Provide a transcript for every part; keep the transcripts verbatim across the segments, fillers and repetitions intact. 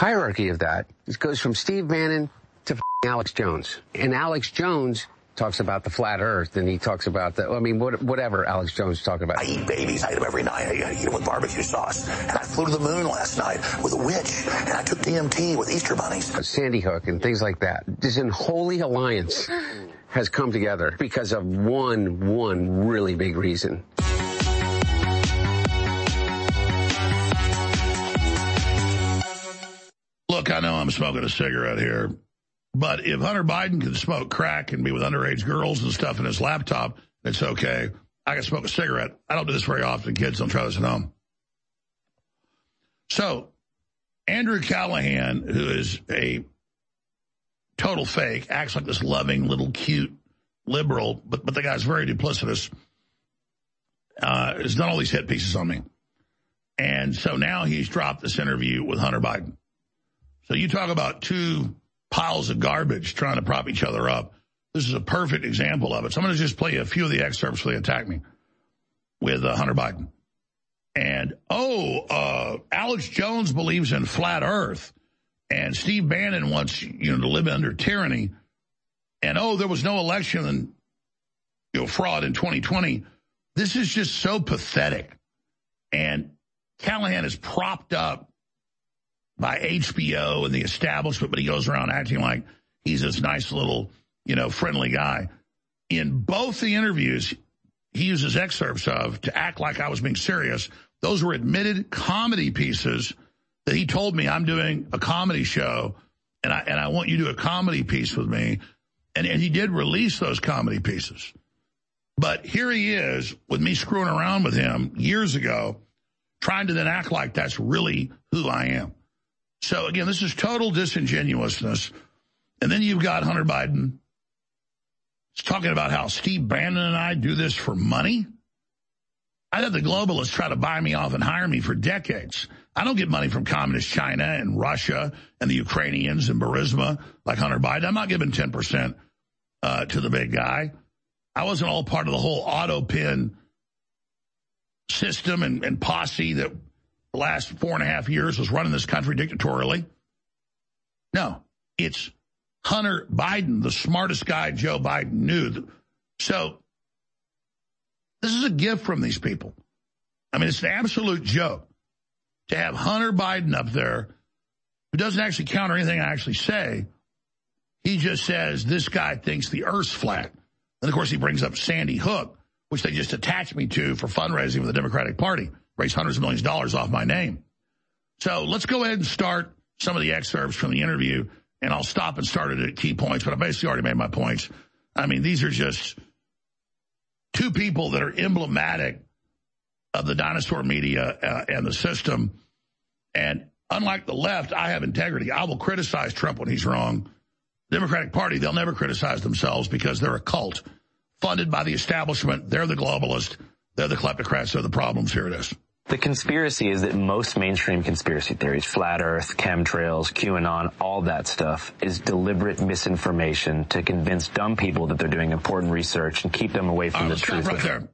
hierarchy of that, it goes from Steve Bannon to Alex Jones. And Alex Jones talks about the flat earth, and he talks about the, I mean, what, whatever Alex Jones talking about. I eat babies. I eat them every night. I eat them with barbecue sauce. And I flew to the moon last night with a witch, and I took D M T with Easter bunnies. Sandy Hook and things like that. This unholy alliance has come together because of one, one really big reason. Look, I know I'm smoking a cigarette here, but if Hunter Biden can smoke crack and be with underage girls and stuff in his laptop, it's okay. I can smoke a cigarette. I don't do this very often. Kids don't try this at home. So, Andrew Callahan, who is a total fake, acts like this loving, little, cute liberal, but, but the guy's very duplicitous, uh, has done all these hit pieces on me. And so now he's dropped this interview with Hunter Biden. So you talk about two piles of garbage trying to prop each other up. This is a perfect example of it. So I'm going to just play a few of the excerpts where they attack me with uh, Hunter Biden. And, oh, uh, Alex Jones believes in flat earth. And Steve Bannon wants, you know, to live under tyranny. And, oh, there was no election and, you know, fraud in twenty twenty. This is just so pathetic. And Callahan is propped up by H B O and the establishment, but he goes around acting like he's this nice little, you know, friendly guy. In both the interviews he uses excerpts of to act like I was being serious, those were admitted comedy pieces that he told me, I'm doing a comedy show and I and I want you to do a comedy piece with me. And, and he did release those comedy pieces. But here he is with me screwing around with him years ago, trying to then act like that's really who I am. So, again, this is total disingenuousness. And then you've got Hunter Biden talking about how Steve Bannon and I do this for money. I had the globalists try to buy me off and hire me for decades. I don't get money from communist China and Russia and the Ukrainians and Burisma like Hunter Biden. I'm not giving ten percent uh, to the big guy. I wasn't all part of the whole auto pin system and, and posse that the last four and a half years was running this country dictatorially. No, it's Hunter Biden, the smartest guy Joe Biden knew. So this is a gift from these people. I mean, it's an absolute joke to have Hunter Biden up there who doesn't actually counter anything I actually say. He just says this guy thinks the earth's flat. And, of course, he brings up Sandy Hook, which they just attached me to for fundraising for the Democratic Party. Raised hundreds of millions of dollars off my name. So let's go ahead and start some of the excerpts from the interview, and I'll stop and start at key points, but I basically already made my points. I mean, these are just two people that are emblematic of the dinosaur media uh, and the system. And unlike the left, I have integrity. I will criticize Trump when he's wrong. The Democratic Party, they'll never criticize themselves because they're a cult funded by the establishment. They're the globalists. They're the kleptocrats. They're the problems. Here it is. The conspiracy is that most mainstream conspiracy theories, flat earth, chemtrails, QAnon, all that stuff is deliberate misinformation to convince dumb people that they're doing important research and keep them away from right, the truth. Right there.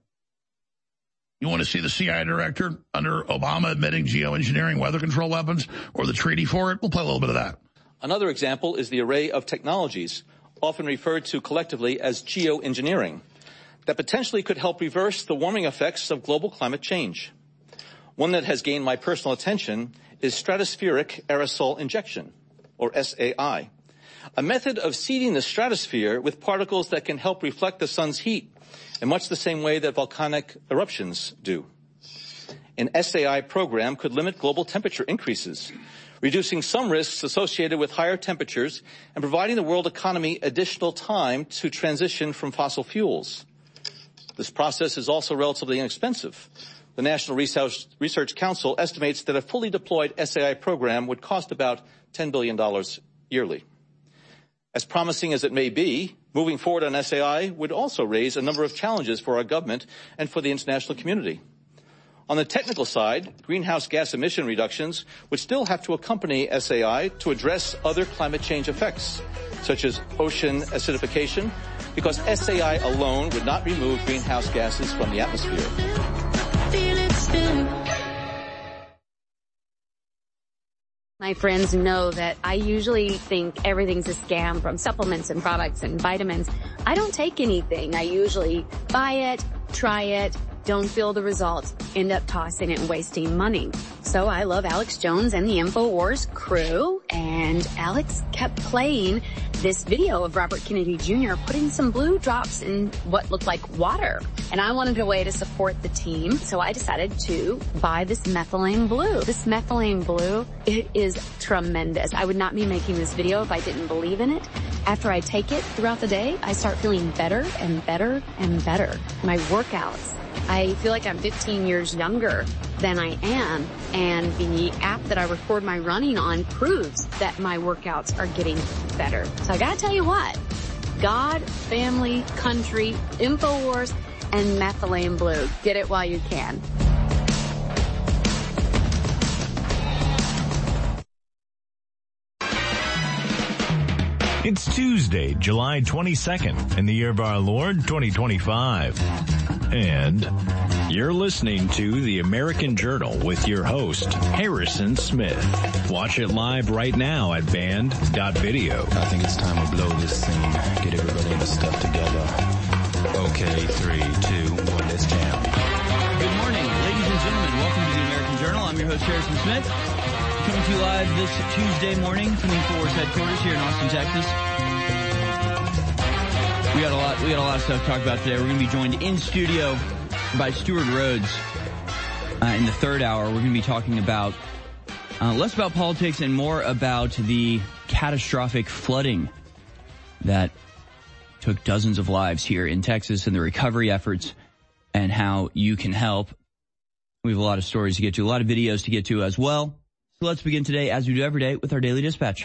You want to see the C I A director under Obama admitting geoengineering weather control weapons or the treaty for it? We'll play a little bit of that. Another example is the array of technologies, often referred to collectively as geoengineering, that potentially could help reverse the warming effects of global climate change. One that has gained my personal attention is stratospheric aerosol injection, or S A I, a method of seeding the stratosphere with particles that can help reflect the sun's heat in much the same way that volcanic eruptions do. An S A I program could limit global temperature increases, reducing some risks associated with higher temperatures and providing the world economy additional time to transition from fossil fuels. This process is also relatively inexpensive. The National Research, Research Council estimates that a fully deployed S A I program would cost about ten billion dollars yearly. As promising as it may be, moving forward on S A I would also raise a number of challenges for our government and for the international community. On the technical side, greenhouse gas emission reductions would still have to accompany S A I to address other climate change effects, such as ocean acidification, because S A I alone would not remove greenhouse gases from the atmosphere. My friends know that I usually think everything's a scam, from supplements and products and vitamins. I don't take anything. I usually buy it, try it, don't feel the results, end up tossing it and wasting money. So I love Alex Jones and the InfoWars crew, and Alex kept playing this video of Robert Kennedy Junior putting some blue drops in what looked like water. And I wanted a way to support the team, so I decided to buy this methylene blue. This methylene blue, it is tremendous. I would not be making this video if I didn't believe in it. After I take it throughout the day, I start feeling better and better and better. My workouts, I feel like I'm fifteen years younger than I am, and the app that I record my running on proves that my workouts are getting better. So I gotta tell you what, God, family, country, InfoWars, and methylene blue. Get it while you can. It's Tuesday, July twenty-second, in the year of our Lord, twenty twenty-five. And you're listening to The American Journal with your host, Harrison Smith. Watch it live right now at band dot video. I think it's time to blow this scene. Get everybody in the stuff together. Okay, three, two, one, let's jam. Good morning, ladies and gentlemen. Welcome to The American Journal. I'm your host, Harrison Smith. Coming to you live this Tuesday morning from the InfoWars headquarters here in Austin, Texas. We got a lot, we got a lot of stuff to talk about today. We're going to be joined in studio by Stuart Rhodes uh, in the third hour. We're going to be talking about uh, less about politics and more about the catastrophic flooding that took dozens of lives here in Texas and the recovery efforts and how you can help. We have a lot of stories to get to, a lot of videos to get to as well. So let's begin today, as we do every day, with our Daily Dispatch.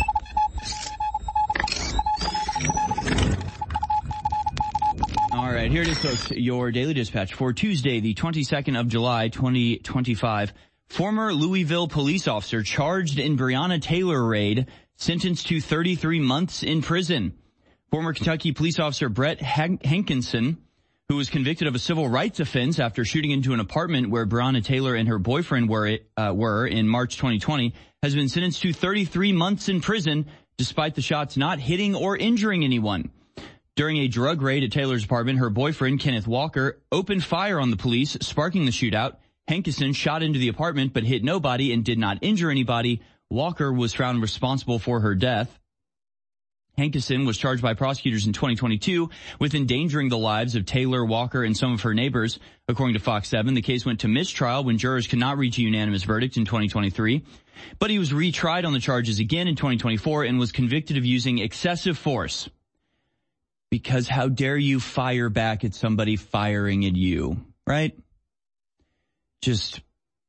All right, here it is, folks, your Daily Dispatch for Tuesday, the twenty-second of July, twenty twenty-five. Former Louisville police officer charged in Breonna Taylor raid, sentenced to thirty-three months in prison. Former Kentucky police officer Brett Hankinson, who was convicted of a civil rights offense after shooting into an apartment where Breonna Taylor and her boyfriend were, uh, were in March twenty twenty, has been sentenced to thirty-three months in prison, despite the shots not hitting or injuring anyone. During a drug raid at Taylor's apartment, her boyfriend, Kenneth Walker, opened fire on the police, sparking the shootout. Hankinson shot into the apartment but hit nobody and did not injure anybody. Walker was found responsible for her death. Hankinson was charged by prosecutors in twenty twenty-two with endangering the lives of Taylor, Walker, and some of her neighbors. According to Fox seven, the case went to mistrial when jurors could not reach a unanimous verdict in twenty twenty-three. But he was retried on the charges again in twenty twenty-four and was convicted of using excessive force. Because how dare you fire back at somebody firing at you, right? Just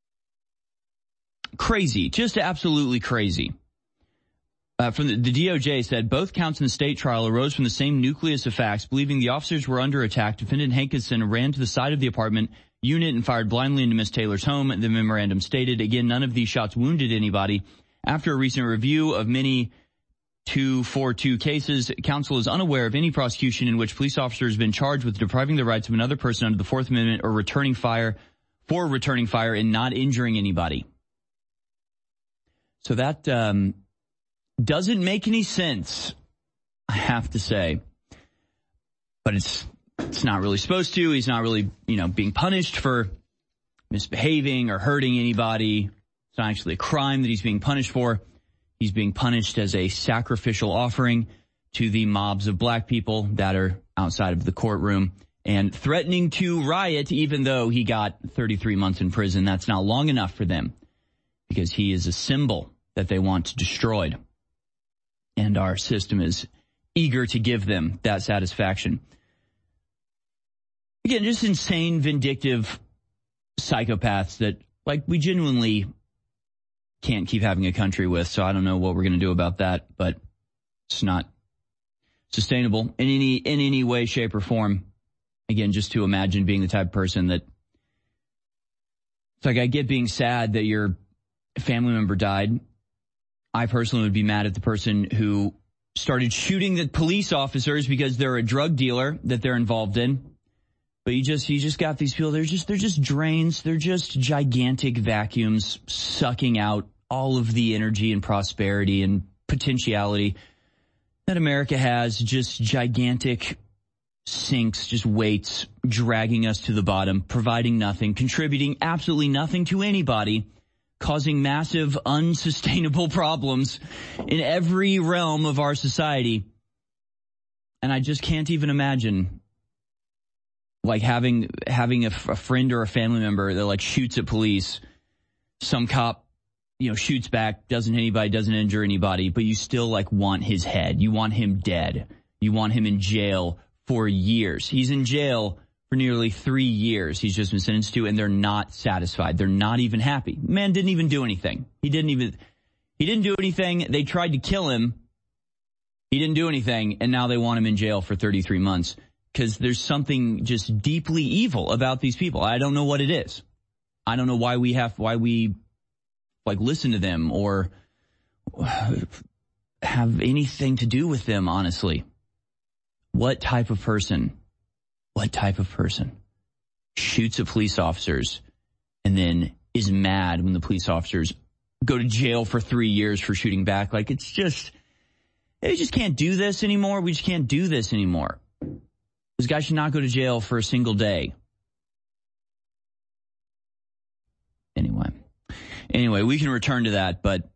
crazy, just absolutely crazy. Uh, from the, the D O J said both counts in the state trial arose from the same nucleus of facts. Believing the officers were under attack, defendant Hankinson ran to the side of the apartment unit and fired blindly into Miss Taylor's home. The memorandum stated, again, none of these shots wounded anybody. After a recent review of many two forty-two cases, counsel is unaware of any prosecution in which police officers have been charged with depriving the rights of another person under the Fourth Amendment or returning fire for returning fire and not injuring anybody. So that um, doesn't make any sense, I have to say. But it's it's not really supposed to. He's not really, you know, being punished for misbehaving or hurting anybody. It's not actually a crime that he's being punished for. He's being punished as a sacrificial offering to the mobs of black people that are outside of the courtroom and threatening to riot, even though he got thirty-three months in prison. That's not long enough for them because he is a symbol that they want destroyed. And our system is eager to give them that satisfaction. Again, just insane, vindictive psychopaths that, like, we genuinely can't keep having a country with, so I don't know what we're going to do about that, but it's not sustainable in any in any way, shape, or form. Again, just to imagine being the type of person that, it's like, I get being sad that your family member died. I personally would be mad at the person who started shooting the police officers because they're a drug dealer that they're involved in. But you just you just got these people, they're just they're just drains, they're just gigantic vacuums sucking out all of the energy and prosperity and potentiality that America has, just gigantic sinks, just weights, dragging us to the bottom, providing nothing, contributing absolutely nothing to anybody, causing massive, unsustainable problems in every realm of our society. And I just can't even imagine, like, having having a, a friend or a family member that, like, shoots at police. Some cop, you know, shoots back, doesn't hit anybody, doesn't injure anybody, but you still, like, want his head. You want him dead. You want him in jail for years. He's in jail for nearly three years. He's just been sentenced to, and they're not satisfied. They're not even happy. Man didn't even do anything. He didn't even, he didn't do anything. They tried to kill him. He didn't do anything, and now they want him in jail for thirty-three months because there's something just deeply evil about these people. I don't know what it is. I don't know why we have, why we, like, listen to them or have anything to do with them, honestly. What type of person, what type of person shoots at police officers and then is mad when the police officers go to jail for three years for shooting back? Like, it's just, they just can't do this anymore. We just can't do this anymore. This guy should not go to jail for a single day. Anyway, anyway, we can return to that, but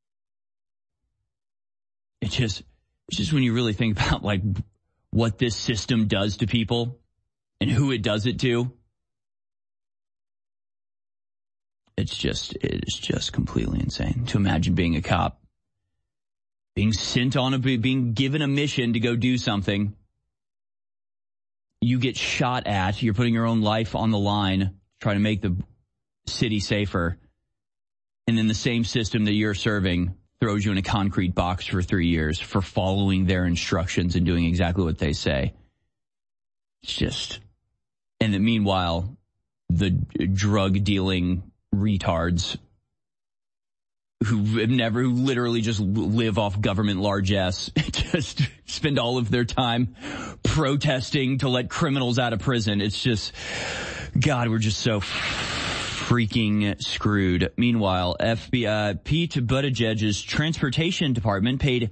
it just, it's just when you really think about, like, what this system does to people and who it does it to, it's just, it is just completely insane to imagine being a cop, being sent on a, being given a mission to go do something. You get shot at, you're putting your own life on the line, trying to make the city safer, and then the same system that you're serving throws you in a concrete box for three years for following their instructions and doing exactly what they say. It's just, and then meanwhile, the drug dealing retards who have never, who literally just live off government largesse, just spend all of their time protesting to let criminals out of prison. It's just, God, we're just so freaking screwed. Meanwhile, F B I, Pete Buttigieg's transportation department paid,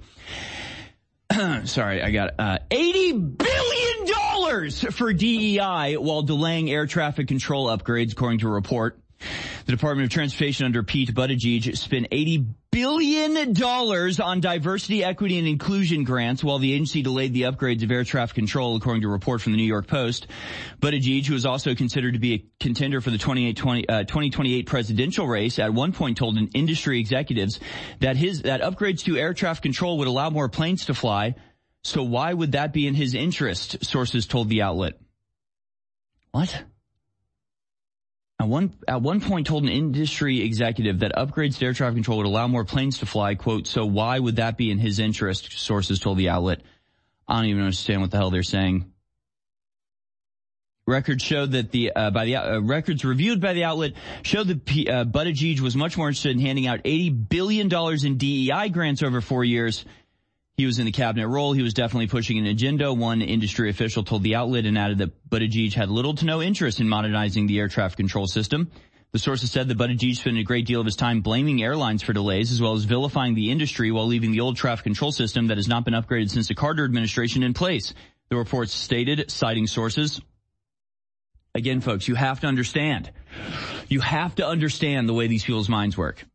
sorry, I got uh, eighty billion dollars for D E I while delaying air traffic control upgrades, according to a report. The Department of Transportation under Pete Buttigieg spent eighty billion dollars on diversity, equity, and inclusion grants while the agency delayed the upgrades of air traffic control, according to a report from the New York Post. Buttigieg, who is also considered to be a contender for the twenty twenty-eight presidential race, at one point told industry executives that his that upgrades to air traffic control would allow more planes to fly. So why would that be in his interest? Sources told the outlet. What? At one, at one point told an industry executive that upgrades to air traffic control would allow more planes to fly, quote, so why would that be in his interest? Sources told the outlet. I don't even understand what the hell they're saying. Records showed that the, uh, by the, uh, records reviewed by the outlet showed that P, uh, Buttigieg was much more interested in handing out eighty billion dollars in D E I grants over four years. He was in the cabinet role. He was definitely pushing an agenda, one industry official told the outlet, and added that Buttigieg had little to no interest in modernizing the air traffic control system. The sources said that Buttigieg spent a great deal of his time blaming airlines for delays, as well as vilifying the industry while leaving the old traffic control system that has not been upgraded since the Carter administration in place. The reports stated, citing sources. Again, folks, you have to understand. You have to understand the way these people's minds work.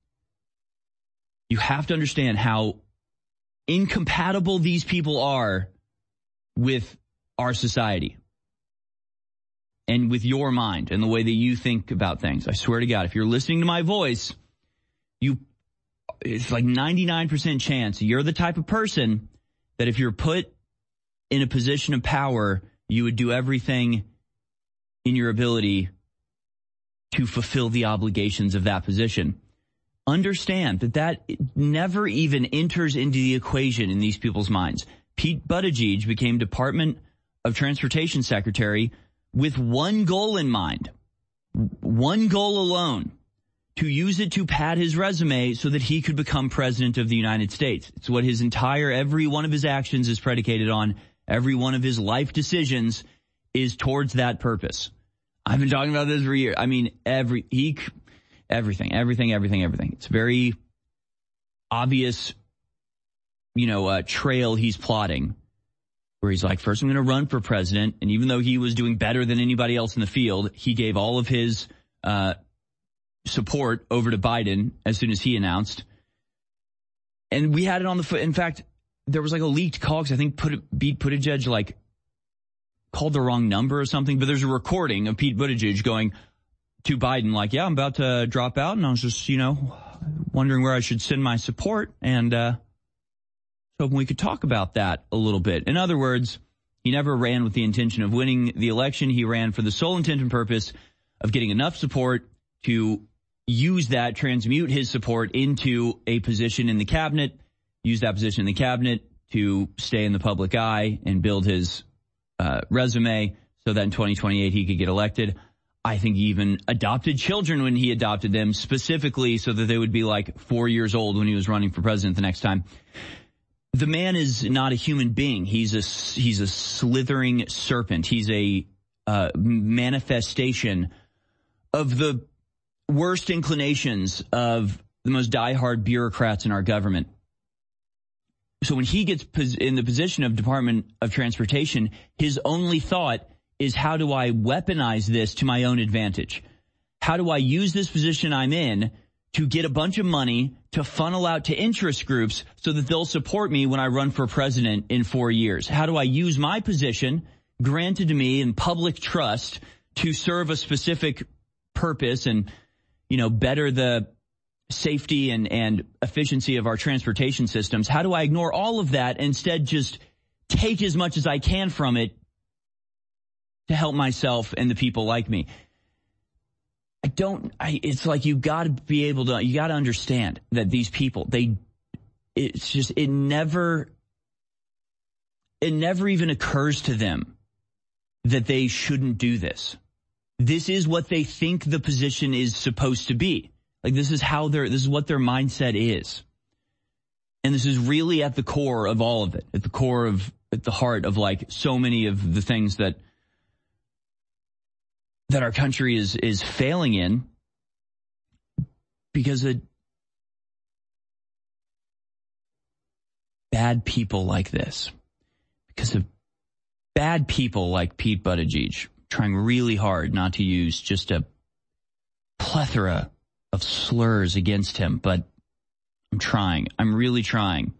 You have to understand how incompatible these people are with our society and with your mind and the way that you think about things. I swear to God, if you're listening to my voice, you, it's like ninety-nine percent chance you're the type of person that if you're put in a position of power, you would do everything in your ability to fulfill the obligations of that position. Understand that that never even enters into the equation in these people's minds. Pete Buttigieg became Department of Transportation Secretary with one goal in mind, one goal alone, to use it to pad his resume so that he could become president of the United States. It's what his entire, every one of his actions is predicated on. Every one of his life decisions is towards that purpose. I've been talking about this for years. I mean, every, he, everything, everything, everything, everything. It's very obvious, you know, uh, trail he's plotting, where he's like, first I'm going to run for president. And even though he was doing better than anybody else in the field, he gave all of his uh, support over to Biden as soon as he announced. And we had it on the foot. In fact, there was like a leaked call because I think Put, Pete Buttigieg like called the wrong number or something. But there's a recording of Pete Buttigieg going to Biden like, yeah, I'm about to drop out. And I was just, you know, wondering where I should send my support. And uh hoping we could talk about that a little bit. In other words, he never ran with the intention of winning the election. He ran for the sole intent and purpose of getting enough support to use that, transmute his support into a position in the cabinet, use that position in the cabinet to stay in the public eye and build his uh, resume so that in twenty twenty-eight he could get elected. I think he even adopted children when he adopted them, specifically so that they would be like four years old when he was running for president the next time. The man is not a human being. He's a, he's a slithering serpent. He's a uh, manifestation of the worst inclinations of the most diehard bureaucrats in our government. So when he gets pos- in the position of Department of Transportation, his only thought is, how do I weaponize this to my own advantage? How do I use this position I'm in to get a bunch of money to funnel out to interest groups so that they'll support me when I run for president in four years? How do I use my position granted to me in public trust to serve a specific purpose and, you know, better the safety and, and efficiency of our transportation systems? How do I ignore all of that and instead just take as much as I can from it to help myself and the people like me? I don't, I, it's like you got to be able to, you got to understand that these people, they, it's just, it never, it never even occurs to them that they shouldn't do this. This is what they think the position is supposed to be. Like, this is how their, this is what their mindset is. And this is really at the core of all of it, at the core of, at the heart of like so many of the things that that our country is, is failing in, because of bad people like this, because of bad people like Pete Buttigieg trying really hard not to use just a plethora of slurs against him. But I'm trying. I'm really trying.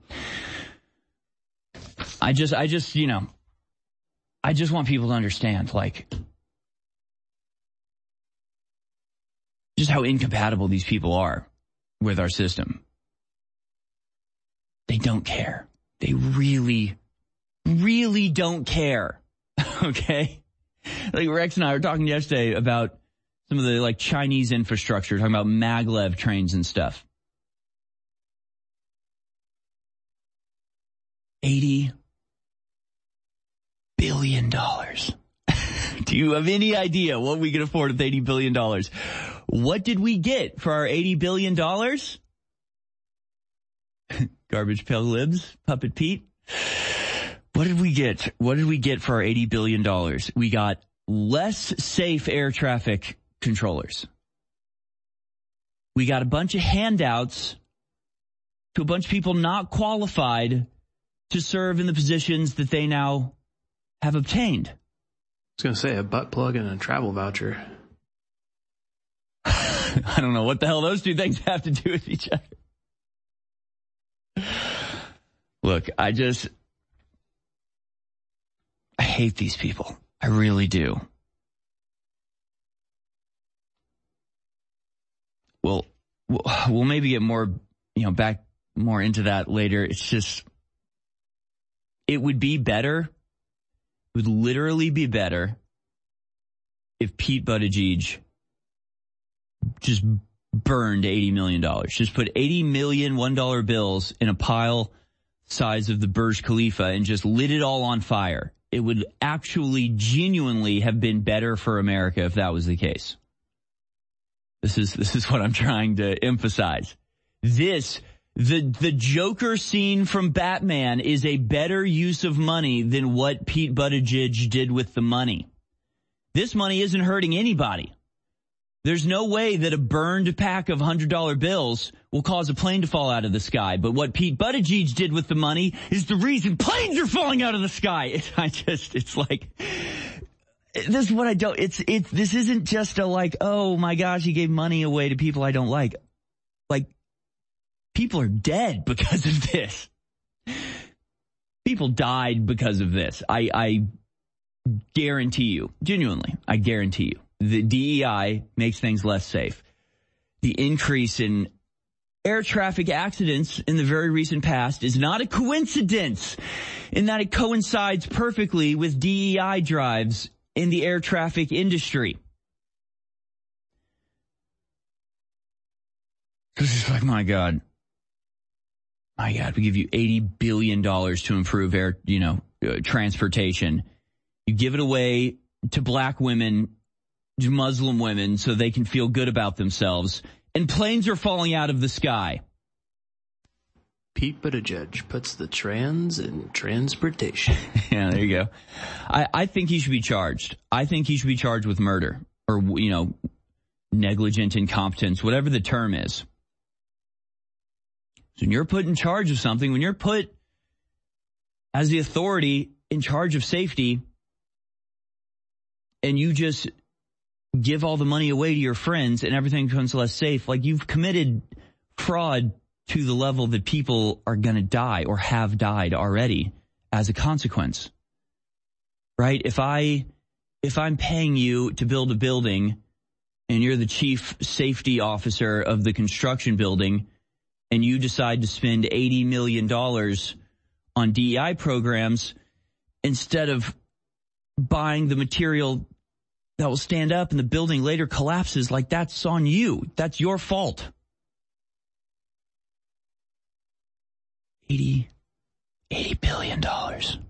I just, I just, you know, I just want people to understand, like, just how incompatible these people are with our system. They don't care. They really, really don't care. Okay? Like Rex and I were talking yesterday about some of the like Chinese infrastructure, talking about maglev trains and stuff. eighty billion dollars. Do you have any idea what we can afford with eighty billion dollars? What did we get for our eighty billion dollars? Garbage Pail Libs, Puppet Pete. What did we get? What did we get for our eighty billion dollars? We got less safe air traffic controllers. We got a bunch of handouts to a bunch of people not qualified to serve in the positions that they now have obtained. I was going to say a butt plug and a travel voucher. I don't know what the hell those two things have to do with each other. Look, I just, I hate these people. I really do. Well, we'll maybe get more, you know, back more into that later. It's just, it would be better, it would literally be better if Pete Buttigieg just burned eighty million dollars. Just put eighty million one dollar bills in a pile size of the Burj Khalifa and just lit it all on fire. It would actually genuinely have been better for America if that was the case. This is, this is what I'm trying to emphasize. This, the, the Joker scene from Batman is a better use of money than what Pete Buttigieg did with the money. This money isn't hurting anybody. There's no way that a burned pack of one hundred dollar bills will cause a plane to fall out of the sky. But what Pete Buttigieg did with the money is the reason planes are falling out of the sky. It, I just, it's like, this is what I don't, it's, it's, this isn't just a like, oh my gosh, he gave money away to people I don't like. Like, people are dead because of this. People died because of this. I, I guarantee you, genuinely, I guarantee you. The D E I makes things less safe. The increase in air traffic accidents in the very recent past is not a coincidence in that it coincides perfectly with D E I drives in the air traffic industry. This is like, my God. My God, we give you eighty billion dollars to improve air, you know, uh, transportation. You give it away to black women, Muslim women, so they can feel good about themselves, and planes are falling out of the sky. Pete Buttigieg puts the trans in transportation. Yeah, there you go. I, I think he should be charged. I think he should be charged with murder or, you know, negligent incompetence, whatever the term is. So when you're put in charge of something, when you're put as the authority in charge of safety, and you just give all the money away to your friends and everything becomes less safe, like you've committed fraud to the level that people are going to die or have died already as a consequence. Right? If I, if I'm paying you to build a building and you're the chief safety officer of the construction building and you decide to spend eighty million dollars on D E I programs instead of buying the material that will stand up and the building later collapses, like that's on you. That's your fault. eighty, eighty billion dollars.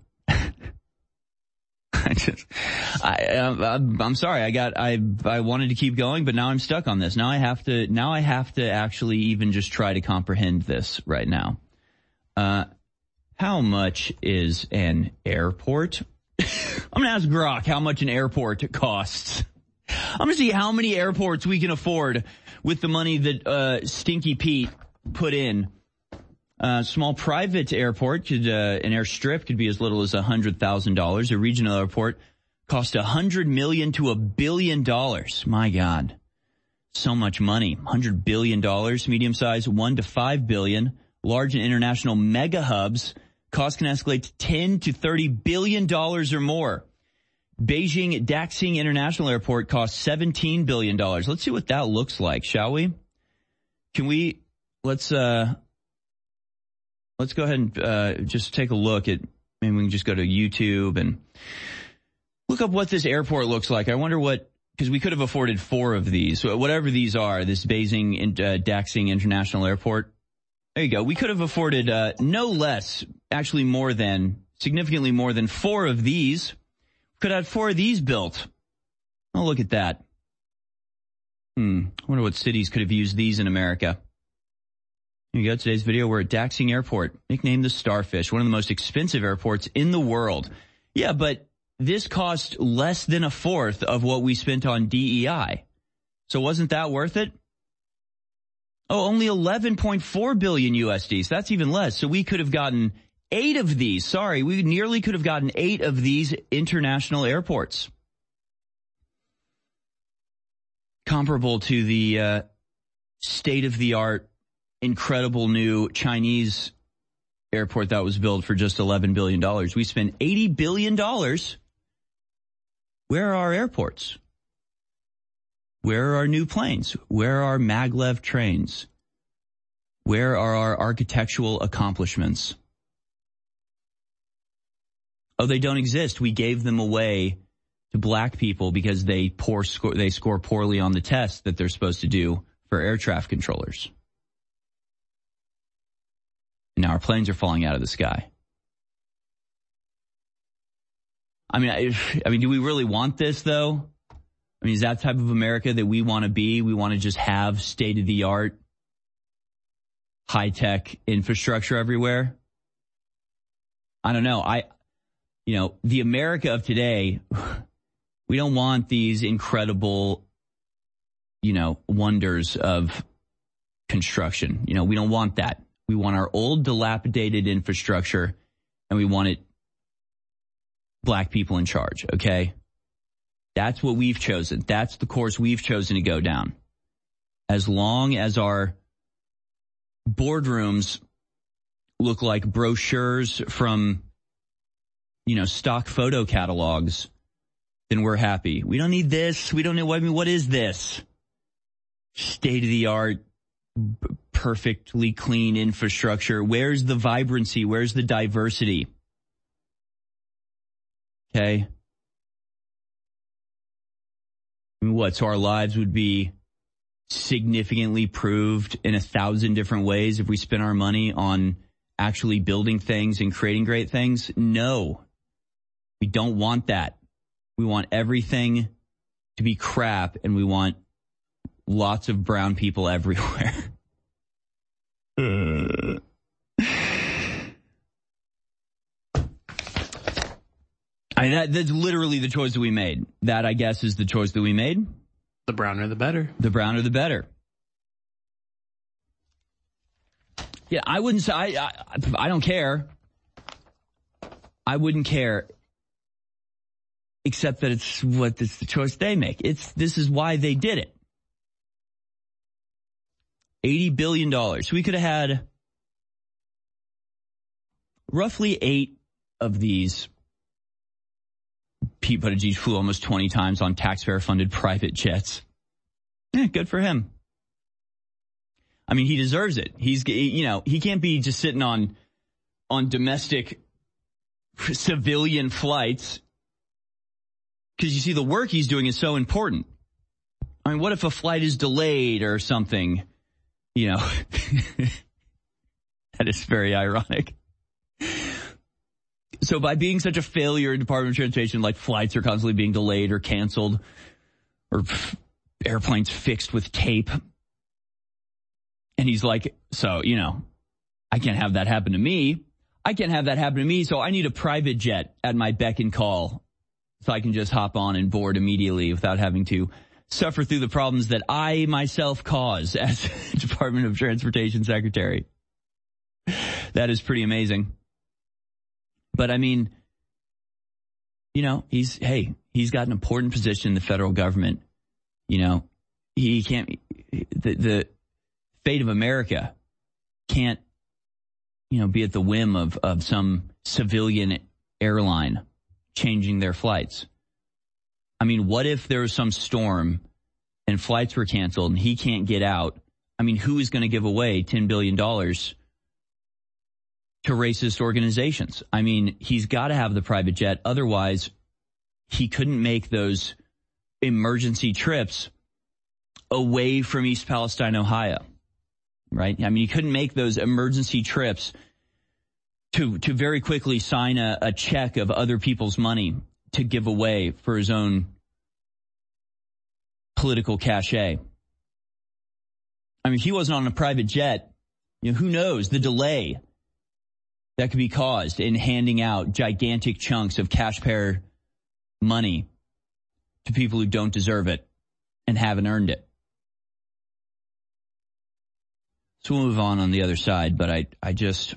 I just, I, I'm, I'm sorry. I got, I, I wanted to keep going, but now I'm stuck on this. Now I have to, now I have to actually even just try to comprehend this right now. Uh, how much is an airport? I'm going to ask Grok how much an airport costs. I'm going to see how many airports we can afford with the money that uh, Stinky Pete put in. A uh, small private airport, could uh, an airstrip could be as little as one hundred thousand dollars. A regional airport cost one hundred million dollars to a billion dollars. My God. So much money. one hundred billion dollars. Medium size, one to five billion dollars. Large and international mega hubs. Costs can escalate to ten to thirty billion dollars or more. Beijing Daxing International Airport costs seventeen billion dollars. Let's see what that looks like, shall we? Can we, let's, uh, let's go ahead and, uh, just take a look at, maybe we can just go to YouTube and look up what this airport looks like. I wonder what, because we could have afforded four of these. So whatever these are, this Beijing and uh, Daxing International Airport. There you go. We could have afforded uh, no less, actually more than, significantly more than four of these. Could have had four of these built. Oh, look at that. Hmm. I wonder what cities could have used these in America. Here you go. Today's video. We're at Daxing Airport, nicknamed the Starfish, one of the most expensive airports in the world. Yeah, but this cost less than a fourth of what we spent on D E I. So wasn't that worth it? Oh, only eleven point four billion U S D. So that's even less. So we could have gotten eight of these. Sorry, we nearly could have gotten eight of these international airports. Comparable to the uh, state-of-the-art, incredible new Chinese airport that was built for just eleven billion dollars. We spent eighty billion dollars. Where are our airports? Where are our new planes? Where are maglev trains? Where are our architectural accomplishments? Oh, they don't exist. We gave them away to black people because they poor score, they score poorly on the test that they're supposed to do for air traffic controllers. Now our planes are falling out of the sky. I mean, I, I mean, do we really want this though? I mean, is that type of America that we want to be? We want to just have state-of-the-art, high-tech infrastructure everywhere? I don't know. I, you know, the America of today, we don't want these incredible you know, wonders of construction. You know, we don't want that. We want our old, dilapidated infrastructure, and we want it black people in charge, okay? That's what we've chosen. That's the course we've chosen to go down. As long as our boardrooms look like brochures from, you know, stock photo catalogs, then we're happy. We don't need this. We don't know. I mean, what is this? State-of-the-art, b- perfectly clean infrastructure. Where's the vibrancy? Where's the diversity? Okay. I mean, what? So our lives would be significantly improved in a thousand different ways if we spent our money on actually building things and creating great things? No. We don't want that. We want everything to be crap, and we want lots of brown people everywhere. uh. I mean, that, that's literally the choice that we made. That, I guess, is the choice that we made. The browner, the better. The browner, the better. Yeah, I wouldn't say, I, I, I don't care. I wouldn't care. Except that it's what it's the choice they make. It's, this is why they did it. eighty billion dollars. We could have had roughly eight of these. Pete Buttigieg flew almost twenty times on taxpayer-funded private jets. Yeah, good for him. I mean, he deserves it. He's, you know, he can't be just sitting on, on domestic civilian flights. Because you see, the work he's doing is so important. I mean, what if a flight is delayed or something? You know, that is very ironic. So by being such a failure in Department of Transportation, like flights are constantly being delayed or canceled, or f- airplanes fixed with tape. And he's like, so, you know, I can't have that happen to me. I can't have that happen to me, so I need a private jet at my beck and call so I can just hop on and board immediately without having to suffer through the problems that I myself cause as Department of Transportation Secretary. That is pretty amazing. But I mean, you know, he's, hey, he's got an important position in the federal government. You know, he can't, the, the fate of America can't, you know, be at the whim of, of some civilian airline changing their flights. I mean, what if there was some storm and flights were canceled and he can't get out? I mean, who is going to give away ten billion dollars to racist organizations? I mean, he's got to have the private jet. Otherwise, he couldn't make those emergency trips away from East Palestine, Ohio, right? I mean, he couldn't make those emergency trips to to very quickly sign a, a check of other people's money to give away for his own political cachet. I mean, if he wasn't on a private jet, you know, who knows the delay that could be caused in handing out gigantic chunks of cash-payer money to people who don't deserve it and haven't earned it. So we'll move on on the other side, but I, I just,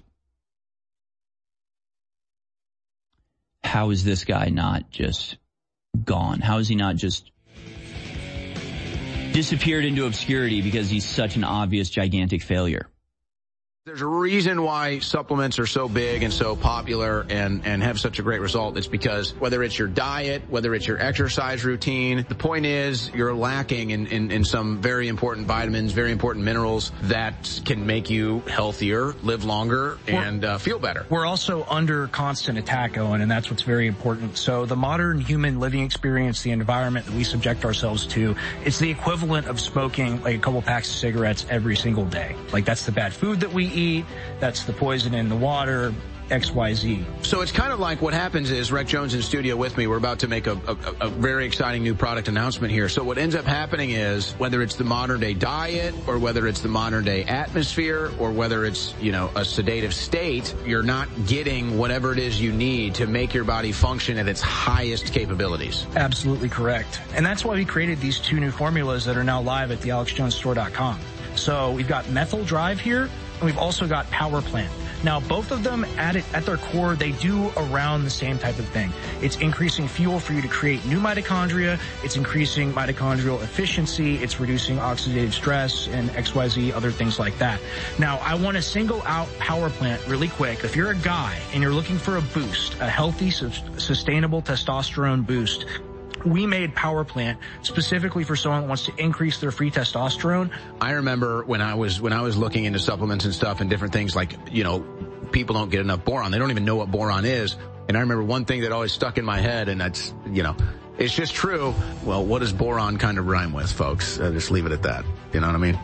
how is this guy not just gone? How is he not just disappeared into obscurity because he's such an obvious, gigantic failure? There's a reason why supplements are so big and so popular and, and have such a great result. It's because whether it's your diet, whether it's your exercise routine, the point is you're lacking in, in, in some very important vitamins, very important minerals that can make you healthier, live longer, and uh, feel better. We're also under constant attack, Owen, and that's what's very important. So the modern human living experience, the environment that we subject ourselves to, it's the equivalent of smoking like a couple packs of cigarettes every single day. Like, that's the bad food that we eat, that's the poison in the water, X Y Z. So it's kind of like what happens is Rec Jones in studio with me. We're about to make a, a, a very exciting new product announcement here. So what ends up happening is whether it's the modern day diet or whether it's the modern day atmosphere or whether it's, you know, a sedative state, you're not getting whatever it is you need to make your body function at its highest capabilities. Absolutely correct. And that's why we created these two new formulas that are now live at the alex jones store dot com. So we've got Methyl Drive here, and we've also got Power Plant. Now, both of them, at it, at their core, they do around the same type of thing. It's increasing fuel for you to create new mitochondria. It's increasing mitochondrial efficiency. It's reducing oxidative stress and X Y Z, other things like that. Now, I want to single out Power Plant really quick. If you're a guy and you're looking for a boost, a healthy, sustainable testosterone boost, we made Power Plant specifically for someone that wants to increase their free testosterone. I remember when I was when I was looking into supplements and stuff and different things, like, you know, people don't get enough boron. They don't even know what boron is. And I remember one thing that always stuck in my head, and that's, you know, it's just true. Well, what does boron kind of rhyme with, folks? Uh, just leave it at that. You know what I mean?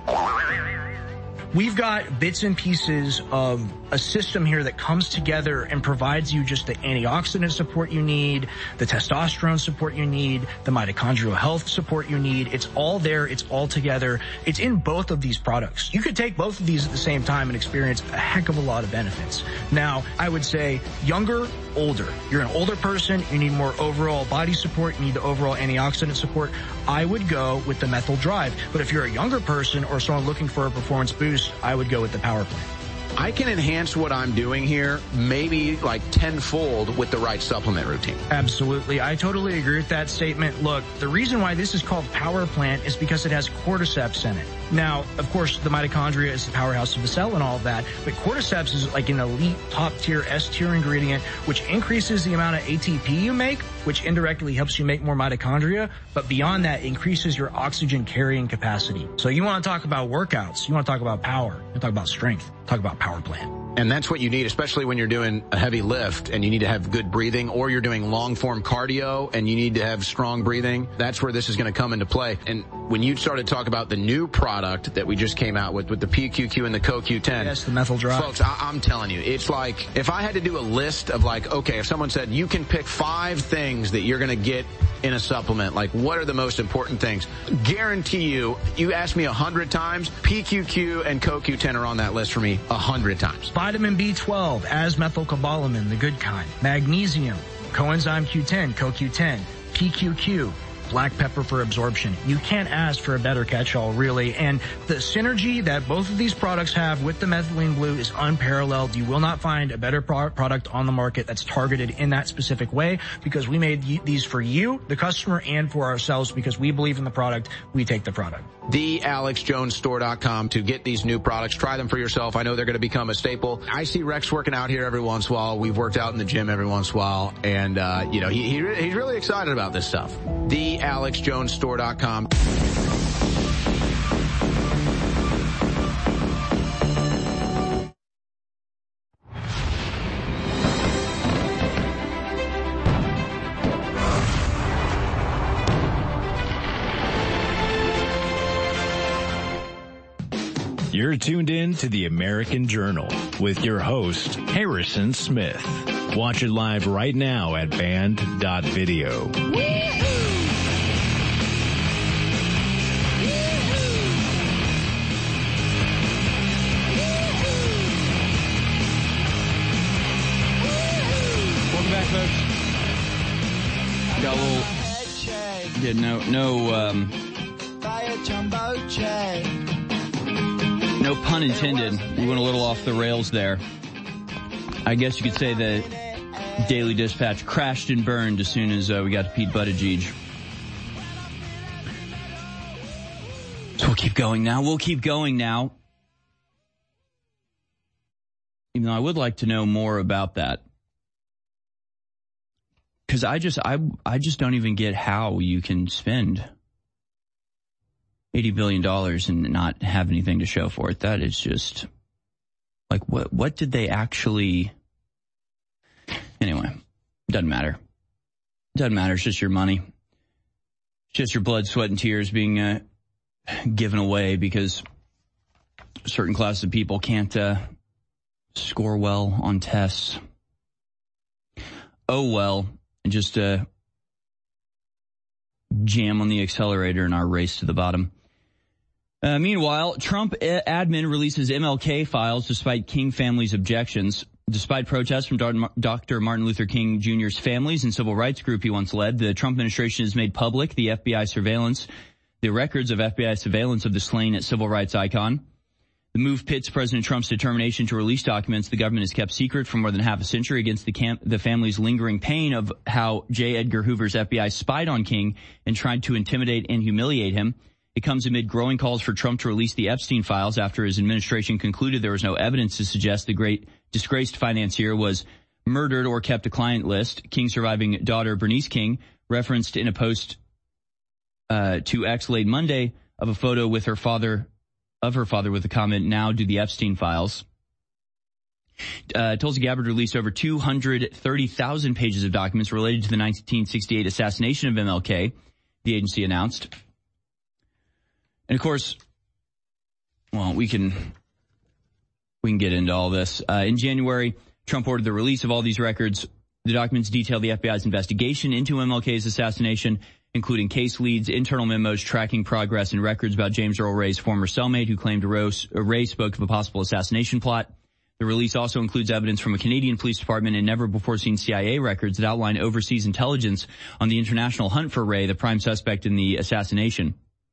We've got bits and pieces of a system here that comes together and provides you just the antioxidant support you need, the testosterone support you need, the mitochondrial health support you need. It's all there. It's all together. It's in both of these products. You could take both of these at the same time and experience a heck of a lot of benefits. Now, I would say younger, older. You're an older person. You need more overall body support. You need the overall antioxidant support. I would go with the Methyl Drive. But if you're a younger person or someone looking for a performance boost, I would go with the Power Plant. I can enhance what I'm doing here maybe like tenfold with the right supplement routine. Absolutely. I totally agree with that statement. Look, the reason why this is called Power Plant is because it has cordyceps in it. Now, of course, the mitochondria is the powerhouse of the cell and all of that, but cordyceps is like an elite top-tier, S-tier ingredient, which increases the amount of A T P you make, which indirectly helps you make more mitochondria, but beyond that, increases your oxygen carrying capacity. So you want to talk about workouts, you want to talk about power, you want to talk about strength, talk about Power Plant. And that's what you need, especially when you're doing a heavy lift and you need to have good breathing, or you're doing long-form cardio and you need to have strong breathing. That's where this is going to come into play. And when you started to talk about the new product that we just came out with, with the P Q Q and the C O Q ten. Yes, the Methyl Drive. Folks, I- I'm telling you, it's like, if I had to do a list of like, okay, if someone said, you can pick five things that you're going to get in a supplement, like what are the most important things? Guarantee you, you ask me a hundred times, P Q Q and C O Q ten are on that list for me a hundred times. Vitamin B twelve, as-methylcobalamin, the good kind. Magnesium, coenzyme Q ten, C O Q ten, P Q Q, black pepper for absorption. You can't ask for a better catch-all, really. And the synergy that both of these products have with the methylene blue is unparalleled. You will not find a better pro- product on the market that's targeted in that specific way, because we made y- these for you, the customer, and for ourselves, because we believe in the product. We take the product. the alex jones store dot com to get these new products. Try them for yourself. I know they're going to become a staple. I see Rex working out here every once in a while. We've worked out in the gym every once in a while. And, uh, you know, he, he he's really excited about this stuff. the alex jones store dot com. You're tuned in to the American Journal with your host, Harrison Smith. Watch it live right now at band dot video. Welcome back, folks. Got a little, yeah, no, no, um, no pun intended. We went a little off the rails there. I guess you could say the Daily Dispatch crashed and burned as soon as uh, we got to Pete Buttigieg. So we'll keep going now. We'll keep going now. Even though I would like to know more about that. Because I just, I, I just don't even get how you can spend eighty billion dollars and not have anything to show for it. That is just, like, what, what did they actually, anyway, doesn't matter. Doesn't matter. It's just your money. It's just your blood, sweat, and tears being uh, given away because certain classes of people can't, uh, score well on tests. Oh, well, and just uh, jam on the accelerator in our race to the bottom. Uh, meanwhile, Trump admin releases M L K files despite King family's objections. Despite protests from Doctor Martin Luther King Junior's families and civil rights group he once led, the Trump administration has made public the F B I surveillance, the records of F B I surveillance of the slain civil rights icon. The move pits President Trump's determination to release documents the government has kept secret for more than half a century against the camp, the family's lingering pain of how J. Edgar Hoover's F B I spied on King and tried to intimidate and humiliate him. It comes amid growing calls for Trump to release the Epstein files after his administration concluded there was no evidence to suggest the great disgraced financier was murdered or kept a client list. King's surviving daughter, Bernice King, referenced in a post uh, to X late Monday of a photo with her father, of her father with the comment, "Now do the Epstein files." Uh, Tulsi Gabbard released over two hundred thirty thousand pages of documents related to the nineteen sixty-eight assassination of M L K, the agency announced. And of course, well, we can we can get into all this. Uh, in January, Trump ordered the release of all these records. The documents detail the F B I's investigation into M L K's assassination, including case leads, internal memos tracking progress, and records about James Earl Ray's former cellmate who claimed Ray spoke of a possible assassination plot. The release also includes evidence from a Canadian police department and never-before-seen C I A records that outline overseas intelligence on the international hunt for Ray, the prime suspect in the assassination.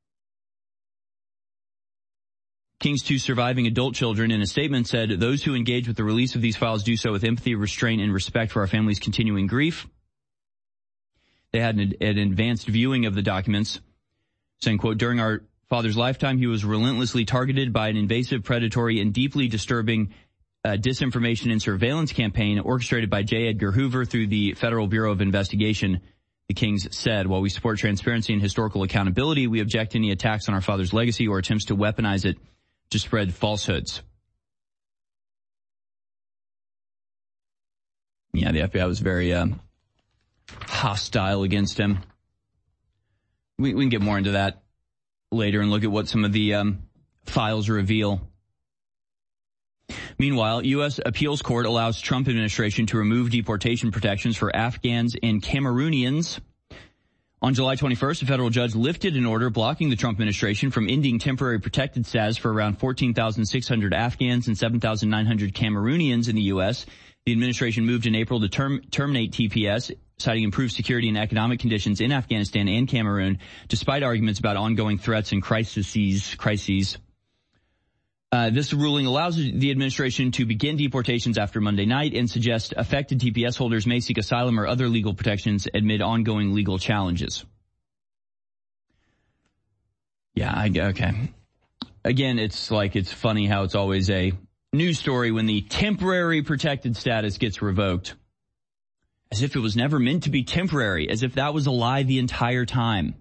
King's two surviving adult children in a statement said, "Those who engage with the release of these files do so with empathy, restraint, and respect for our family's continuing grief." They had an, an advanced viewing of the documents, saying, quote, "During our father's lifetime, he was relentlessly targeted by an invasive, predatory, and deeply disturbing uh, disinformation and surveillance campaign orchestrated by J. Edgar Hoover through the Federal Bureau of Investigation," the Kings said. "While we support transparency and historical accountability, we object to any attacks on our father's legacy or attempts to weaponize it to spread falsehoods." Yeah, the F B I was very uh, hostile against him. We, we can get more into that later and look at what some of the um, files reveal. Meanwhile, U S appeals court allows Trump administration to remove deportation protections for Afghans and Cameroonians. On July twenty-first, a federal judge lifted an order blocking the Trump administration from ending temporary protected status for around fourteen thousand six hundred Afghans and seven thousand nine hundred Cameroonians in the U S. The administration moved in April to term, terminate T P S, citing improved security and economic conditions in Afghanistan and Cameroon, despite arguments about ongoing threats and crises. crises. Uh, this ruling allows the administration to begin deportations after Monday night and suggests affected T P S holders may seek asylum or other legal protections amid ongoing legal challenges. Yeah, I, okay. Again, it's like, it's funny how it's always a news story when the temporary protected status gets revoked. As if it was never meant to be temporary, as if that was a lie the entire time.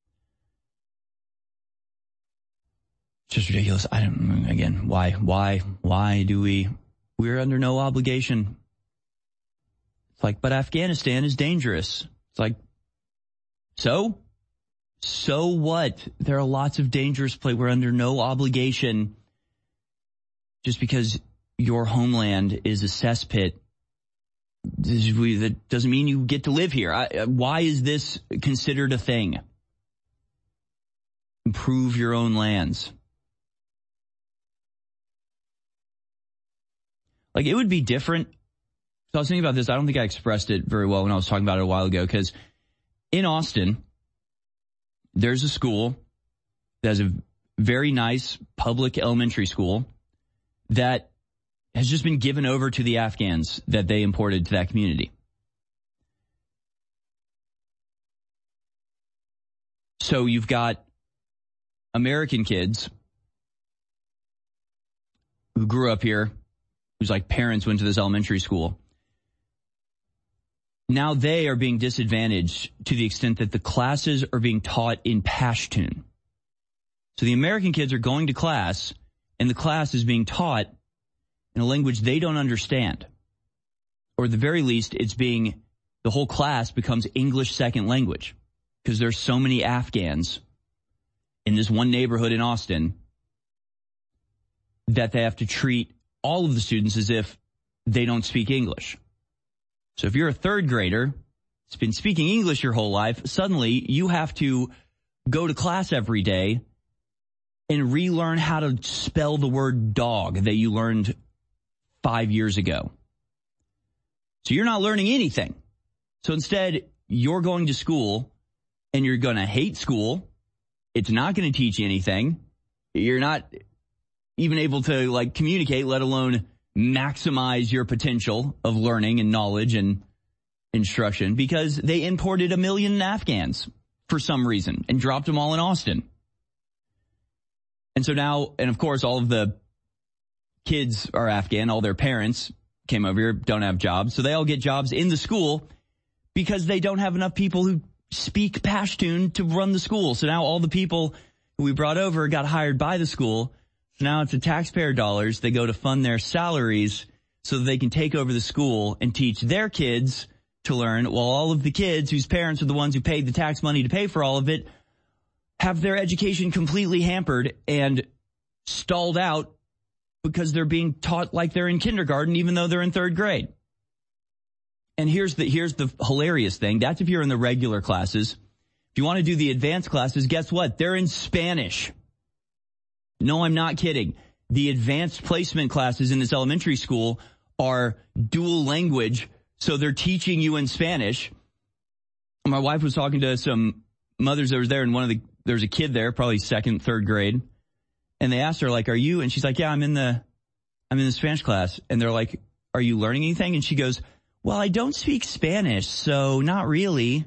Just ridiculous. I don't, again, why, why, why do we, we're under no obligation. It's like, but Afghanistan is dangerous. It's like, so? So what? There are lots of dangerous places. We're under no obligation. Just because your homeland is a cesspit, that doesn't mean you get to live here. I, why is this considered a thing? Improve your own lands. Like, it would be different. So I was thinking about this. I don't think I expressed it very well when I was talking about it a while ago, because in Austin, there's a school that has a very nice public elementary school that has just been given over to the Afghans that they imported to that community. So you've got American kids who grew up here, whose like parents went to this elementary school. Now they are being disadvantaged to the extent that the classes are being taught in Pashtun. So the American kids are going to class, and the class is being taught in a language they don't understand. Or at the very least, it's being, the whole class becomes English second language, because there's so many Afghans in this one neighborhood in Austin that they have to treat all of the students as if they don't speak English. So if you're a third grader that's been speaking English your whole life, suddenly you have to go to class every day and relearn how to spell the word dog that you learned five years ago. So you're not learning anything. So instead, you're going to school and you're going to hate school. It's not going to teach you anything. You're not even able to like communicate, let alone maximize your potential of learning and knowledge and instruction, because they imported a million Afghans for some reason and dropped them all in Austin. And so now, and of course, all of the kids are Afghan. All their parents came over here, don't have jobs. So they all get jobs in the school because they don't have enough people who speak Pashtun to run the school. So now all the people who we brought over got hired by the school. So now it's the taxpayer dollars. They go to fund their salaries so that they can take over the school and teach their kids to learn, while all of the kids whose parents are the ones who paid the tax money to pay for all of it have their education completely hampered and stalled out because they're being taught like they're in kindergarten, even though they're in third grade. And here's the, here's the hilarious thing. That's if you're in the regular classes. If you want to do the advanced classes, guess what? They're in Spanish. No, I'm not kidding. The advanced placement classes in this elementary school are dual language, so they're teaching you in Spanish. My wife was talking to some mothers that was there, and one of the, there's a kid there, probably second, third grade. And they asked her, like, are you? And she's like, yeah, I'm in the, I'm in the Spanish class. And they're like, are you learning anything? And she goes, well, I don't speak Spanish, so not really.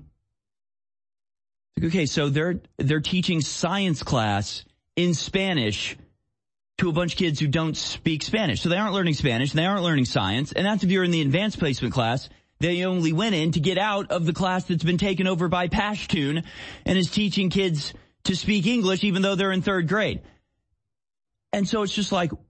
Like, okay, so they're, they're teaching science class in Spanish to a bunch of kids who don't speak Spanish. So they aren't learning Spanish, they aren't learning science. And that's if you're in the advanced placement class. They only went in to get out of the class that's been taken over by Pashtun and is teaching kids to speak English even though they're in third grade. And so it's just like,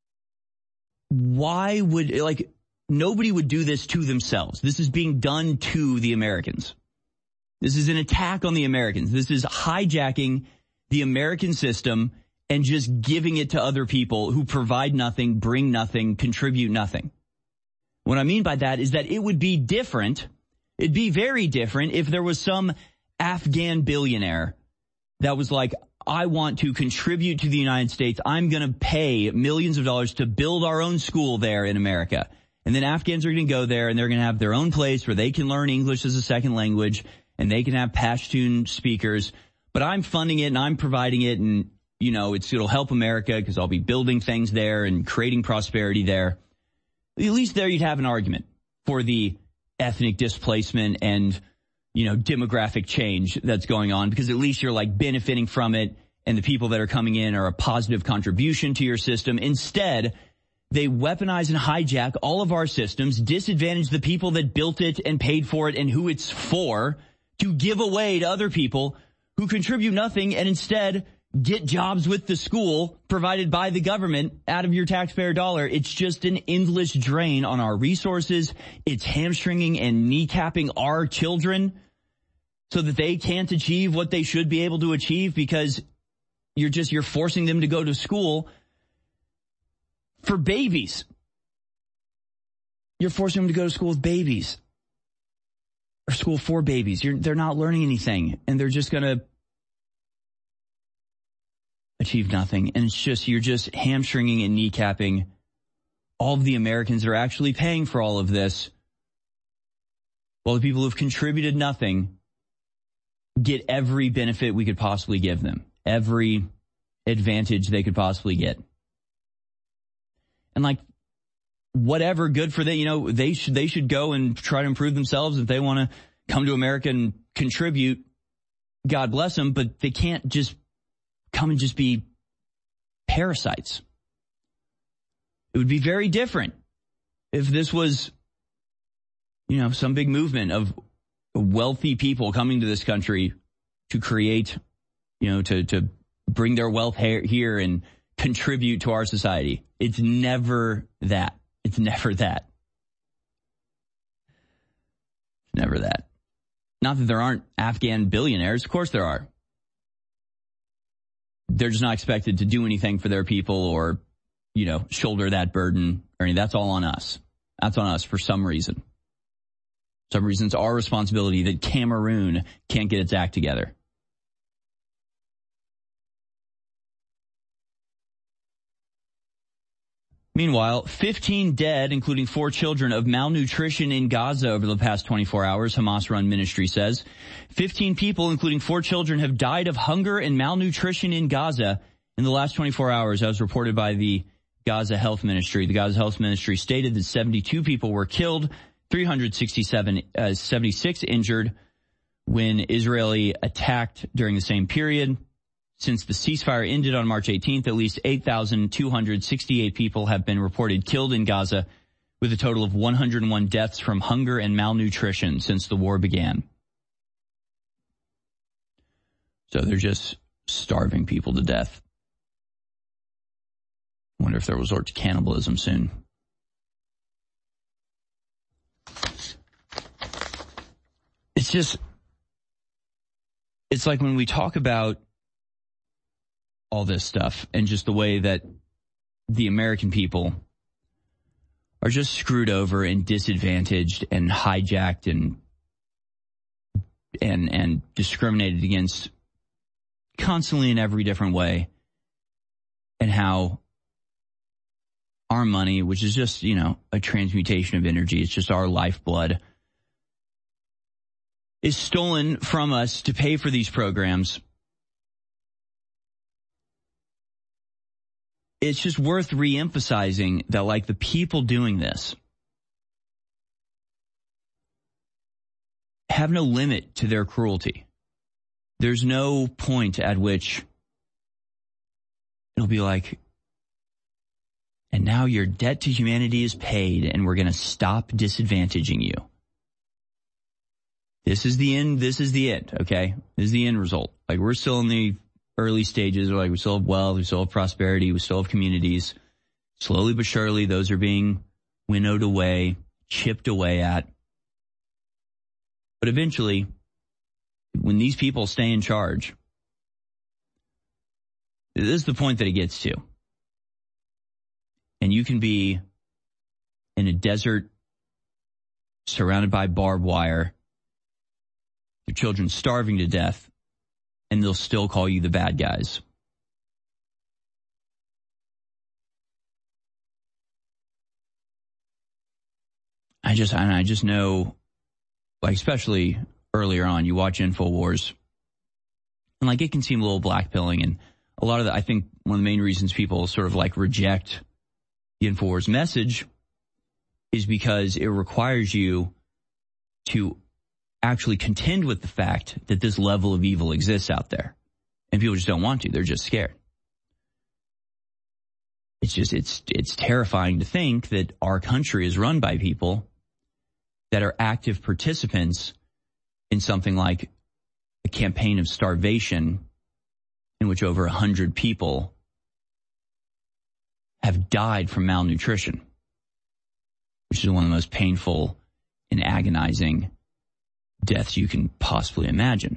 why would, like, nobody would do this to themselves. This is being done to the Americans. This is an attack on the Americans. This is hijacking the American system and just giving it to other people who provide nothing, bring nothing, contribute nothing. What I mean by that is that it would be different. It'd be very different if there was some Afghan billionaire that was like, I want to contribute to the United States. I'm going to pay millions of dollars to build our own school there in America. And then Afghans are going to go there and they're going to have their own place where they can learn English as a second language and they can have Pashtun speakers. But I'm funding it and I'm providing it, and, you know, it's, it'll help America because I'll be building things there and creating prosperity there. At least there you'd have an argument for the ethnic displacement and, you know, demographic change that's going on, because at least you're like benefiting from it and the people that are coming in are a positive contribution to your system. Instead, they weaponize and hijack all of our systems, disadvantage the people that built it and paid for it and who it's for, to give away to other people who contribute nothing and instead get jobs with the school provided by the government out of your taxpayer dollar. It's just an endless drain on our resources. It's hamstringing and kneecapping our children so that they can't achieve what they should be able to achieve, because you're just, you're forcing them to go to school for babies. You're forcing them to go to school with babies, or school for babies. You're, they're not learning anything, and they're just going to achieve nothing. And it's just, you're just hamstringing and kneecapping all of the Americans that are actually paying for all of this, while the people who've contributed nothing get every benefit we could possibly give them, every advantage they could possibly get. And like, whatever, good for them, you know, they should, they should go and try to improve themselves. If they want to come to America and contribute, God bless them, but they can't just come and just be parasites. It would be very different if this was, you know, some big movement of wealthy people coming to this country to create, you know, to, to bring their wealth here and contribute to our society. It's never that. It's never that. It's never that. Not that there aren't Afghan billionaires. Of course there are. They're just not expected to do anything for their people or you know, shoulder that burden. I mean, that's all on us. That's on us for some reason. Some reason it's our responsibility that Cameroon can't get its act together. Meanwhile, fifteen dead, including four children, of malnutrition in Gaza over the past twenty-four hours, Hamas-run ministry says. fifteen people, including four children, have died of hunger and malnutrition in Gaza in the last twenty-four hours, as reported by the Gaza Health Ministry. The Gaza Health Ministry stated that seventy-two people were killed, three hundred sixty-seven, uh, seventy-six injured when Israeli attacked during the same period. Since the ceasefire ended on March eighteenth, at least eight thousand two hundred sixty-eight people have been reported killed in Gaza, with a total of one hundred one deaths from hunger and malnutrition since the war began. So they're just starving people to death. I wonder if they'll resort to cannibalism soon. It's just, it's like when we talk about all this stuff and just the way that the American people are just screwed over and disadvantaged and hijacked and and and discriminated against constantly in every different way, and how our money, which is just, you know, a transmutation of energy, it's just our lifeblood, is stolen from us to pay for these programs. It's just worth reemphasizing that, like, the people doing this have no limit to their cruelty. There's no point at which it'll be like, and now your debt to humanity is paid and we're going to stop disadvantaging you. This is the end. This is the end. Okay. This is the end result. Like, we're still in the early stages. Like, we still have wealth. We still have prosperity. We still have communities. Slowly but surely, those are being winnowed away, chipped away at. But eventually, when these people stay in charge, this is the point that it gets to. And you can be in a desert surrounded by barbed wire, your children starving to death, and they'll still call you the bad guys. I just, and I just know, like, especially earlier on, you watch InfoWars, and like, it can seem a little blackpilling, and a lot of the, I think one of the main reasons people sort of like reject the InfoWars message is because it requires you to actually contend with the fact that this level of evil exists out there. And people just don't want to. They're just scared. It's just, it's, it's terrifying to think that our country is run by people that are active participants in something like a campaign of starvation in which over a hundred people have died from malnutrition, which is one of the most painful and agonizing deaths you can possibly imagine.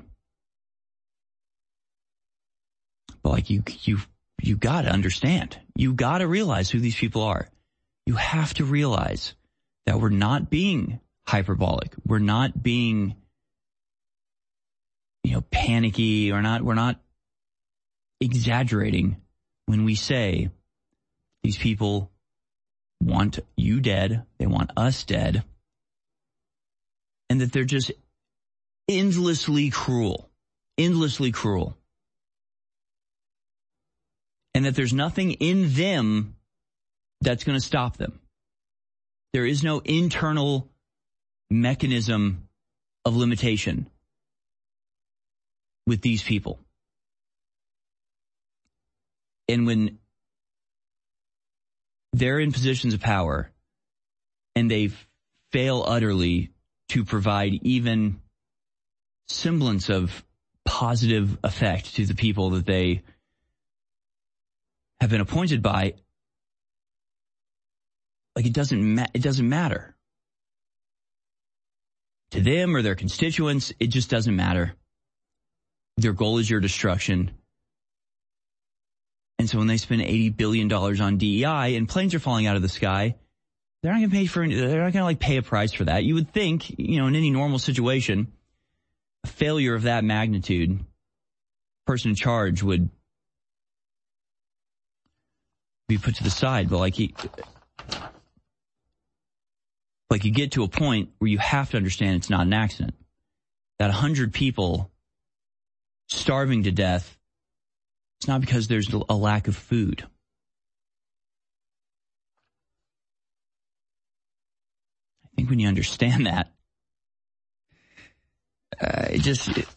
But like, you, you, you gotta understand. You gotta realize who these people are. You have to realize that we're not being hyperbolic. We're not being, you know, panicky, or not, we're not exaggerating when we say these people want you dead, they want us dead, and that they're just endlessly cruel, endlessly cruel. And that there's nothing in them that's going to stop them. There is no internal mechanism of limitation with these people. And when they're in positions of power and they fail utterly to provide even semblance of positive effect to the people that they have been appointed by, like, it doesn't ma- it doesn't matter to them or their constituents. It just doesn't matter. Their goal is your destruction. And so when they spend eighty billion dollars on D E I and planes are falling out of the sky, they're not going to pay for, they're not going to like pay a price for that. You would think, you know, in any normal situation, a failure of that magnitude, person in charge would be put to the side. But like he, like you get to a point where you have to understand it's not an accident. That a hundred people starving to death, it's not because there's a lack of food. I think when you understand that, uh, it just, it,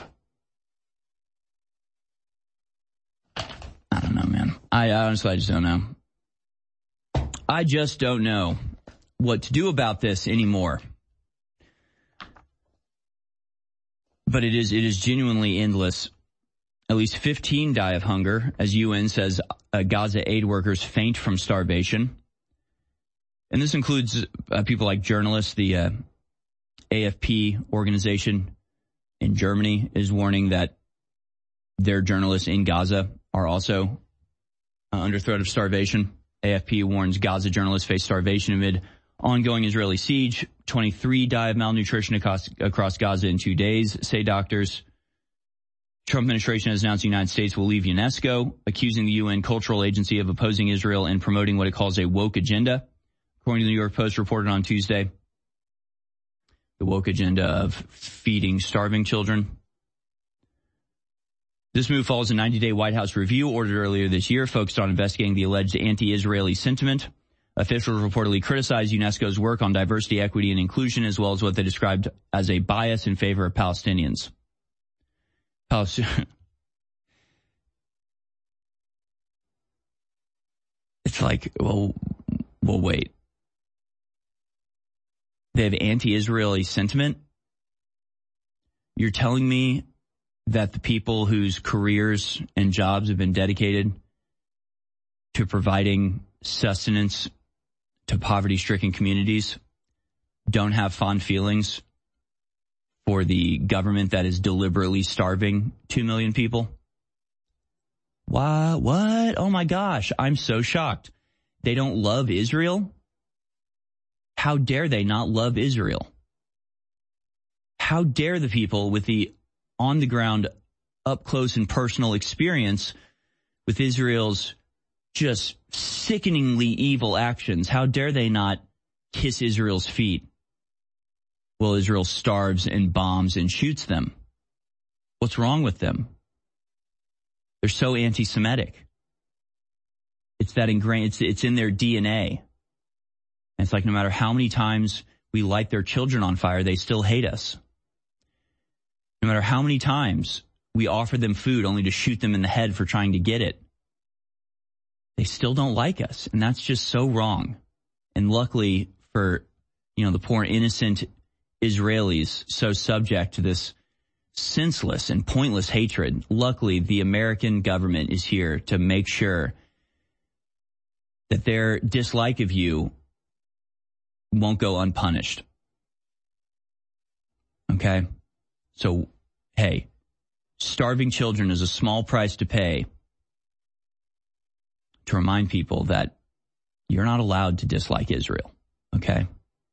I don't know, man. I, I honestly, I just don't know. I just don't know what to do about this anymore. But it is, it is genuinely endless. At least fifteen die of hunger, as U N says uh, Gaza aid workers faint from starvation. And this includes uh, people like journalists. The uh, A F P organization in Germany is warning that their journalists in Gaza are also uh, under threat of starvation. A F P warns Gaza journalists face starvation amid ongoing Israeli siege. twenty-three die of malnutrition across, across Gaza in two days, say doctors. Trump administration has announced the United States will leave UNESCO, accusing the U N cultural agency of opposing Israel and promoting what it calls a woke agenda. According to the New York Post reported on Tuesday, the woke agenda of feeding starving children. This move follows a ninety-day White House review ordered earlier this year focused on investigating the alleged anti-Israeli sentiment. Officials reportedly criticized UNESCO's work on diversity, equity, and inclusion, as well as what they described as a bias in favor of Palestinians. It's like, well, well, wait. They have anti-Israeli sentiment? You're telling me that the people whose careers and jobs have been dedicated to providing sustenance to poverty-stricken communities don't have fond feelings for the government that is deliberately starving two million people? What? What? Oh my gosh, I'm so shocked. They don't love Israel? How dare they not love Israel? How dare the people with the on-the-ground, up-close and personal experience with Israel's just sickeningly evil actions, how dare they not kiss Israel's feet? Well, Israel starves and bombs and shoots them. What's wrong with them? They're so anti-Semitic. It's that ingrained, it's, it's in their D N A. And it's like no matter how many times we light their children on fire, they still hate us. No matter how many times we offer them food only to shoot them in the head for trying to get it, they still don't like us. And that's just so wrong. And luckily for, you know, the poor innocent Israelis so subject to this senseless and pointless hatred, luckily the American government is here to make sure that their dislike of you won't go unpunished. Okay? So, hey, starving children is a small price to pay to remind people that you're not allowed to dislike Israel. Okay?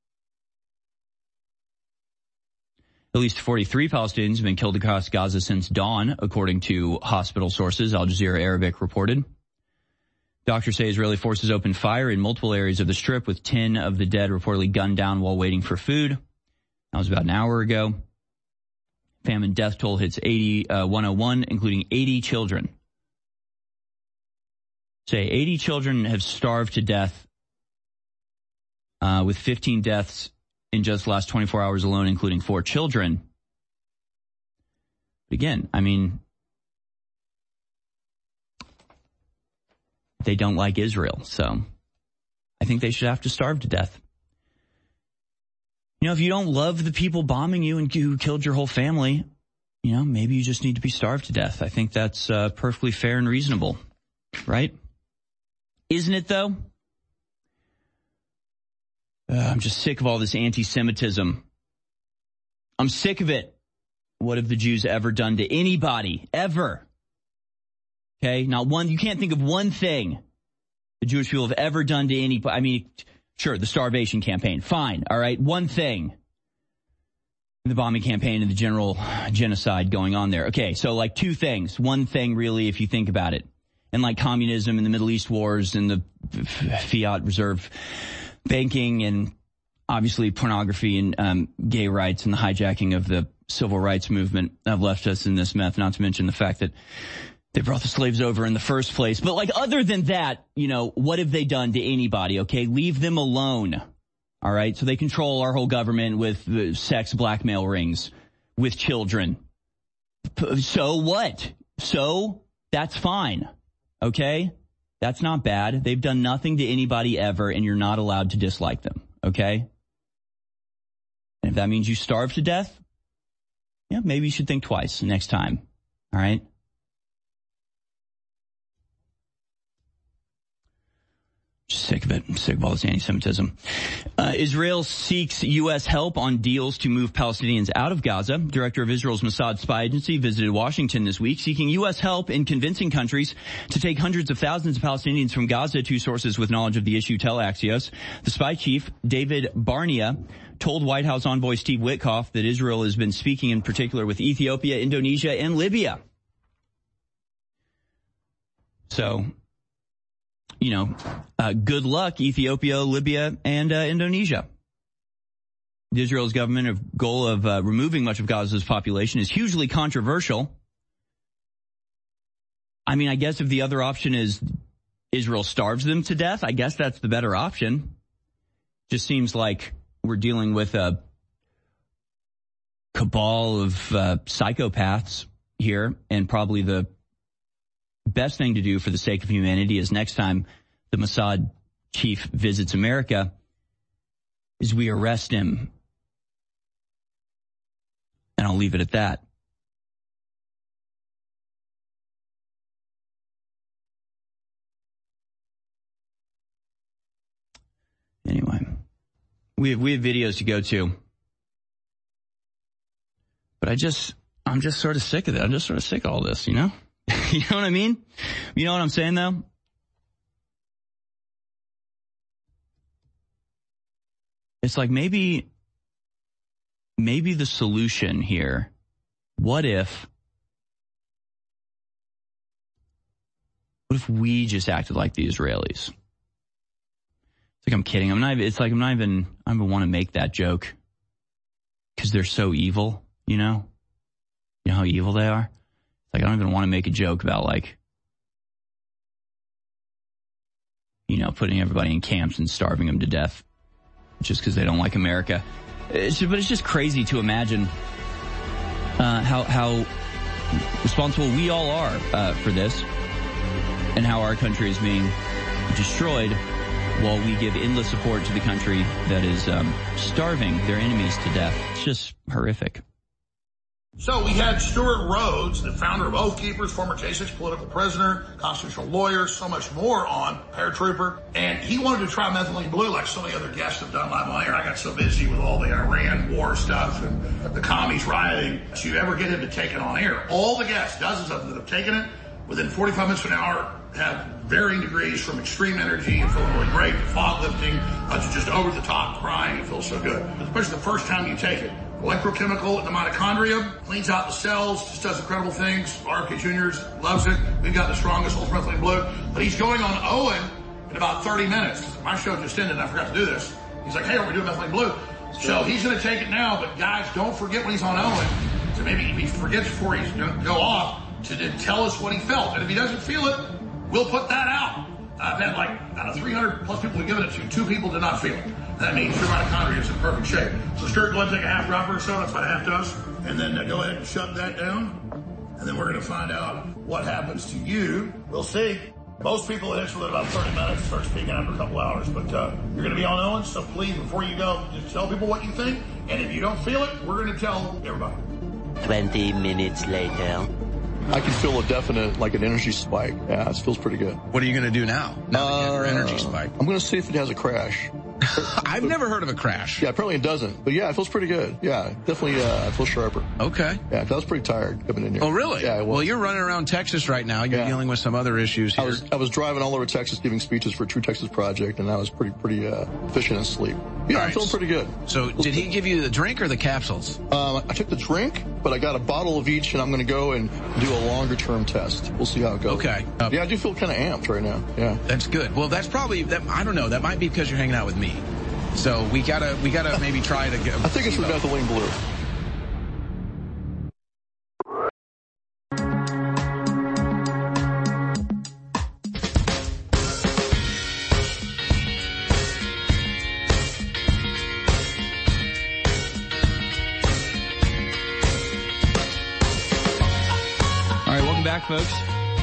At least forty-three Palestinians have been killed across Gaza since dawn, according to hospital sources, Al Jazeera Arabic reported. Doctors say Israeli forces opened fire in multiple areas of the Strip, with ten of the dead reportedly gunned down while waiting for food. That was about an hour ago. Famine death toll hits eighty, uh, one oh one, including eighty children. Say eighty children have starved to death, uh, with fifteen deaths in just the last twenty-four hours alone, including four children. But again, I mean, they don't like Israel, so I think they should have to starve to death. You know, if you don't love the people bombing you and who killed your whole family, you know, maybe you just need to be starved to death. I think that's uh, perfectly fair and reasonable, right? Isn't it, though? Uh, I'm just sick of all this anti-Semitism. I'm sick of it. What have the Jews ever done to anybody? Ever? Okay? Not one, you can't think of one thing the Jewish people have ever done to anybody. I mean, sure, the starvation campaign. Fine. All right. One thing. The bombing campaign and the general genocide going on there. Okay. So like two things. One thing really, if you think about it. And like communism and the Middle East wars and the fiat reserve banking and obviously pornography and um, gay rights and the hijacking of the civil rights movement have left us in this mess, not to mention the fact that they brought the slaves over in the first place. But like other than that, you know, what have they done to anybody? Okay, leave them alone. All right, so they control our whole government with uh, sex blackmail rings with children. So what? So that's fine. Okay? That's not bad. They've done nothing to anybody ever, and you're not allowed to dislike them. Okay? And if that means you starve to death, yeah, maybe you should think twice next time. All right? Just sick of it. I'm sick of all this anti-Semitism. Uh, Israel seeks U S help on deals to move Palestinians out of Gaza. Director of Israel's Mossad spy agency visited Washington this week, seeking U S help in convincing countries to take hundreds of thousands of Palestinians from Gaza. Two sources with knowledge of the issue tell Axios. The spy chief, David Barnea, told White House envoy Steve Witkoff that Israel has been speaking in particular with Ethiopia, Indonesia, and Libya. So, you know, uh, good luck, Ethiopia, Libya, and uh, Indonesia. Israel's government goal of uh, removing much of Gaza's population is hugely controversial. I mean, I guess if the other option is Israel starves them to death, I guess that's the better option. Just seems like we're dealing with a cabal of uh, psychopaths here, and probably the best thing to do for the sake of humanity is next time the Mossad chief visits America is we arrest him. And I'll leave it at that. Anyway, we have, we have videos to go to. But I just, I'm just sort of sick of it. I'm just sort of sick of all this, you know? You know what I mean? You know what I'm saying, though? It's like maybe, maybe the solution here, what if, what if we just acted like the Israelis? It's like I'm kidding. I'm not, it's like I'm not even, I don't even want to make that joke because they're so evil, you know? You know how evil they are? Like, I don't even want to make a joke about, like, you know, putting everybody in camps and starving them to death just because they don't like America. It's just, but it's just crazy to imagine uh, how how responsible we all are uh, for this and how our country is being destroyed while we give endless support to the country that is um, starving their enemies to death. It's just horrific. So we had Stuart Rhodes, the founder of Oath Keepers, former J six political prisoner, constitutional lawyer, so much more on, paratrooper. And he wanted to try methylene blue like so many other guests have done live on air. I got so busy with all the Iran war stuff and the commies rioting to ever get him to take it on air. All the guests, dozens of them that have taken it, within forty-five minutes to an hour, have varying degrees from extreme energy and feeling really great to fog lifting uh, to just over the top crying. It feels so good, especially the first time you take it. Electrochemical in the mitochondria, cleans out the cells, just does incredible things. R F K Junior's loves it. We've got the strongest ultramethylene blue. But he's going on Owen in about thirty minutes. My show just ended and I forgot to do this. He's like, hey, are we doing methylene blue? So he's going to take it now, but guys, don't forget when he's on Owen. So maybe if he forgets before he's going to go off to then tell us what he felt. And if he doesn't feel it, we'll put that out. I've had like, out of three hundred plus people who've given it to, two people did not feel it. That means your mitochondria is in perfect shape. So Stuart, go ahead and take a half drop or so. That's about a half dose. And then uh, go ahead and shut that down. And then we're going to find out what happens to you. We'll see. Most people it hits within about thirty minutes, start speaking after a couple hours. But uh, you're going to be on Owen, so please, before you go, just tell people what you think. And if you don't feel it, we're going to tell everybody. twenty minutes later. I can feel a definite, like an energy spike. Yeah, it feels pretty good. What are you going to do now? Now that you have your energy spike. I'm going to see if it has a crash. I've never heard of a crash. Yeah, apparently it doesn't. But yeah, it feels pretty good. Yeah, definitely uh, I feel sharper. Okay. Yeah, 'cause I was pretty tired coming in here. Oh, really? Yeah, well, you're running around Texas right now. You're yeah. dealing with some other issues here. I was, I was driving all over Texas giving speeches for True Texas Project, and I was pretty pretty uh, efficient in sleep. Yeah, right. I'm feeling pretty good. So did he give you the drink or the capsules? Um, I took the drink, but I got a bottle of each, and I'm going to go and do a longer-term test. We'll see how it goes. Okay. Uh, yeah, I do feel kind of amped right now. Yeah. That's good. Well, that's probably, that, I don't know, that might be because you're hanging out with me. So we gotta, we gotta maybe try to get. I think it's for methylene blue. All right, welcome back, folks.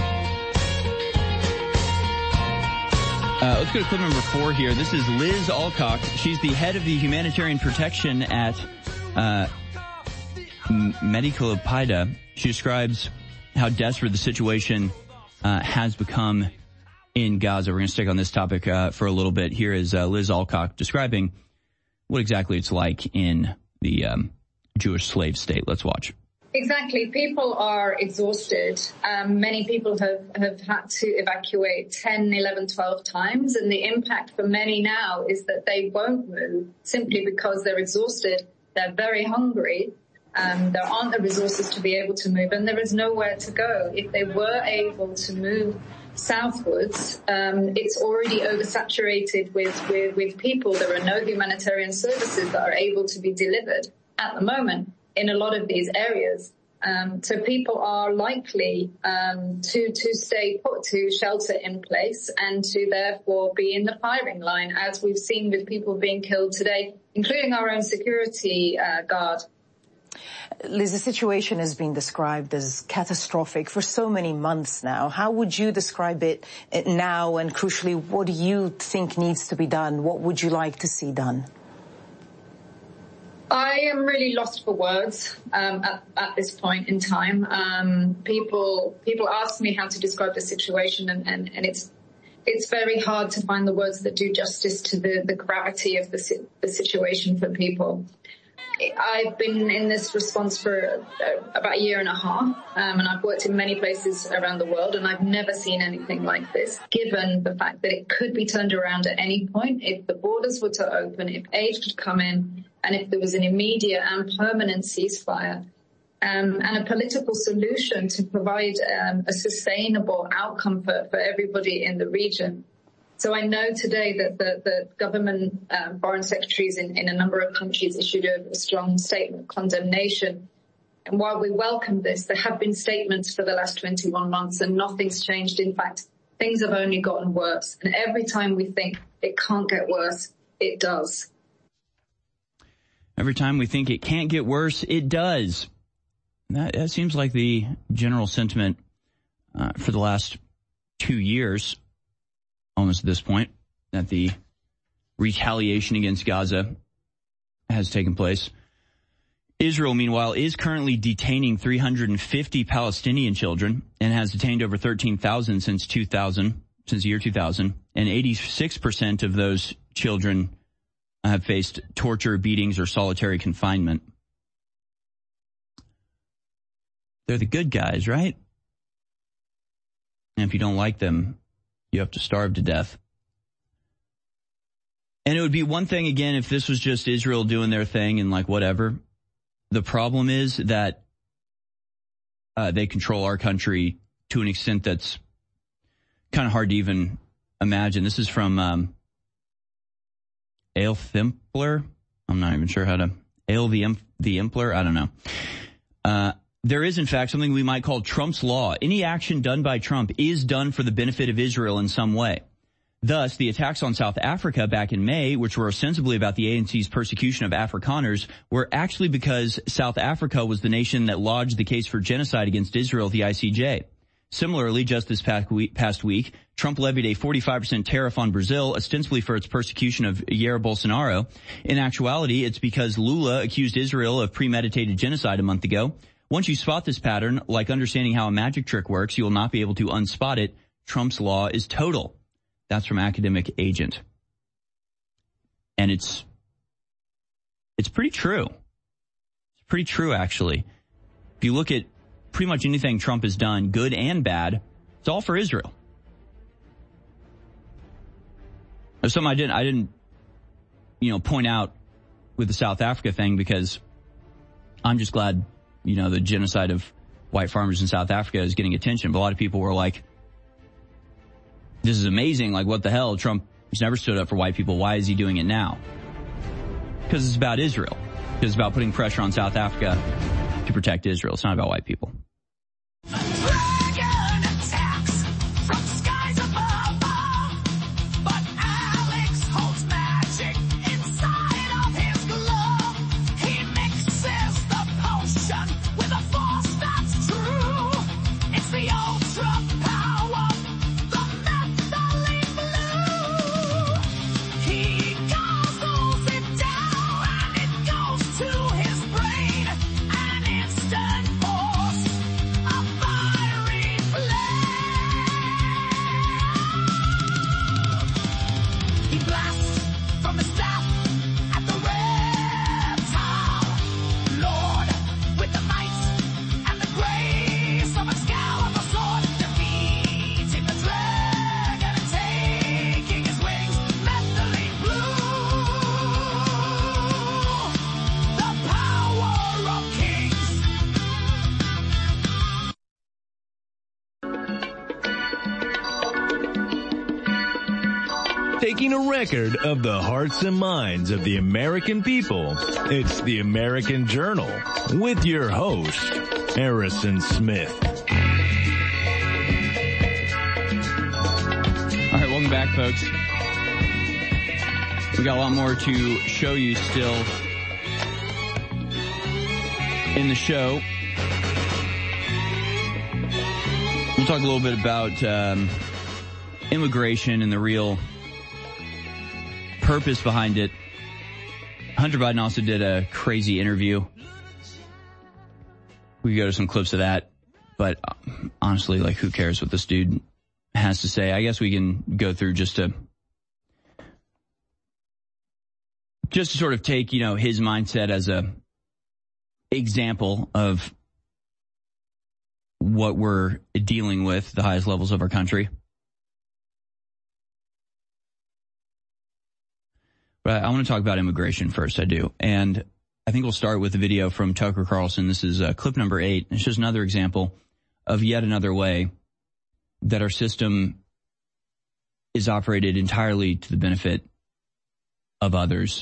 Uh, let's go to clip number four here. This is Liz Alcock. She's the head of the humanitarian protection at uh, Medicalopida. She describes how desperate the situation uh, has become in Gaza. We're going to stick on this topic uh, for a little bit. Here is uh, Liz Alcock describing what exactly it's like in the um, Jewish slave state. Let's watch. Exactly. People are exhausted. Um, many people have, have had to evacuate ten, eleven, twelve times. And the impact for many now is that they won't move simply because they're exhausted. They're very hungry. Um, there aren't the resources to be able to move, and there is nowhere to go. If they were able to move southwards, um, it's already oversaturated with, with, with people. There are no humanitarian services that are able to be delivered at the moment in a lot of these areas. Um, so people are likely um, to, to stay put, to shelter in place, and to therefore be in the firing line, as we've seen with people being killed today, including our own security uh, guard. Liz, the situation has been described as catastrophic for so many months now. How would you describe it now, and crucially, what do you think needs to be done? What would you like to see done? I am really lost for words um, at, at this point in time. Um, people people ask me how to describe the situation, and, and, and it's it's very hard to find the words that do justice to the, the gravity of the, the situation for people. I've been in this response for uh, about a year and a half, um, and I've worked in many places around the world, and I've never seen anything like this, given the fact that it could be turned around at any point if the borders were to open, if aid could come in, and if there was an immediate and permanent ceasefire, um, and a political solution to provide um, a sustainable outcome for, for everybody in the region. So I know today that the, the government um, foreign secretaries in, in a number of countries issued a, a strong statement of condemnation. And while we welcome this, there have been statements for the last twenty-one months and nothing's changed. In fact, things have only gotten worse. And every time we think it can't get worse, it does. Every time we think it can't get worse, it does. That, that seems like the general sentiment uh, for the last two years. Almost at this point, that the retaliation against Gaza has taken place. Israel, meanwhile, is currently detaining three hundred fifty Palestinian children and has detained over thirteen thousand since two thousand, since the year two thousand, and eighty-six percent of those children have faced torture, beatings, or solitary confinement. They're the good guys, right? And if you don't like them, you have to starve to death. And it would be one thing, again, if this was just Israel doing their thing and like whatever. The problem is that uh, they control our country to an extent that's kind of hard to even imagine. This is from um, Ale Thimpler. I'm not even sure how to... Ale the, Imp- the Impler? I don't know. Uh There is, in fact, something we might call Trump's law. Any action done by Trump is done for the benefit of Israel in some way. Thus, the attacks on South Africa back in May, which were ostensibly about the A N C's persecution of Afrikaners, were actually because South Africa was the nation that lodged the case for genocide against Israel at the I C J. Similarly, just this past week, past week, Trump levied a forty-five percent tariff on Brazil, ostensibly for its persecution of Jair Bolsonaro. In actuality, it's because Lula accused Israel of premeditated genocide a month ago. Once you spot this pattern, like understanding how a magic trick works, you will not be able to unspot it. Trump's law is total. That's from Academic Agent. And it's, it's pretty true. It's pretty true, actually. If you look at pretty much anything Trump has done, good and bad, it's all for Israel. There's something I didn't, I didn't, you know, point out with the South Africa thing, because I'm just glad, you know, the genocide of white farmers in South Africa is getting attention. But a lot of people were like, this is amazing. Like, what the hell? Trump has never stood up for white people. Why is he doing it now? Because it's about Israel. It's about putting pressure on South Africa to protect Israel. It's not about white people. Taking a record of the hearts and minds of the American people, it's the American Journal with your host, Harrison Smith. All right, welcome back, folks. We got a lot more to show you still in the show. We'll talk a little bit about um, immigration and the real purpose behind it. Hunter Biden also did a crazy interview. We can go to some clips of that, but honestly, like, who cares what this dude has to say? I guess we can go through just to just to sort of take, you know, his mindset as a example of what we're dealing with, the highest levels of our country. But I want to talk about immigration first, I do. And I think we'll start with a video from Tucker Carlson. This is uh, clip number eight. It's just another example of yet another way that our system is operated entirely to the benefit of others,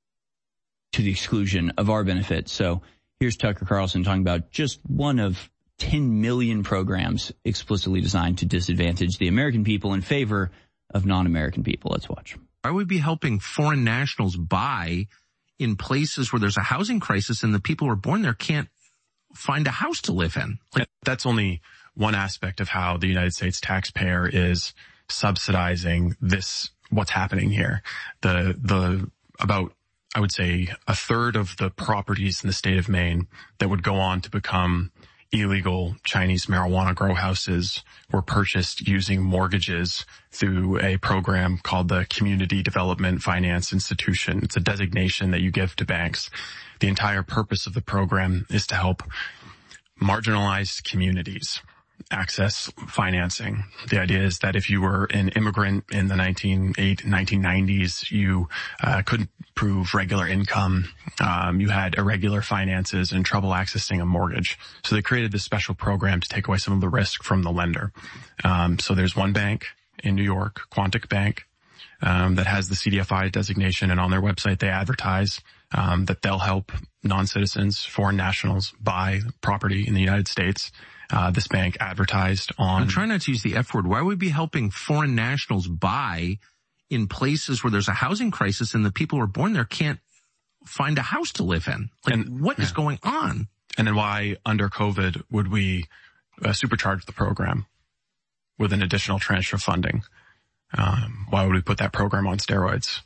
to the exclusion of our benefit. So here's Tucker Carlson talking about just one of ten million programs explicitly designed to disadvantage the American people in favor of non-American people. Let's watch. Why would we be helping foreign nationals buy in places where there's a housing crisis and the people who are born there can't find a house to live in? Like, that's only one aspect of how the United States taxpayer is subsidizing this, what's happening here. The, the, about, I would say, a third of the properties in the state of Maine that would go on to become illegal Chinese marijuana grow houses were purchased using mortgages through a program called the Community Development Finance Institution. It's a designation that you give to banks. The entire purpose of the program is to help marginalized communities access financing. The idea is that if you were an immigrant in the nineteen nineties, you uh, couldn't prove regular income, um, you had irregular finances and trouble accessing a mortgage. So they created this special program to take away some of the risk from the lender. Um, so there's one bank in New York, Quantic Bank, um, that has the C D F I designation, and on their website they advertise um, that they'll help non-citizens, foreign nationals buy property in the United States. Uh, this bank advertised on... I'm trying not to use the F word. Why would we be helping foreign nationals buy in places where there's a housing crisis and the people who are born there can't find a house to live in? Like, and, what yeah. is going on? And then why, under COVID, would we uh, supercharge the program with an additional tranche of funding? Um, why would we put that program on steroids?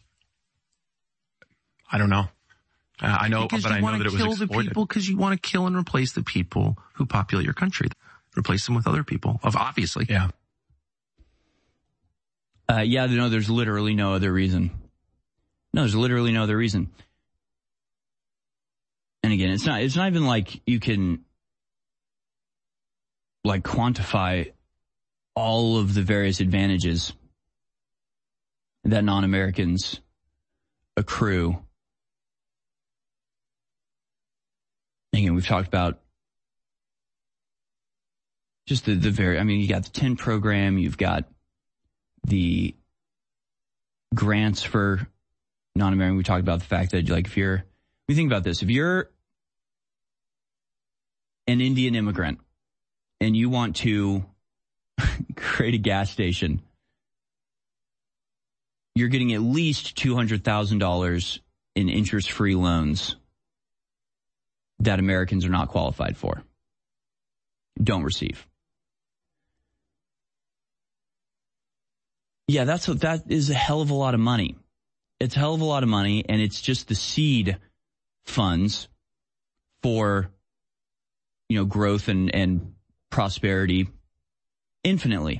I don't know. Uh, I know, because but I know that it was exploited. Because you want to kill the people, because you want to kill and replace the people who populate your country. Replace them with other people, of obviously. Yeah. Uh, yeah, no, there's literally no other reason. No, there's literally no other reason. And again, it's not, it's not even like you can like quantify all of the various advantages that non-Americans accrue. Again, we've talked about just the, the very, I mean, you got the T I N program, you've got the grants for non-American. We talked about the fact that, like, if you're, we think about this, if you're an Indian immigrant and you want to create a gas station, you're getting at least two hundred thousand dollars in interest-free loans that Americans are not qualified for, don't receive. Yeah, that's what, that is a hell of a lot of money. It's a hell of a lot of money, and it's just the seed funds for, you know, growth and, and prosperity infinitely.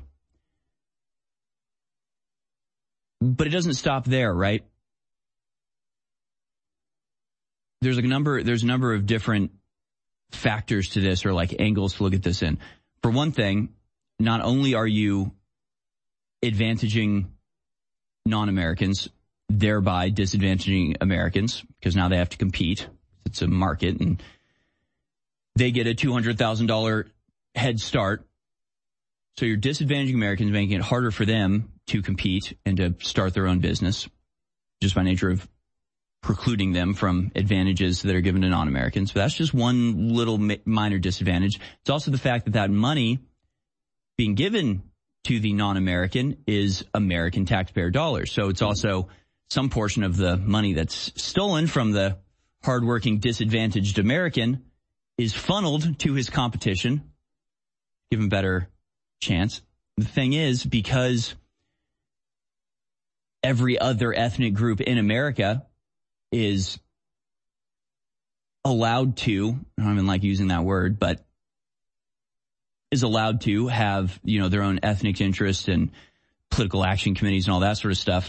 But it doesn't stop there, right? There's a number, there's a number of different factors to this, or like angles to look at this in. For one thing, not only are you advantaging non-Americans, thereby disadvantaging Americans, because now they have to compete. It's a market, and they get a two hundred thousand dollars head start. So you're disadvantaging Americans, making it harder for them to compete and to start their own business, just by nature of precluding them from advantages that are given to non-Americans. So that's just one little minor disadvantage. It's also the fact that that money being given to the non-American is American taxpayer dollars. So it's also some portion of the money that's stolen from the hardworking, disadvantaged American is funneled to his competition, give him better chance. The thing is, because every other ethnic group in America is allowed to, I don't even like using that word, but is allowed to have, you know, their own ethnic interests and political action committees and all that sort of stuff.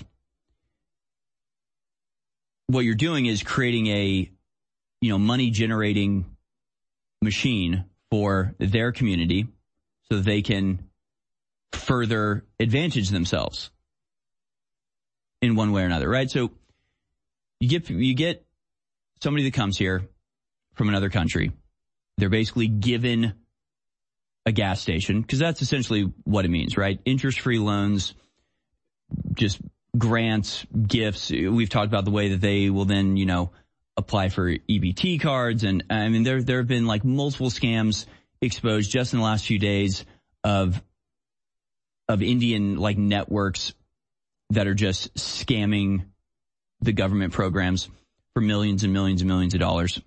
What you're doing is creating a, you know, money generating machine for their community so that they can further advantage themselves in one way or another, right? So you get, you get somebody that comes here from another country. They're basically given a gas station, because that's essentially what it means, right? Interest-free loans, just grants, gifts. We've talked about the way that they will then, you know, apply for E B T cards. And I mean, there, there have been like multiple scams exposed just in the last few days of, of Indian like networks that are just scamming the government programs for millions and millions and millions of dollars.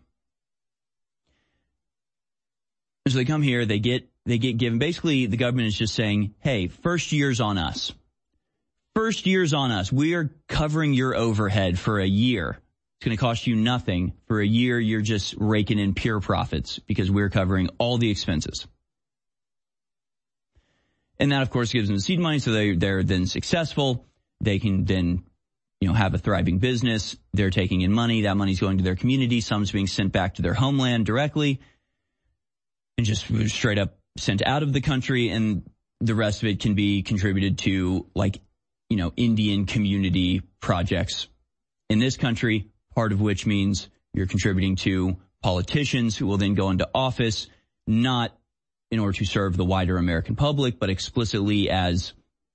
So they come here, they get, they get given, basically the government is just saying, hey, first year's on us. First year's on us. We are covering your overhead for a year. It's going to cost you nothing. For a year, you're just raking in pure profits because we're covering all the expenses. And that, of course, gives them the seed money, so they, they're then successful. They can then, you know, have a thriving business. They're taking in money. That money's going to their community. Some's being sent back to their homeland directly and just straight up sent out of the country. And the rest of it can be contributed to, like, you know, Indian community projects in this country, part of which means you're contributing to politicians who will then go into office, not in order to serve the wider American public, but explicitly as,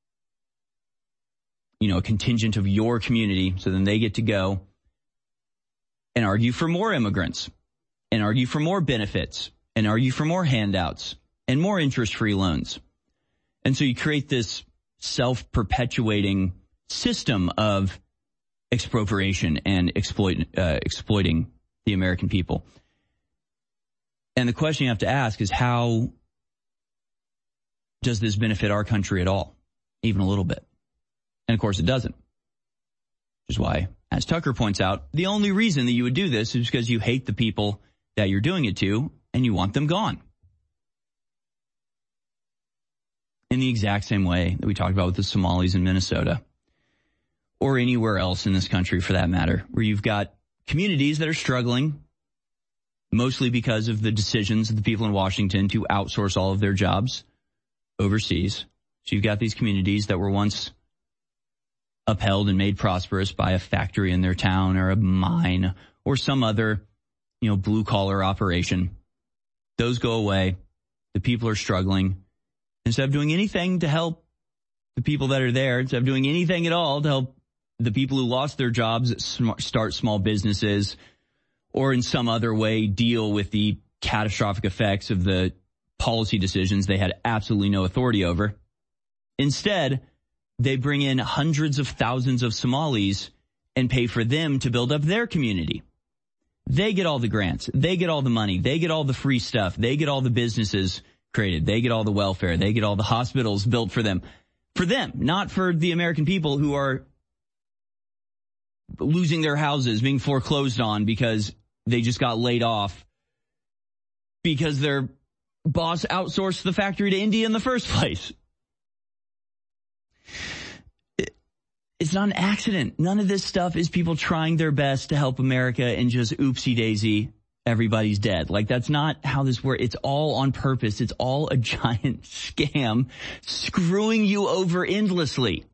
you know, a contingent of your community. So then they get to go and argue for more immigrants and argue for more benefits and argue for more handouts and more interest-free loans. And so you create this self-perpetuating system of expropriation and exploit, uh, exploiting the American people. And the question you have to ask is, how does this benefit our country at all? Even a little bit. And of course it doesn't. Which is why, as Tucker points out, the only reason that you would do this is because you hate the people that you're doing it to and you want them gone. In the exact same way that we talked about with the Somalis in Minnesota. or anywhere else in this country for that matter, where you've got communities that are struggling, mostly because of the decisions of the people in Washington to outsource all of their jobs overseas. So you've got these communities that were once upheld and made prosperous by a factory in their town or a mine or some other, you know, blue collar operation. Those go away. The people are struggling. Instead of doing anything to help the people that are there, instead of doing anything at all to help the people who lost their jobs start small businesses or in some other way deal with the catastrophic effects of the policy decisions they had absolutely no authority over. Instead, they bring in hundreds of thousands of Somalis and pay for them to build up their community. They get all the grants. They get all the money. They get all the free stuff. They get all the businesses created. They get all the welfare. They get all the hospitals built for them. For them, not for the American people who are losing their houses, being foreclosed on because they just got laid off because their boss outsourced the factory to India in the first place. It's not an accident. None of this stuff is people trying their best to help America and just oopsie daisy, everybody's dead. Like, that's not how this works. It's all on purpose. It's all a giant scam screwing you over endlessly.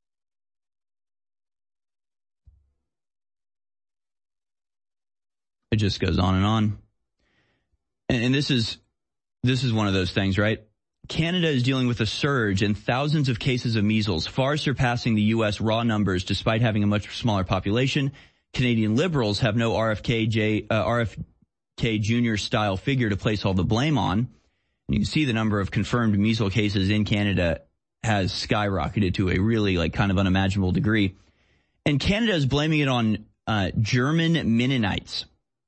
It just goes on and on. And, and this is this is one of those things, right? Canada is dealing with a surge in thousands of cases of measles, far surpassing the U S raw numbers despite having a much smaller population. Canadian Liberals have no R F K J, uh, R F K Junior style figure to place all the blame on. And you can see the number of confirmed measles cases in Canada has skyrocketed to a really like kind of unimaginable degree. And Canada is blaming it on uh, German Mennonites.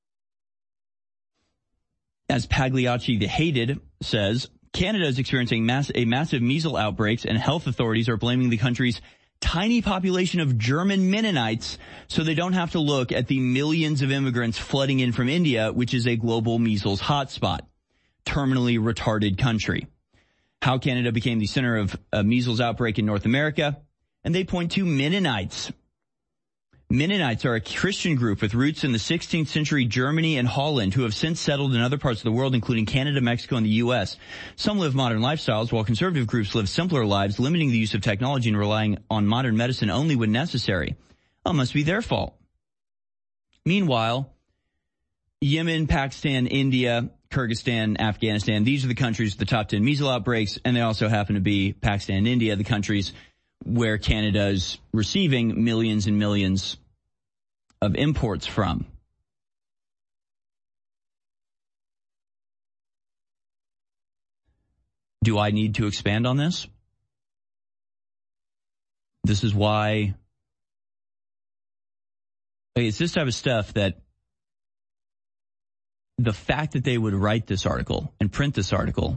As Pagliacci the Hated says, Canada is experiencing mass, a massive measles outbreaks, and health authorities are blaming the country's tiny population of German Mennonites so they don't have to look at the millions of immigrants flooding in from India, which is a global measles hotspot, terminally retarded country. How Canada became the center of a measles outbreak in North America, and they point to Mennonites. Mennonites are a Christian group with roots in the sixteenth century Germany and Holland who have since settled in other parts of the world, including Canada, Mexico, and the U S. Some live modern lifestyles, while conservative groups live simpler lives, limiting the use of technology and relying on modern medicine only when necessary. Well, it must be their fault. Meanwhile, Yemen, Pakistan, India, Kyrgyzstan, Afghanistan, these are the countries with the top ten measles outbreaks, and they also happen to be Pakistan and India, the countries where Canada is receiving millions and millions of imports from. Do I need to expand on this? This is why it's this type of stuff that the fact that they would write this article and print this article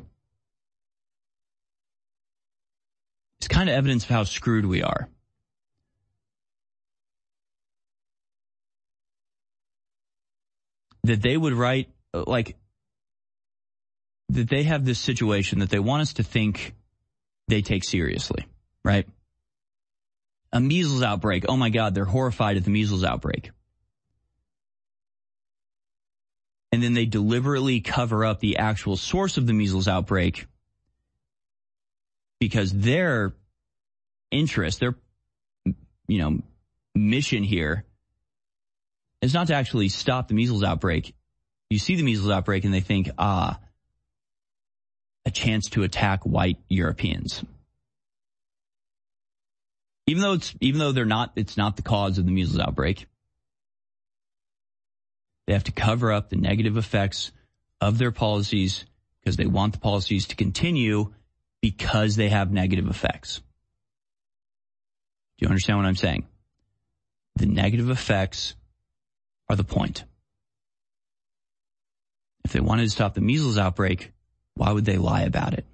is kind of evidence of how screwed we are. That they would write, like, that they have this situation that they want us to think they take seriously, right? A measles outbreak. Oh my God, they're horrified at the measles outbreak. And then they deliberately cover up the actual source of the measles outbreak because their interest, their, you know, mission here is not to actually stop the measles outbreak. You see the measles outbreak and they think, ah, a chance to attack white Europeans. Even though it's, even though they're not, it's not the cause of the measles outbreak. They have to cover up the negative effects of their policies because they want the policies to continue because they have negative effects. Do you understand what I'm saying? The negative effects are the point. If they wanted to stop the measles outbreak, why would they lie about it?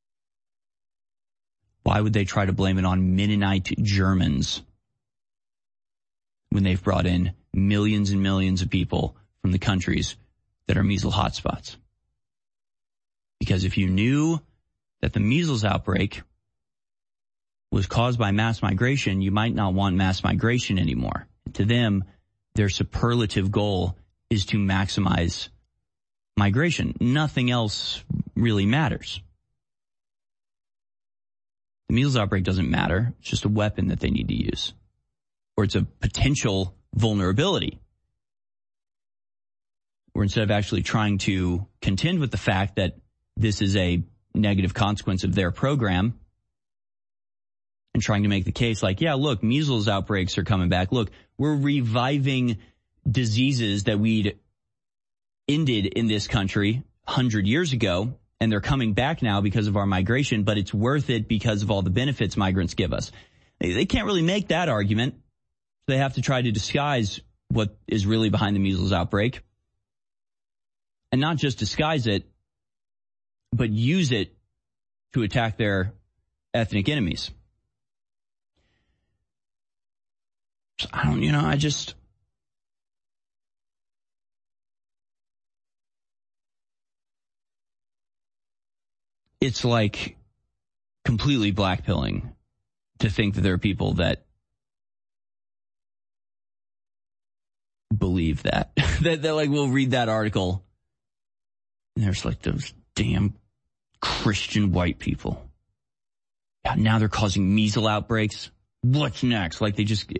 Why would they try to blame it on Mennonite Germans when they've brought in millions and millions of people from the countries that are measles hotspots? Because if you knew that the measles outbreak was caused by mass migration, you might not want mass migration anymore. To them, their superlative goal is to maximize migration. Nothing else really matters. The measles outbreak doesn't matter. It's just a weapon that they need to use. Or it's a potential vulnerability. Or instead of actually trying to contend with the fact that this is a negative consequence of their program and trying to make the case like, yeah, look, measles outbreaks are coming back. Look, we're reviving diseases that we'd ended in this country one hundred years ago, and they're coming back now because of our migration, but it's worth it because of all the benefits migrants give us. They can't really make that argument. They have to try to disguise what is really behind the measles outbreak. And not just disguise it, but use it to attack their ethnic enemies. I don't, you know, I just... It's like completely blackpilling to think that there are people that believe that. that, that like will read that article and there's like those damn Christian white people. Yeah, now they're causing measles outbreaks. What's next? Like they just,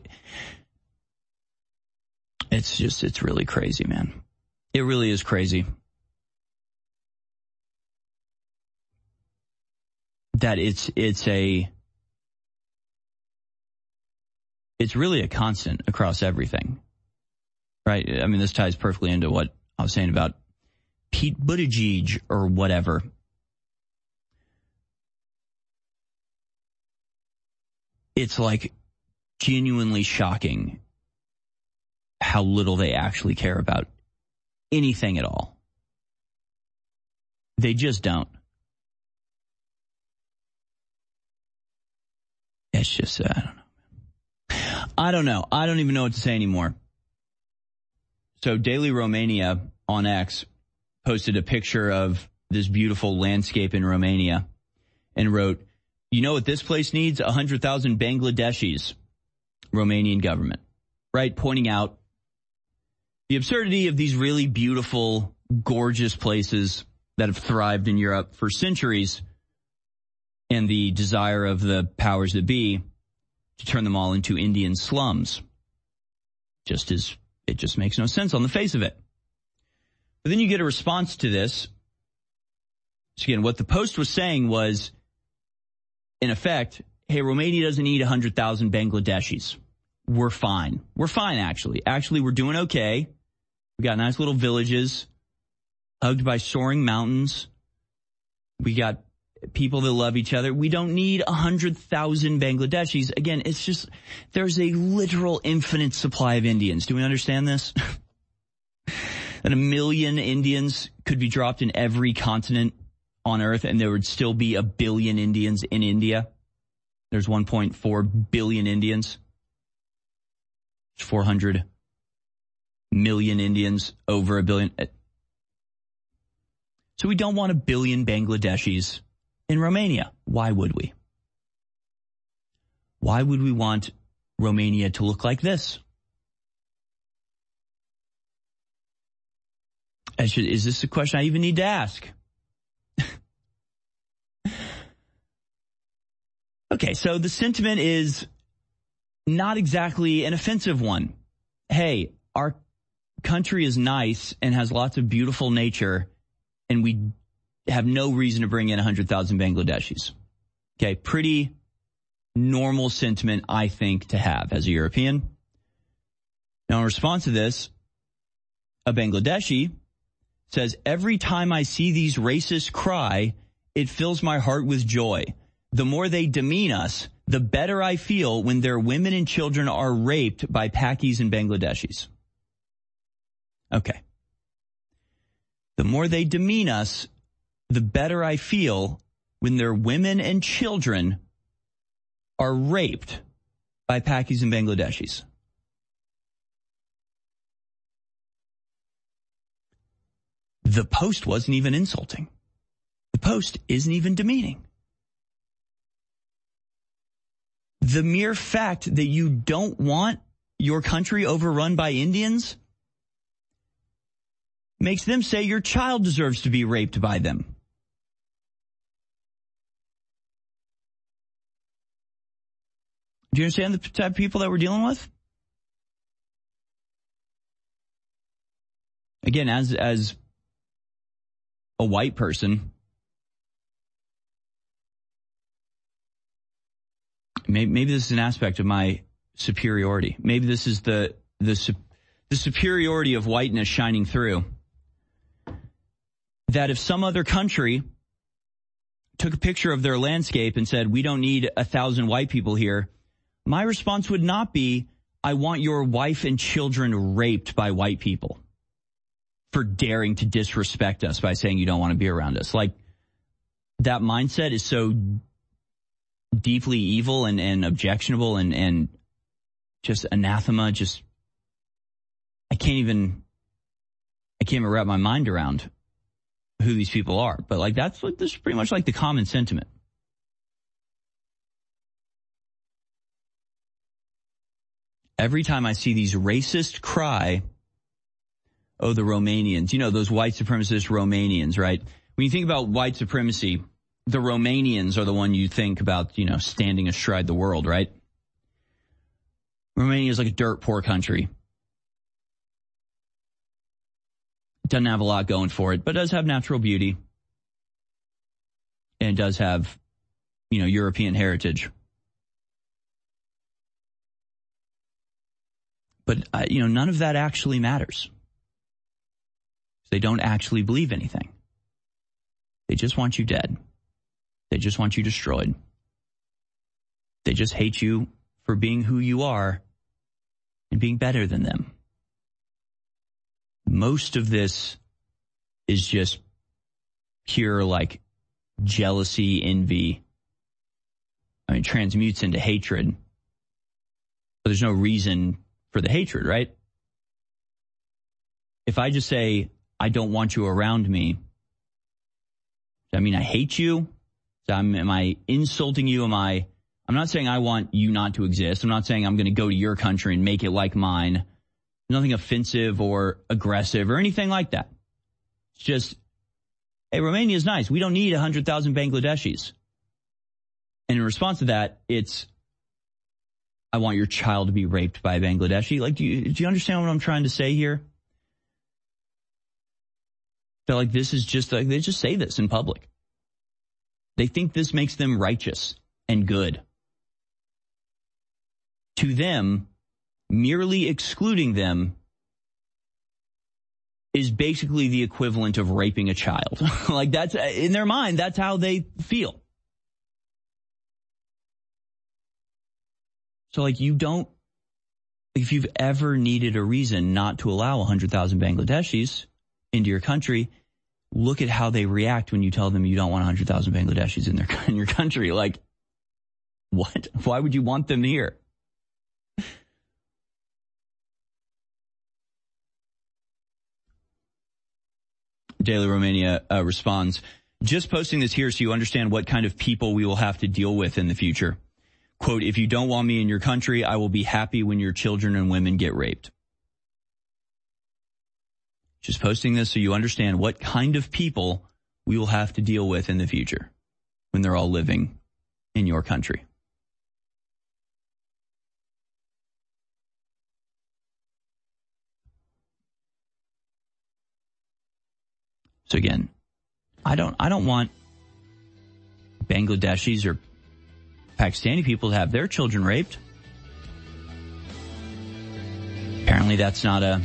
it's just, it's really crazy, man. It really is crazy. That it's, it's a, it's really a constant across everything. Right? I mean, this ties perfectly into what I was saying about Pete Buttigieg or whatever. It's like genuinely shocking how little they actually care about anything at all. They just don't. It's just, uh, I don't know. I don't know. I don't even know what to say anymore. So Daily Romania on X posted a picture of this beautiful landscape in Romania and wrote, you know what this place needs? one hundred thousand Bangladeshis. Romanian government. Right? Pointing out the absurdity of these really beautiful, gorgeous places that have thrived in Europe for centuries and the desire of the powers that be to turn them all into Indian slums. Just as it just makes no sense on the face of it. But then you get a response to this. So again, what the Post was saying was, in effect, hey, Romania doesn't need one hundred thousand Bangladeshis. We're fine. We're fine, actually. Actually, we're doing okay. We got nice little villages hugged by soaring mountains. We got people that love each other. We don't need one hundred thousand Bangladeshis. Again, it's just, there's a literal infinite supply of Indians. Do we understand this? That a million Indians could be dropped in every continent on Earth and there would still be a billion Indians in India. There's one point four billion Indians. four hundred million Indians, over a billion. So we don't want a billion Bangladeshis in Romania. Why would we? Why would we want Romania to look like this? Should, is this a question I even need to ask? Okay, so the sentiment is not exactly an offensive one. Hey, our country is nice and has lots of beautiful nature, and we have no reason to bring in one hundred thousand Bangladeshis. Okay, pretty normal sentiment, I think, to have as a European. Now, in response to this, a Bangladeshi says, every time I see these racists cry, it fills my heart with joy. The more they demean us, the better I feel when their women and children are raped by Pakis and Bangladeshis. Okay. The more they demean us, the better I feel when their women and children are raped by Pakis and Bangladeshis. The Post wasn't even insulting. The Post isn't even demeaning. The mere fact that you don't want your country overrun by Indians makes them say your child deserves to be raped by them. Do you understand the type of people that we're dealing with? Again, as as a white person, maybe, maybe this is an aspect of my superiority. Maybe this is the the the superiority of whiteness shining through. That if some other country took a picture of their landscape and said, we don't need a thousand white people here, my response would not be, I want your wife and children raped by white people for daring to disrespect us by saying you don't want to be around us. Like, that mindset is so deeply evil and, and objectionable and, and just anathema. Just, I can't even, I can't even wrap my mind around who these people are. But like, that's what this is pretty much like the common sentiment. Every time I see these racists cry, oh, the Romanians, you know, those white supremacist Romanians, right? When you think about white supremacy, the Romanians are the one you think about, you know, standing astride the world, right? Romania is like a dirt poor country. Doesn't have a lot going for it, but does have natural beauty. And does have, you know, European heritage. But, uh, you know, none of that actually matters. They don't actually believe anything. They just want you dead. They just want you destroyed. They just hate you for being who you are and being better than them. Most of this is just pure, like, jealousy, envy. I mean, transmutes into hatred. But there's no reason for the hatred, right? If I just say, I don't want you around me, does that mean I hate you? Am, am I insulting you? Am I, I'm not saying I want you not to exist. I'm not saying I'm going to go to your country and make it like mine. Nothing offensive or aggressive or anything like that. It's just, hey, Romania is nice. We don't need one hundred thousand Bangladeshis. And in response to that, it's, I want your child to be raped by a Bangladeshi. Like, do you, do you understand what I'm trying to say here? They're like, this is just, like, they just say this in public. They think this makes them righteous and good. To them, merely excluding them is basically the equivalent of raping a child. Like, that's, in their mind, that's how they feel. So, like, you don't, if you've ever needed a reason not to allow one hundred thousand Bangladeshis into your country, look at how they react when you tell them you don't want one hundred thousand Bangladeshis in their in your country. Like, what? Why would you want them here? Daily Romania uh, responds, just posting this here so you understand what kind of people we will have to deal with in the future. Quote, if you don't want me in your country, I will be happy when your children and women get raped. Just posting this so you understand what kind of people we will have to deal with in the future when they're all living in your country. So again, I don't I don't want Bangladeshis or Pakistani people to have their children raped. Apparently that's not a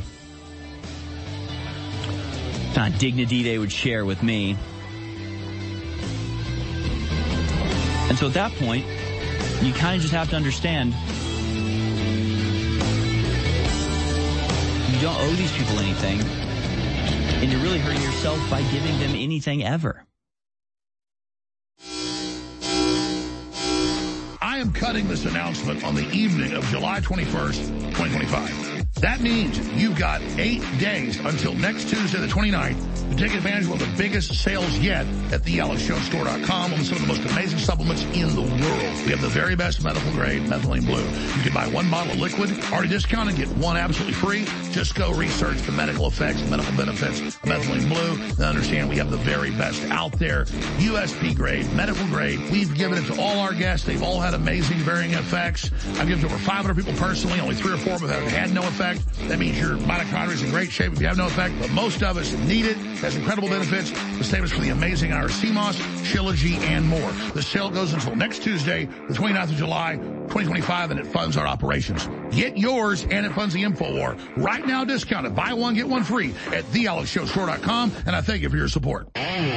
it's not a dignity they would share with me. And so at that point, you kind of just have to understand you don't owe these people anything, and you're really hurting yourself by giving them anything ever. I am cutting this announcement on the evening of July twenty-first, twenty twenty-five. That means you've got eight days until next Tuesday, the twenty-ninth, to take advantage of one of the biggest sales yet at the alex jones store dot com on some of the most amazing supplements in the world. We have the very best medical grade methylene blue. You can buy one bottle of liquid, already discounted, get one absolutely free. Just go research the medical effects, medical benefits of methylene blue, and understand we have the very best out there. U S P grade, medical grade. We've given it to all our guests. They've all had amazing varying effects. I've given it to over five hundred people personally. Only three or four of them have had no effect. That means your mitochondria is in great shape if you have no effect, but most of us need it. It has incredible benefits. The same is for the amazing Irish sea moss, Shilajit, and more. The sale goes until next Tuesday, the twenty-ninth of July, twenty twenty-five, and it funds our operations. Get yours, and it funds the InfoWar. Right now, discounted. Buy one, get one free at the alex jones store dot com, and I thank you for your support.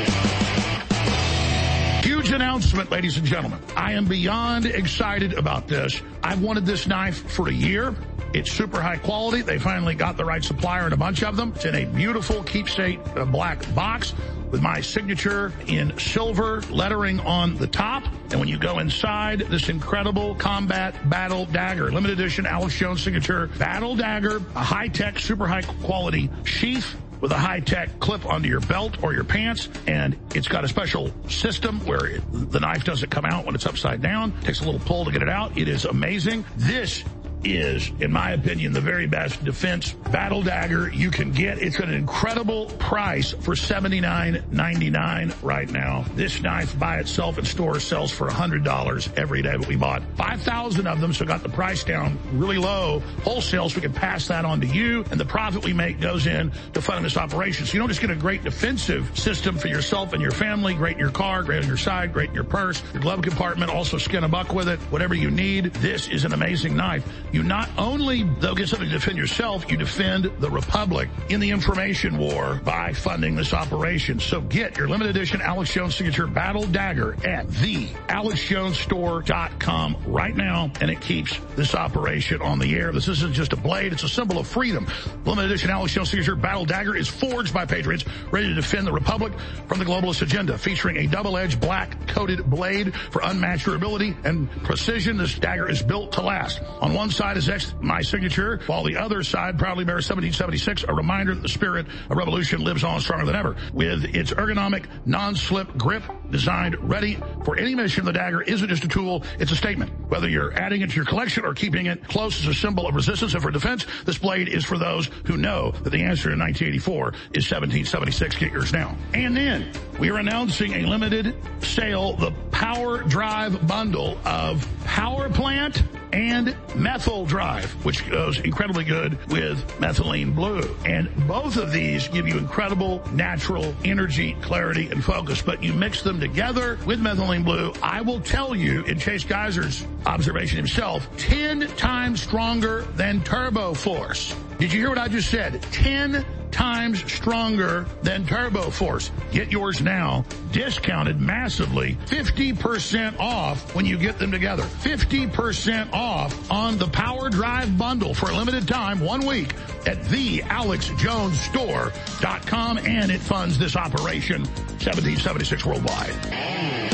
Huge announcement, ladies and gentlemen. I am beyond excited about this. I've wanted this knife for a year. It's super high quality. They finally got the right supplier and a bunch of them. It's in a beautiful keepsake uh, black box with my signature in silver lettering on the top. And when you go inside, this incredible combat battle dagger, limited edition Alex Jones signature battle dagger, a high-tech, super high-quality sheath with a high-tech clip onto your belt or your pants, and it's got a special system where it, the knife doesn't come out when it's upside down. It takes a little pull to get it out. It is amazing. This is, in my opinion, the very best defense battle dagger you can get. It's got an incredible price for seventy-nine ninety-nine right now. This knife by itself in stores sells for one hundred dollars every day, but we bought five thousand of them, so got the price down really low wholesale so we can pass that on to you, and the profit we make goes in to funding this operation. So you don't just get a great defensive system for yourself and your family, great in your car, great on your side, great in your purse, your glove compartment, also skin a buck with it, whatever you need. This is an amazing knife. You not only, though, get something to defend yourself, you defend the Republic in the information war by funding this operation. So get your limited edition Alex Jones signature battle dagger at the alex jones store dot com right now, and it keeps this operation on the air. This isn't just a blade, it's a symbol of freedom. Limited edition Alex Jones signature battle dagger is forged by patriots ready to defend the Republic from the globalist agenda, featuring a double-edged black-coated blade for unmatched durability and precision. This dagger is built to last. On one side is X, my signature, while the other side proudly bears seventeen seventy-six, a reminder that the spirit of revolution lives on stronger than ever. With its ergonomic, non-slip grip designed ready for any mission, the dagger isn't just a tool, it's a statement. Whether you're adding it to your collection or keeping it close as a symbol of resistance and for defense, this blade is for those who know that the answer in nineteen eighty-four is seventeen seventy-six. Get yours now. And then we are announcing a limited sale, the Power Drive bundle of Power Plant and Methyl Drive, which goes incredibly good with methylene blue. And both of these give you incredible natural energy, clarity, and focus. But you mix them together with methylene blue, I will tell you, in Chase Geiser's observation himself, ten times stronger than Turbo Force. Did you hear what I just said? ten times stronger than Turbo Force. Get yours now, discounted massively, fifty percent off when you get them together. fifty percent off on the Power Drive bundle for a limited time, one week, at the alex jones store dot com, and it funds this operation, seventeen seventy-six worldwide.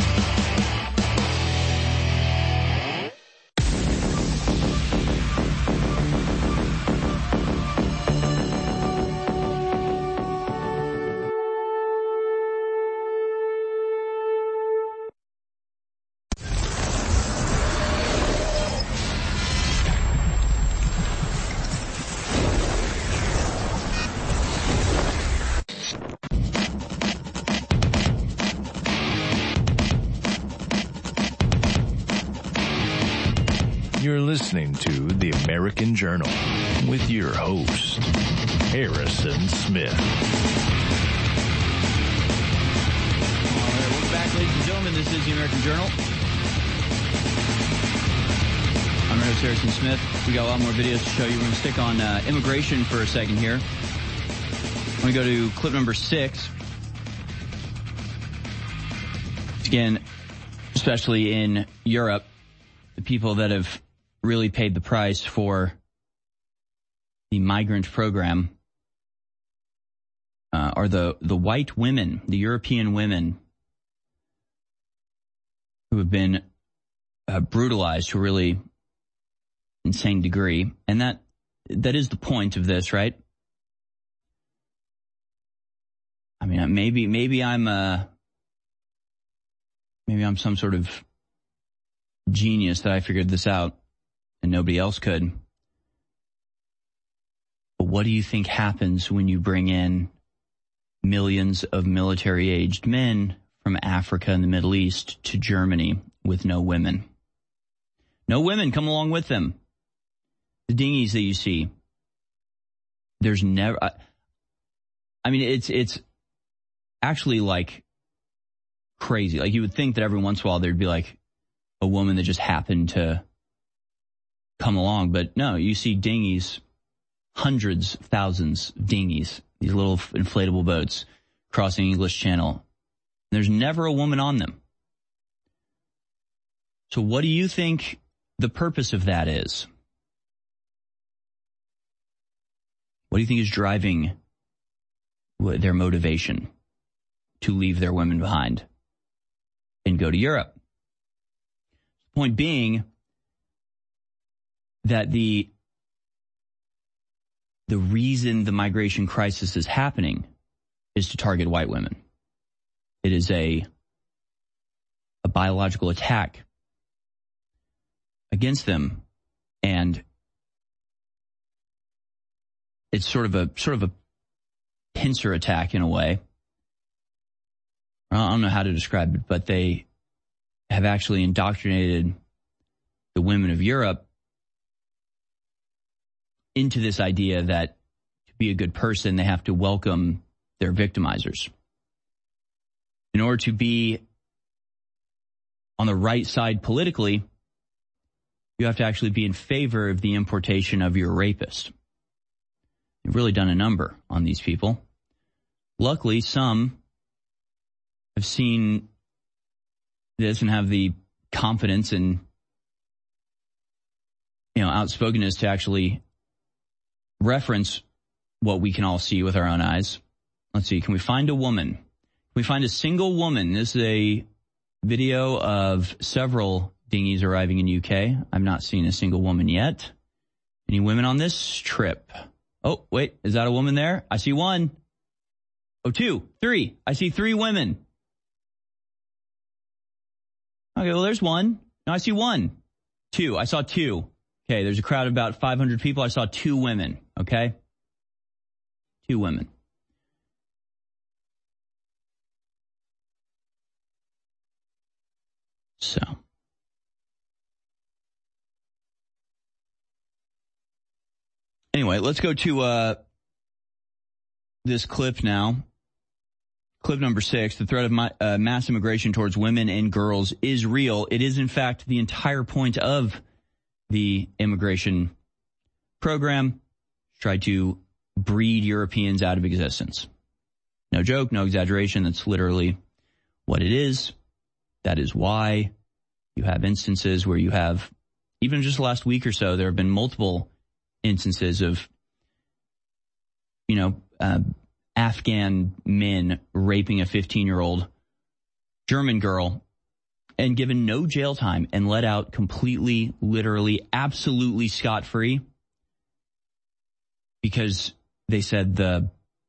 You're listening to The American Journal with your host, Harrison Smith. All right, welcome back, ladies and gentlemen. This is The American Journal. I'm your host, Harrison Smith. We got a lot more videos to show you. We're going to stick on uh, immigration for a second here. I'm going to go to clip number six. Again, especially in Europe, the people that have really paid the price for the migrant program uh, are the, the white women, the European women who have been uh, brutalized to a really insane degree. And that that is the point of this, right? I mean, maybe, maybe I'm a, maybe I'm some sort of genius that I figured this out and nobody else could. But what do you think happens when you bring in millions of military-aged men from Africa and the Middle East to Germany with no women? No women come along with them. The dinghies that you see, there's never, I, I mean, it's, it's actually like crazy. Like you would think that every once in a while there'd be like a woman that just happened to come along. But no, you see dinghies, hundreds, thousands of dinghies, these little inflatable boats crossing English Channel. There's never a woman on them. So what do you think the purpose of that is? What do you think is driving their motivation to leave their women behind and go to Europe? The point being that the the reason the migration crisis is happening is to target white women. It is a a biological attack against them, and it's sort of a sort of a pincer attack in a way. I don't know how to describe it, but they have actually indoctrinated the women of Europe into this idea that to be a good person, they have to welcome their victimizers. In order to be on the right side politically, you have to actually be in favor of the importation of your rapist. They've really done a number on these people. Luckily, some have seen this and have the confidence and, you know, outspokenness to actually reference what we can all see with our own eyes. Let's see, can we find a woman? Can we find a single woman? This is a video of several dinghies arriving in U K. I've not seen a single woman yet. Any women on this trip? Oh, wait, is that a woman there? I see one. Oh, two, three. I see three women. Okay, well, there's one. No, I see one. Two. I saw two. Okay, there's a crowd of about five hundred people. I saw two women, okay? Two women. So. Anyway, let's go to uh, this clip now. Clip number six. The threat of my, uh, mass immigration towards women and girls is real. It is, in fact, the entire point of the immigration program. Try to breed Europeans out of existence. No joke, no exaggeration. That's literally what it is. That is why you have instances where you have, even just the last week or so, there have been multiple instances of, you know, uh, Afghan men raping a fifteen-year-old German girl and given no jail time and let out completely, literally, absolutely scot-free because they said the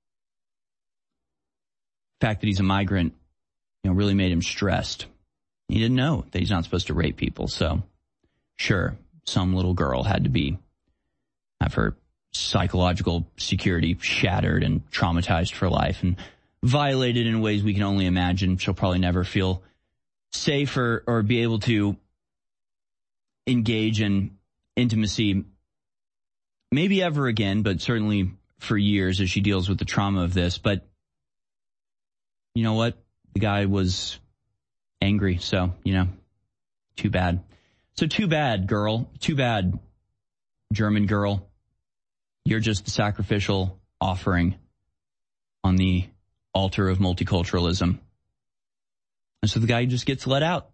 fact that he's a migrant, you know, really made him stressed. He didn't know that he's not supposed to rape people. So, sure, some little girl had to be have her psychological security shattered and traumatized for life and violated in ways we can only imagine. She'll probably never feel safe or, or be able to engage in intimacy maybe ever again, but certainly for years as she deals with the trauma of this. But you know what? The guy was angry, so, you know, too bad. So too bad, girl. Too bad, German girl. You're just the sacrificial offering on the altar of multiculturalism. And so the guy just gets let out.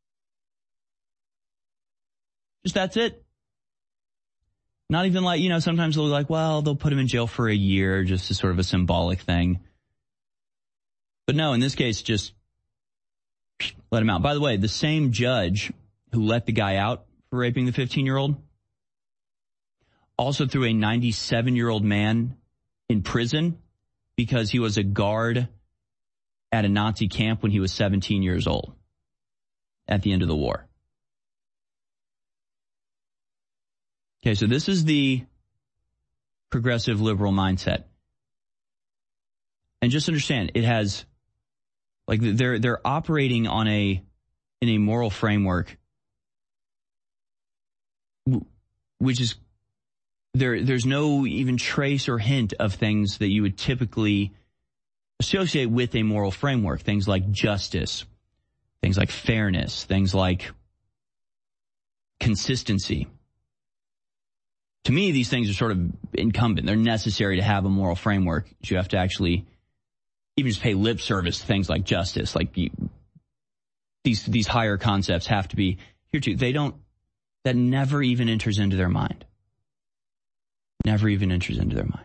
Just that's it. Not even like, you know, sometimes they'll be like, well, they'll put him in jail for a year just as sort of a symbolic thing. But no, in this case, just let him out. By the way, the same judge who let the guy out for raping the fifteen-year-old also threw a ninety-seven-year-old man in prison because he was a guard at a Nazi camp when he was seventeen years old at the end of the war. Okay, so this is the progressive liberal mindset. And just understand, it has, like, they're they're operating on a, in a moral framework, which is, there there's no even trace or hint of things that you would typically associate with a moral framework. Things like justice, things like fairness, things like consistency. To me, these things are sort of incumbent. They're necessary to have a moral framework. You have to actually even just pay lip service to things like justice. Like you, these these higher concepts have to be here too. They don't. That never even enters into their mind. Never even enters into their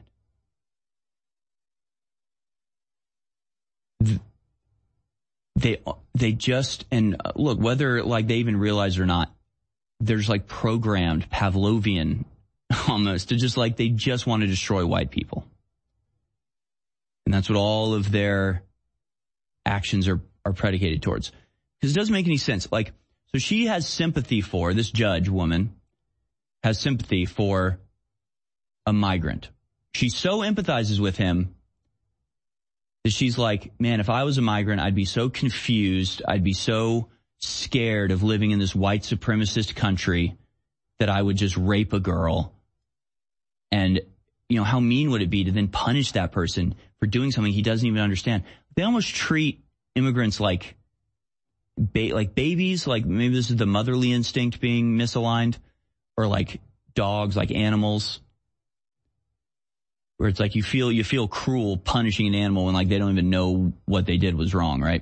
mind. They they just, and look, whether like they even realize it or not, there's like programmed Pavlovian almost to just like they just want to destroy white people. And that's what all of their actions are, are predicated towards. Because it doesn't make any sense. Like, so she has sympathy for, this judge woman has sympathy for a migrant. She so empathizes with him that she's like, man, if I was a migrant, I'd be so confused. I'd be so scared of living in this white supremacist country that I would just rape a girl. And, you know, how mean would it be to then punish that person for doing something he doesn't even understand? They almost treat immigrants like ba- like babies, like maybe this is the motherly instinct being misaligned, or like dogs, like animals, where it's like you feel you feel cruel punishing an animal when like they don't even know what they did was wrong, right?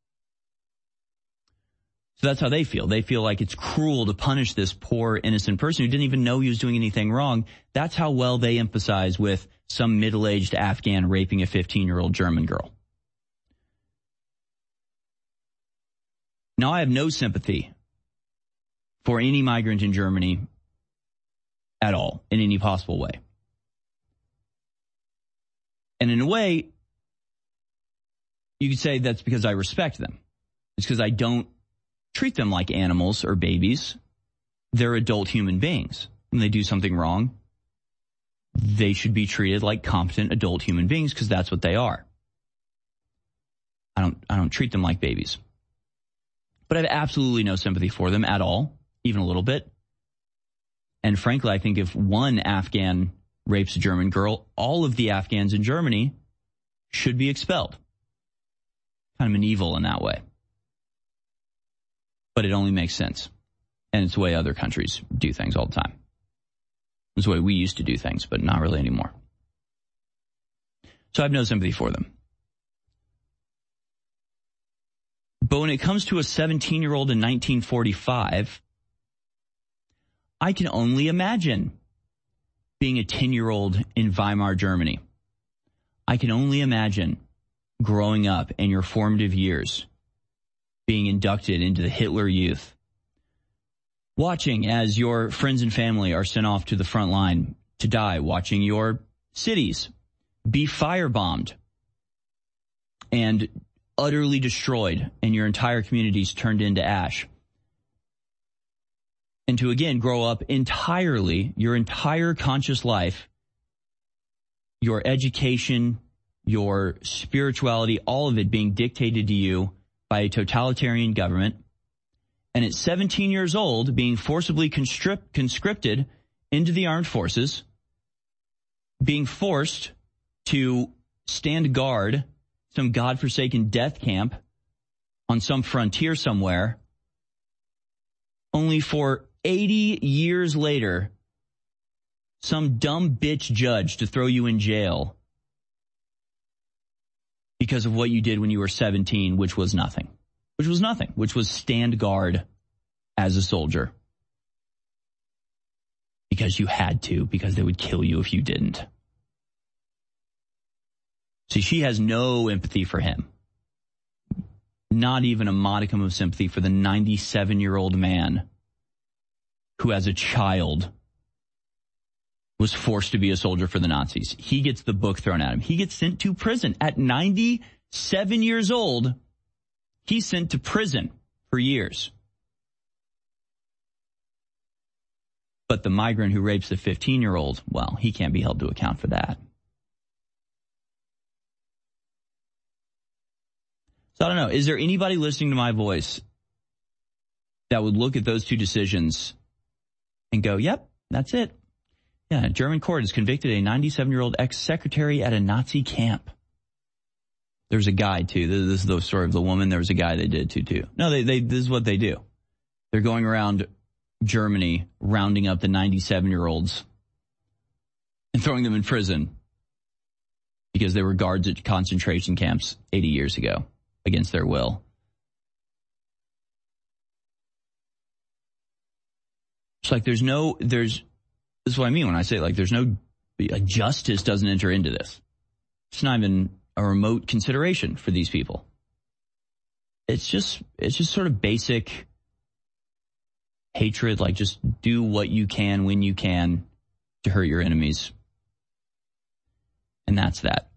So that's how they feel. They feel like it's cruel to punish this poor, innocent person who didn't even know he was doing anything wrong. That's how well they emphasize with some middle-aged Afghan raping a fifteen-year-old German girl. Now, I have no sympathy for any migrant in Germany at all, in any possible way. And in a way, you could say that's because I respect them. It's because I don't treat them like animals or babies. They're adult human beings. When they do something wrong, they should be treated like competent adult human beings because that's what they are. I don't I don't treat them like babies. But I have absolutely no sympathy for them at all, even a little bit. And frankly, I think if one Afghan rapes a German girl, all of the Afghans in Germany should be expelled. Kind of an evil in that way. But it only makes sense. And it's the way other countries do things all the time. It's the way we used to do things, but not really anymore. So I have no sympathy for them. But when it comes to a seventeen-year-old in nineteen forty-five, I can only imagine being a ten-year-old in Weimar, Germany. I can only imagine growing up in your formative years, being inducted into the Hitler Youth, watching as your friends and family are sent off to the front line to die, watching your cities be firebombed and utterly destroyed and your entire communities turned into ash. And to again grow up entirely, your entire conscious life, your education, your spirituality, all of it being dictated to you by a totalitarian government, and at seventeen years old, being forcibly conscript, conscripted into the armed forces, being forced to stand guard some godforsaken death camp on some frontier somewhere, only for eighty years later, some dumb bitch judge to throw you in jail because of what you did when you were seventeen, which was nothing. Which was nothing. Which was stand guard as a soldier. Because you had to, because they would kill you if you didn't. See, she has no empathy for him. Not even a modicum of sympathy for the ninety-seven-year-old man who, as a child, was forced to be a soldier for the Nazis. He gets the book thrown at him. He gets sent to prison at ninety-seven years old. He's sent to prison for years. But the migrant who rapes the fifteen-year-old, well, he can't be held to account for that. So I don't know. Is there anybody listening to my voice that would look at those two decisions and go, yep, that's it? Yeah, a German court has convicted a ninety-seven-year-old ex-secretary at a Nazi camp. There's a guy, too. This is the story of the woman. There was a guy they did, too, too. No, they, they, this is what they do. They're going around Germany, rounding up the ninety-seven-year-olds and throwing them in prison because they were guards at concentration camps eighty years ago against their will. It's like there's no, there's, this is what I mean when I say, like, there's no, justice doesn't enter into this. It's not even a remote consideration for these people. It's just, it's just sort of basic hatred, like just do what you can when you can to hurt your enemies. And that's that.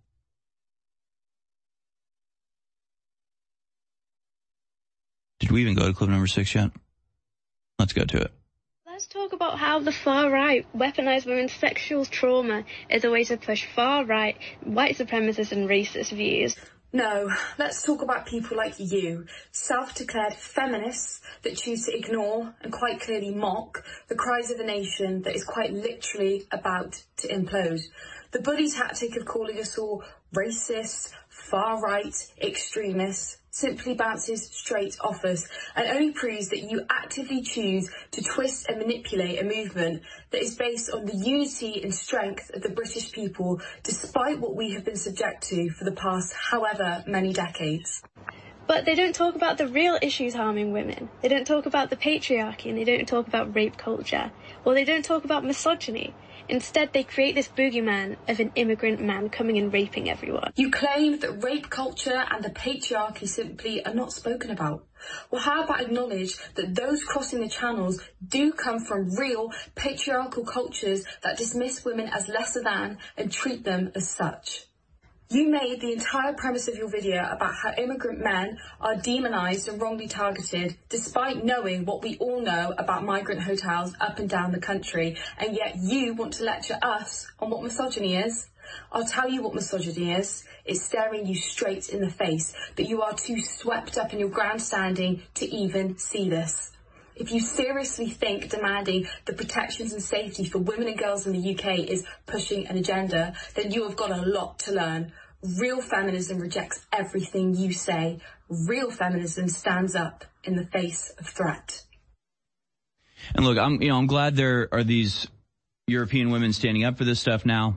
Did we even go to clip number six yet? Let's go to it. Let's talk about how the far right weaponize women's sexual trauma as a way to push far right, white supremacist and racist views. No, let's talk about people like you, self-declared feminists that choose to ignore and quite clearly mock the cries of a nation that is quite literally about to implode. The bully tactic of calling us all racist, far-right, extremists simply bounces straight off us and only proves that you actively choose to twist and manipulate a movement that is based on the unity and strength of the British people, despite what we have been subject to for the past however many decades. But they don't talk about the real issues harming women. They don't talk about the patriarchy, and they don't talk about rape culture. Or they don't talk about misogyny. Instead, they create this boogeyman of an immigrant man coming and raping everyone. You claim that rape culture and the patriarchy simply are not spoken about. Well, how about acknowledge that those crossing the channels do come from real patriarchal cultures that dismiss women as lesser than and treat them as such? You made the entire premise of your video about how immigrant men are demonized and wrongly targeted, despite knowing what we all know about migrant hotels up and down the country, and yet you want to lecture us on what misogyny is. I'll tell you what misogyny is. It's staring you straight in the face, but you are too swept up in your grandstanding to even see this. If you seriously think demanding the protections and safety for women and girls in the U K is pushing an agenda, then you have got a lot to learn. Real feminism rejects everything you say. Real feminism stands up in the face of threat. And look, I'm, you know, I'm glad there are these European women standing up for this stuff now.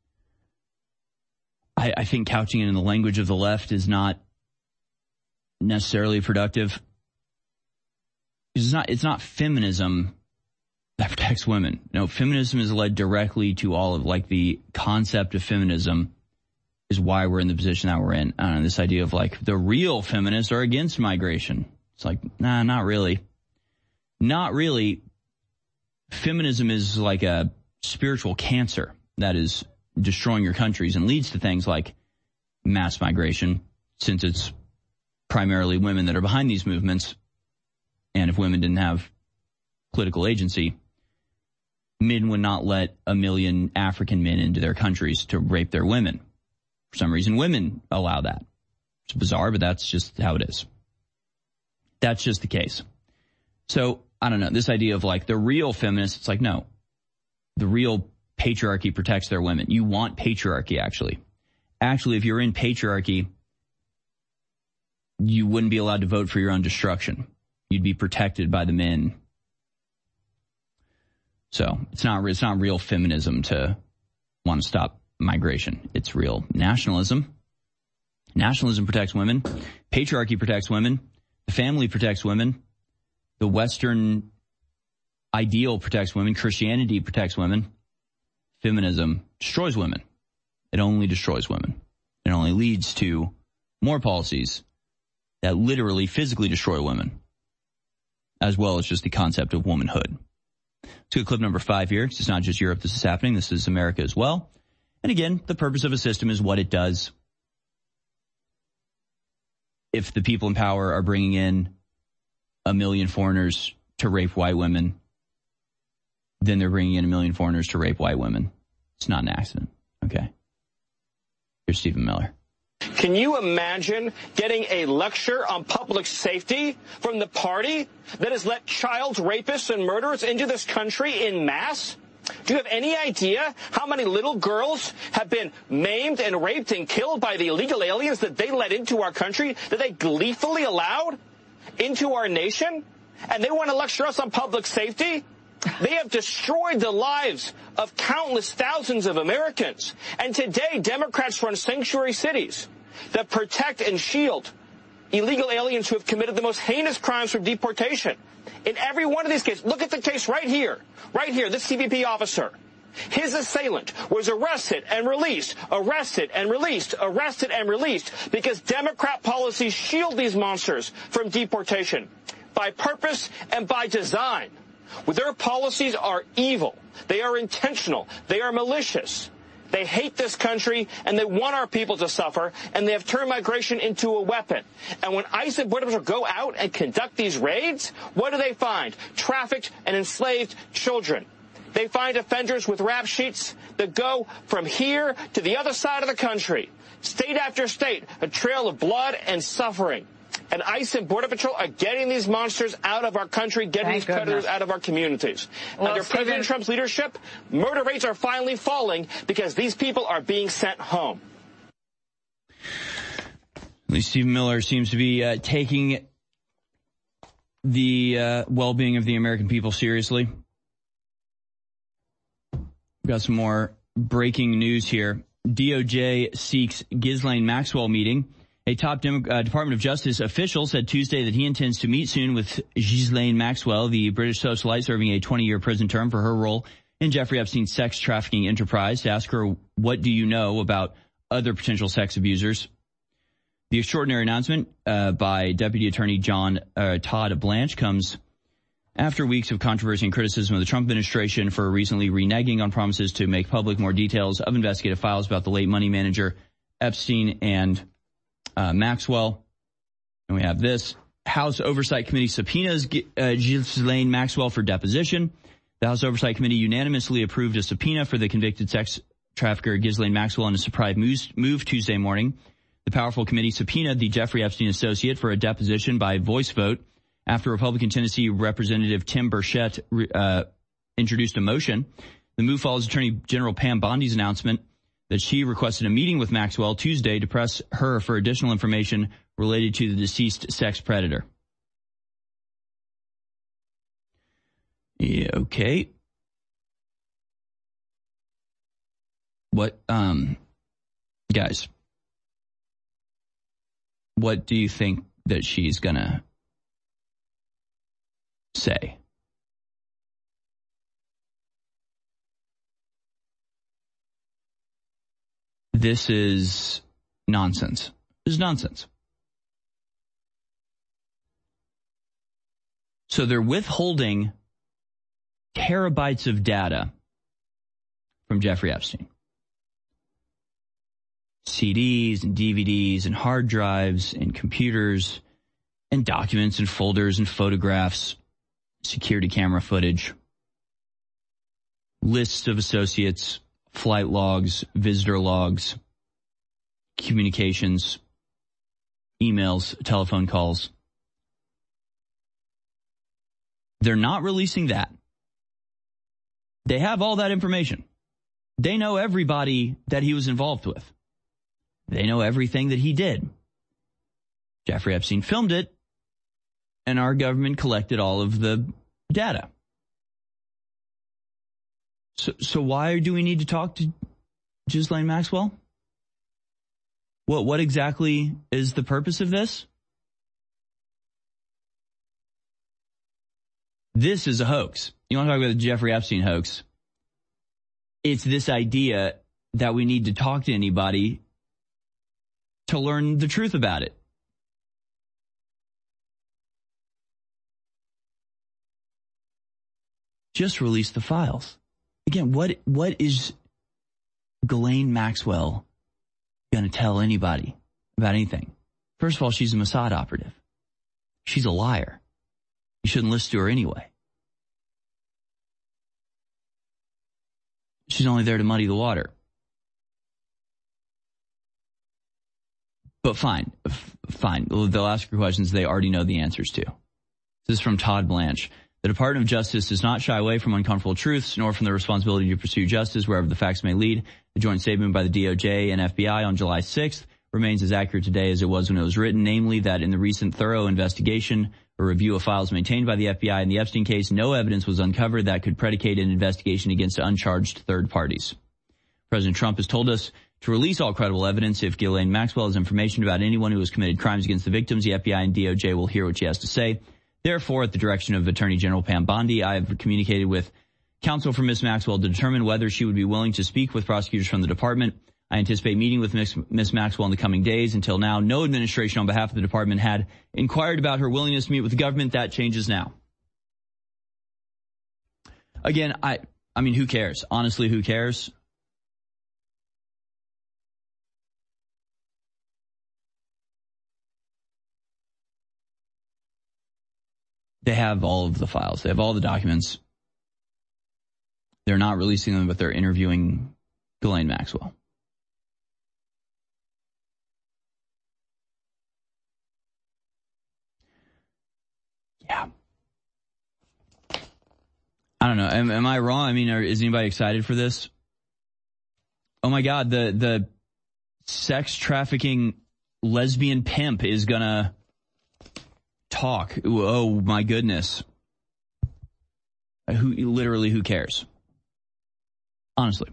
I, I think couching it in the language of the left is not necessarily productive. It's not, it's not feminism that protects women. No, feminism is led directly to all of, like, the concept of feminism is why we're in the position that we're in. I don't know, this idea of, like, the real feminists are against migration. It's like, nah, not really. Not really. Feminism is like a spiritual cancer that is destroying your countries and leads to things like mass migration, since it's primarily women that are behind these movements. And if women didn't have political agency, men would not let a million African men into their countries to rape their women. For some reason, women allow that. It's bizarre, but that's just how it is. That's just the case. So, I don't know, this idea of, like, the real feminists, it's like, no, the real patriarchy protects their women. You want patriarchy, actually. Actually, if you're in patriarchy, you wouldn't be allowed to vote for your own destruction. You'd be protected by the men. So it's not it's not real feminism to want to stop migration. It's real nationalism. Nationalism protects women. Patriarchy protects women. The family protects women. The Western ideal protects women. Christianity protects women. Feminism destroys women. It only destroys women. It only leads to more policies that literally physically destroy women, as well as just the concept of womanhood. Let's go to clip number five here. It's not just Europe this is happening. This is America as well. And again, the purpose of a system is what it does. If the people in power are bringing in a million foreigners to rape white women, then they're bringing in a million foreigners to rape white women. It's not an accident. Okay. Here's Stephen Miller. Can you imagine getting a lecture on public safety from the party that has let child rapists and murderers into this country en masse? Do you have any idea how many little girls have been maimed and raped and killed by the illegal aliens that they let into our country, that they gleefully allowed into our nation? And they want to lecture us on public safety? They have destroyed the lives of countless thousands of Americans. And today, Democrats run sanctuary cities that protect and shield illegal aliens who have committed the most heinous crimes for deportation. In every one of these cases, look at the case right here, right here, this C B P officer. His assailant was arrested and released, arrested and released, arrested and released because Democrat policies shield these monsters from deportation by purpose and by design. Their policies are evil. They are intentional. They are malicious. They hate this country, and they want our people to suffer, and they have turned migration into a weapon. And when ICE and Border Patrol go out and conduct these raids, what do they find? Trafficked and enslaved children. They find offenders with rap sheets that go from here to the other side of the country. State after state, a trail of blood and suffering. And ICE and Border Patrol are getting these monsters out of our country, getting Thank these predators goodness. out of our communities. Well, Under Stephen, President Trump's leadership, murder rates are finally falling because these people are being sent home. At least Stephen Miller seems to be uh, taking the uh, well-being of the American people seriously. We've got some more breaking news here. D O J seeks Ghislaine Maxwell meeting. A top Dem- uh, Department of Justice official said Tuesday that he intends to meet soon with Ghislaine Maxwell, the British socialite serving a twenty-year prison term for her role in Jeffrey Epstein's sex trafficking enterprise, to ask her, what do you know about other potential sex abusers? The extraordinary announcement uh, by Deputy Attorney John uh, Todd Blanche comes after weeks of controversy and criticism of the Trump administration for recently reneging on promises to make public more details of investigative files about the late money manager Epstein and Uh, Maxwell. And we have this. House Oversight Committee subpoenas uh, Ghislaine Maxwell for deposition. The House Oversight Committee unanimously approved a subpoena for the convicted sex trafficker Ghislaine Maxwell in a surprise move Tuesday morning. The powerful committee subpoenaed the Jeffrey Epstein associate for a deposition by voice vote after Republican Tennessee Representative Tim Burchett uh, introduced a motion. The move follows Attorney General Pam Bondi's announcement that she requested a meeting with Maxwell Tuesday to press her for additional information related to the deceased sex predator. Yeah, okay. What, um, guys, what do you think that she's gonna say? This is nonsense. This is nonsense. So they're withholding terabytes of data from Jeffrey Epstein. C Ds and D V Ds and hard drives and computers and documents and folders and photographs, security camera footage, lists of associates, flight logs, visitor logs, communications, emails, telephone calls. They're not releasing that. They have all that information. They know everybody that he was involved with. They know everything that he did. Jeffrey Epstein filmed it, and our government collected all of the data. So, so why do we need to talk to Ghislaine Maxwell? What, what exactly is the purpose of this? This is a hoax. You want to talk about the Jeffrey Epstein hoax? It's this idea that we need to talk to anybody to learn the truth about it. Just release the files. Again, what what is Ghislaine Maxwell going to tell anybody about anything? First of all, she's a Mossad operative. She's a liar. You shouldn't listen to her anyway. She's only there to muddy the water. But fine, F- fine. They'll ask her questions they already know the answers to. This is from Todd Blanche. The Department of Justice does not shy away from uncomfortable truths, nor from the responsibility to pursue justice wherever the facts may lead. The joint statement by the D O J and F B I on July sixth remains as accurate today as it was when it was written, namely that in the recent thorough investigation or review of files maintained by the F B I in the Epstein case, no evidence was uncovered that could predicate an investigation against uncharged third parties. President Trump has told us to release all credible evidence. If Ghislaine Maxwell has information about anyone who has committed crimes against the victims, the F B I and D O J will hear what she has to say. Therefore, at the direction of Attorney General Pam Bondi, I have communicated with counsel for Miz Maxwell to determine whether she would be willing to speak with prosecutors from the department. I anticipate meeting with Miz Maxwell in the coming days. Until now, no administration on behalf of the department had inquired about her willingness to meet with the government. That changes now. Again, I, I mean, who cares? Honestly, who cares? They have all of the files. They have all the documents. They're not releasing them, but they're interviewing Ghislaine Maxwell. Yeah. I don't know. Am, am I wrong? I mean, are, is anybody excited for this? Oh my God, the, the sex trafficking lesbian pimp is gonna talk. Oh my goodness. Who, literally, who cares? Honestly.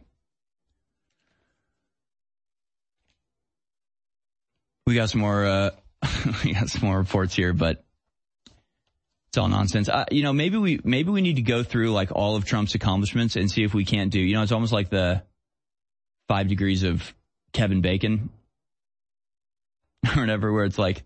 We got some more, uh, we got some more reports here, but it's all nonsense. Uh, you know, maybe we, maybe we need to go through like all of Trump's accomplishments and see if we can't do, you know, it's almost like the five degrees of Kevin Bacon or whatever, where it's like,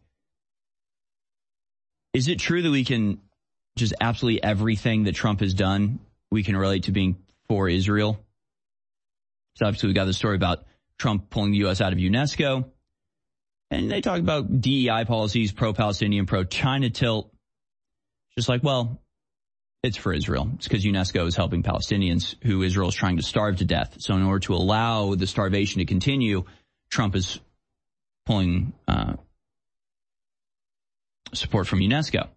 is it true that we can just absolutely everything that Trump has done, we can relate to being for Israel? So obviously we got the story about Trump pulling the U S out of UNESCO. And they talk about D E I policies, pro-Palestinian, pro-China tilt. Just like, well, it's for Israel. It's because UNESCO is helping Palestinians who Israel is trying to starve to death. So in order to allow the starvation to continue, Trump is pulling uh, support from UNESCO.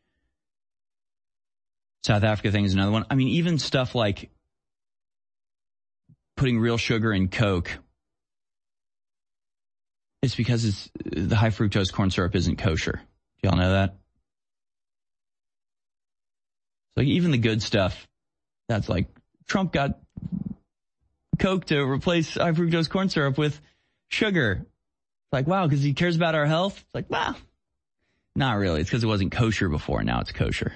South Africa thing is another one. I mean, even stuff like putting real sugar in Coke. It's because it's the high fructose corn syrup isn't kosher. Do y'all know that? Like even the good stuff, that's like Trump got Coke to replace high fructose corn syrup with sugar. It's like, wow, because he cares about our health. It's like, wow, not really. It's because it wasn't kosher before. Now it's kosher.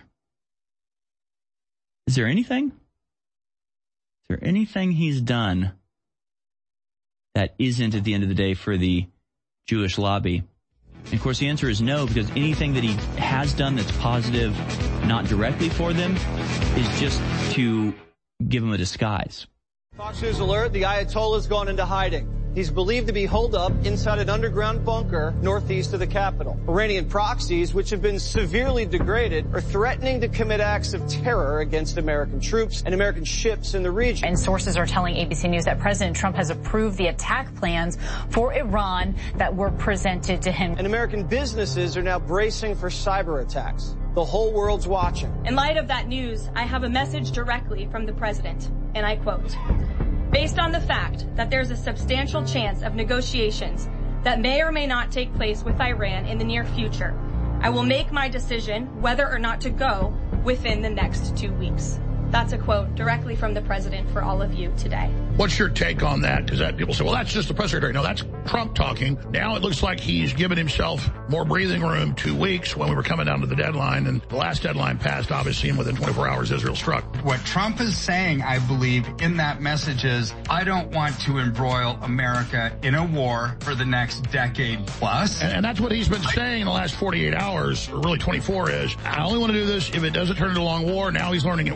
Is there anything? Is there anything he's done that isn't at the end of the day for the Jewish lobby? And of course, the answer is no, because anything that he has done that's positive, not directly for them, is just to give them a disguise. Fox News alert, the Ayatollah's gone into hiding. He's believed to be holed up inside an underground bunker northeast of the capital. Iranian proxies, which have been severely degraded, are threatening to commit acts of terror against American troops and American ships in the region. And sources are telling A B C News that President Trump has approved the attack plans for Iran that were presented to him. And American businesses are now bracing for cyber attacks. The whole world's watching. In light of that news, I have a message directly from the president, and I quote, "Based on the fact that there's a substantial chance of negotiations that may or may not take place with Iran in the near future, I will make my decision whether or not to go within the next two weeks." That's a quote directly from the president for all of you today. What's your take on that? Because that people say, well, that's just the press secretary. No, that's Trump talking. Now it looks like he's given himself more breathing room two weeks when we were coming down to the deadline. And the last deadline passed, obviously, and within twenty-four hours, Israel struck. What Trump is saying, I believe, in that message is, I don't want to embroil America in a war for the next decade plus. And, and that's what he's been saying in the last forty-eight hours, or really twenty-four, is, I only want to do this if it doesn't turn into a long war. Now he's learning it will.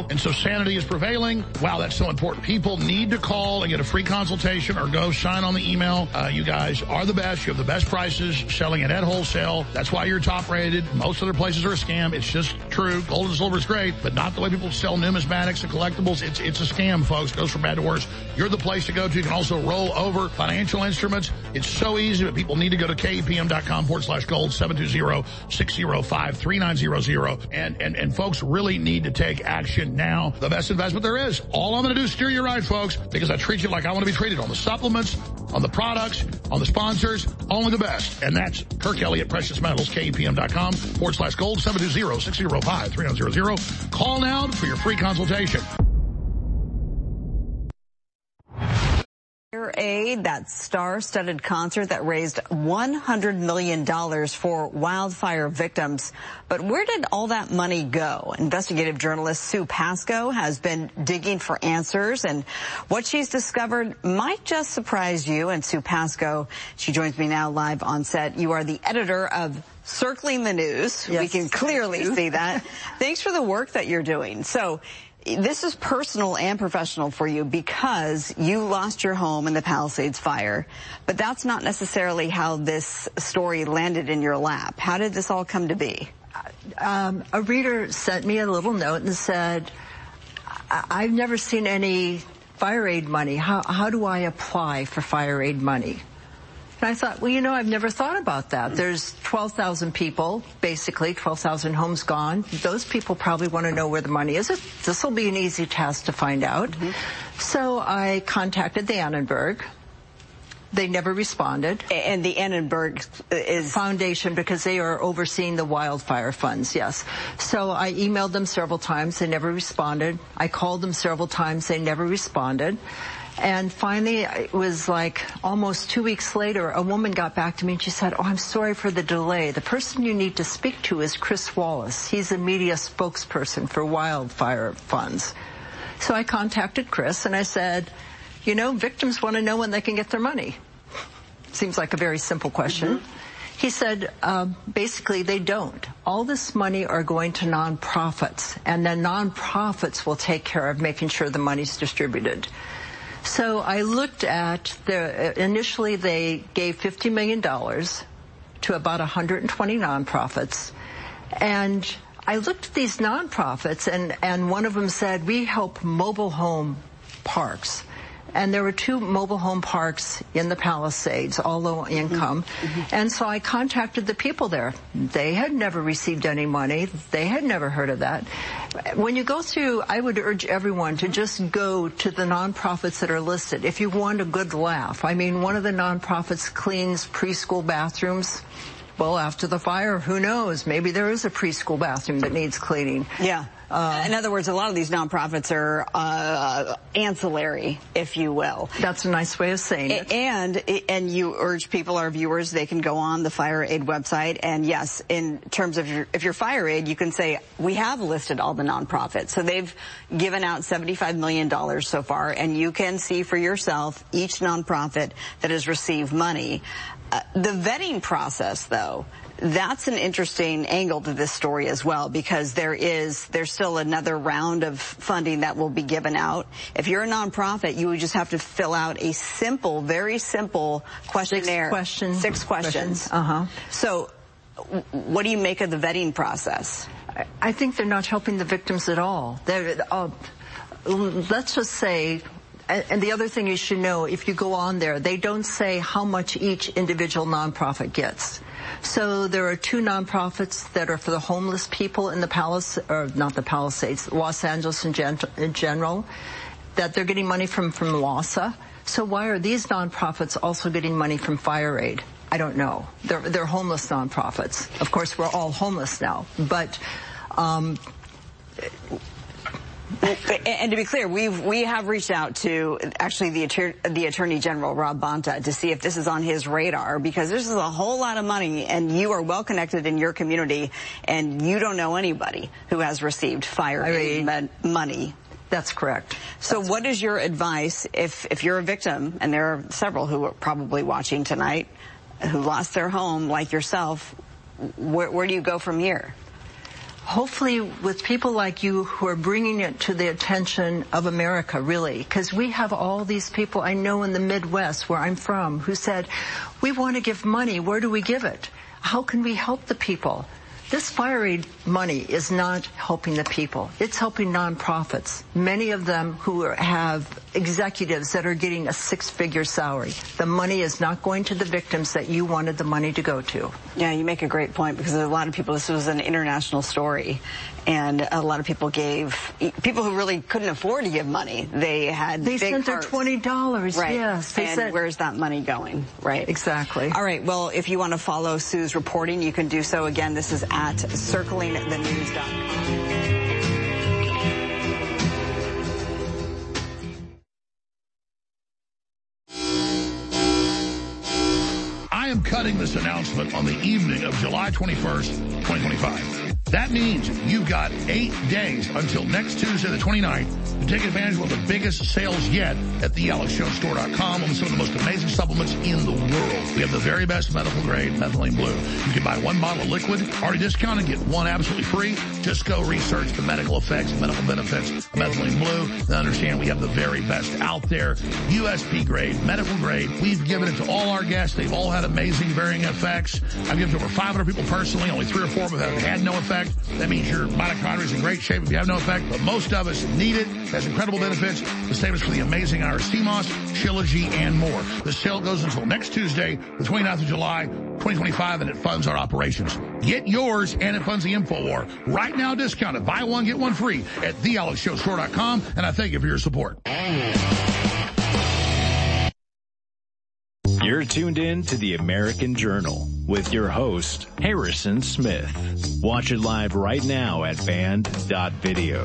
people, and so sanity is prevailing. Wow, that's so important. People need to call and get a free consultation or go sign on the email. Uh, you guys are the best. You have the best prices, selling it at wholesale. That's why you're top rated. Most other places are a scam. It's just true. Gold and silver is great, but not the way people sell numismatics and collectibles. It's, it's a scam, folks. It goes from bad to worse. You're the place to go to. You can also roll over financial instruments. It's so easy, but people need to go to kepm.com forward slash gold, seven two zero, six zero five, three nine zero zero. And, and, and folks really need to take action now. The best investment there is. All I'm going to do is steer you right, folks, because I treat you like I want to be treated on the supplements, on the products, on the sponsors, only the best. And that's Kirk Elliott Precious Metals, kepm.com forward slash gold, seven two zero, six zero five, three nine zero zero. Call now for your free consultation. Aid, that star-studded concert that raised one hundred million dollars for wildfire victims. But where did all that money go? Investigative journalist Sue Pasco has been digging for answers, and what she's discovered might just surprise you. And Sue Pasco, she joins me now live on set. You are the editor of Circling the News. Yes, we can clearly see that. Thanks for the work that you're doing. So, this is personal and professional for you because you lost your home in the Palisades fire, but that's not necessarily how this story landed in your lap. How did this all come to be? Um, a reader sent me a little note and said, I've never seen any fire aid money. How, how do I apply for fire aid money? And I thought, well, you know, I've never thought about that. There's twelve thousand people, basically, twelve thousand homes gone. Those people probably want to know where the money is. This will be an easy task to find out. Mm-hmm. So I contacted the Annenberg. They never responded. And the Annenberg is... Foundation, because they are overseeing the wildfire funds, yes. So I emailed them several times. They never responded. I called them several times. They never responded. And finally, it was like almost two weeks later, a woman got back to me and she said, oh, I'm sorry for the delay. The person you need to speak to is Chris Wallace. He's a media spokesperson for wildfire funds. So I contacted Chris and I said, you know, victims want to know when they can get their money. Seems like a very simple question. Mm-hmm. He said, um, basically, they don't. All this money are going to nonprofits, and then nonprofits will take care of making sure the money's distributed. So I looked at the, initially they gave fifty million dollars to about one hundred twenty nonprofits. And I looked at these nonprofits and, and one of them said, we help mobile home parks. And there were two mobile home parks in the Palisades, all low income. Mm-hmm. And so I contacted the people there. They had never received any money. They had never heard of that. When you go through, I would urge everyone to just go to the nonprofits that are listed. If you want a good laugh, I mean, one of the nonprofits cleans preschool bathrooms. Well, after the fire, who knows? Maybe there is a preschool bathroom that needs cleaning. Yeah. Uh, in other words, a lot of these nonprofits are uh, ancillary, if you will. That's a nice way of saying it. And and you urge people, our viewers, they can go on the Fire Aid website. And yes, in terms of your, if you're Fire Aid, you can say, we have listed all the nonprofits. So they've given out seventy-five million dollars so far, and you can see for yourself each nonprofit that has received money. Uh, the vetting process, though, that's an interesting angle to this story as well, because there is, there's still another round of funding that will be given out. If you're a nonprofit, you would just have to fill out a simple, very simple questionnaire. Six questions. Six questions. questions. Uh-huh. So what do you make of the vetting process? I, I think they're not helping the victims at all. They're, uh, let's just say, and the other thing you should know, if you go on there, they don't say how much each individual nonprofit gets. So there are two nonprofits that are for the homeless people in the Palace, or not the Palisades, Los Angeles in, gen in general, that they're getting money from, from LAWSA. So why are these nonprofits also getting money from Fire Aid? I don't know. They're, they're homeless nonprofits. Of course, we're all homeless now, but, um, and to be clear, we've, we have reached out to actually the, attor the Attorney General, Rob Bonta, to see if this is on his radar, because this is a whole lot of money, and you are well connected in your community, and you don't know anybody who has received fire aid money. That's correct. So That's what is your advice if, if you're a victim, and there are several who are probably watching tonight, who lost their home like yourself, where, where do you go from here? Hopefully with people like you who are bringing it to the attention of America, really, because we have all these people I know in the Midwest where I'm from who said, we want to give money. Where do we give it? How can we help the people? This fire aid money is not helping the people. It's helping nonprofits, many of them who are, have executives that are getting a six-figure salary. The money is not going to the victims that you wanted the money to go to. Yeah, you make a great point, because a lot of people, this was an international story, and a lot of people gave, people who really couldn't afford to give money, they had They big sent their hearts. twenty dollars, Right. yes. They and said, where's that money going? Right. Exactly. All right, well, if you want to follow Sue's reporting, you can do so. Again, this is at circling the news dot com. I am cutting this announcement on the evening of July twenty-first, twenty twenty-five. That means you've got eight days until next Tuesday, the twenty-ninth, to take advantage of one of the biggest sales yet at the alex jones store dot com on some of the most amazing supplements in the world. We have the very best medical grade methylene blue. You can buy one bottle of liquid, already discounted, get one absolutely free. Just go research the medical effects, medical benefits of methylene blue, and understand we have the very best out there. U S P grade, medical grade. We've given it to all our guests. They've all had amazing varying effects. I've given it to over five hundred people personally. Only three or four of them have had no effect. That means your mitochondria is in great shape if you have no effect, but most of us need it. It has incredible benefits. The same is for the amazing Irish sea moss, Shilajit, and more. The sale goes until next Tuesday, the twenty-ninth of July, twenty twenty-five, and it funds our operations. Get yours, and it funds the InfoWar. Right now, discounted. Buy one, get one free at the alex jones store dot com, and I thank you for your support. You're tuned in to the American Journal with your host, Harrison Smith. Watch it live right now at band dot video.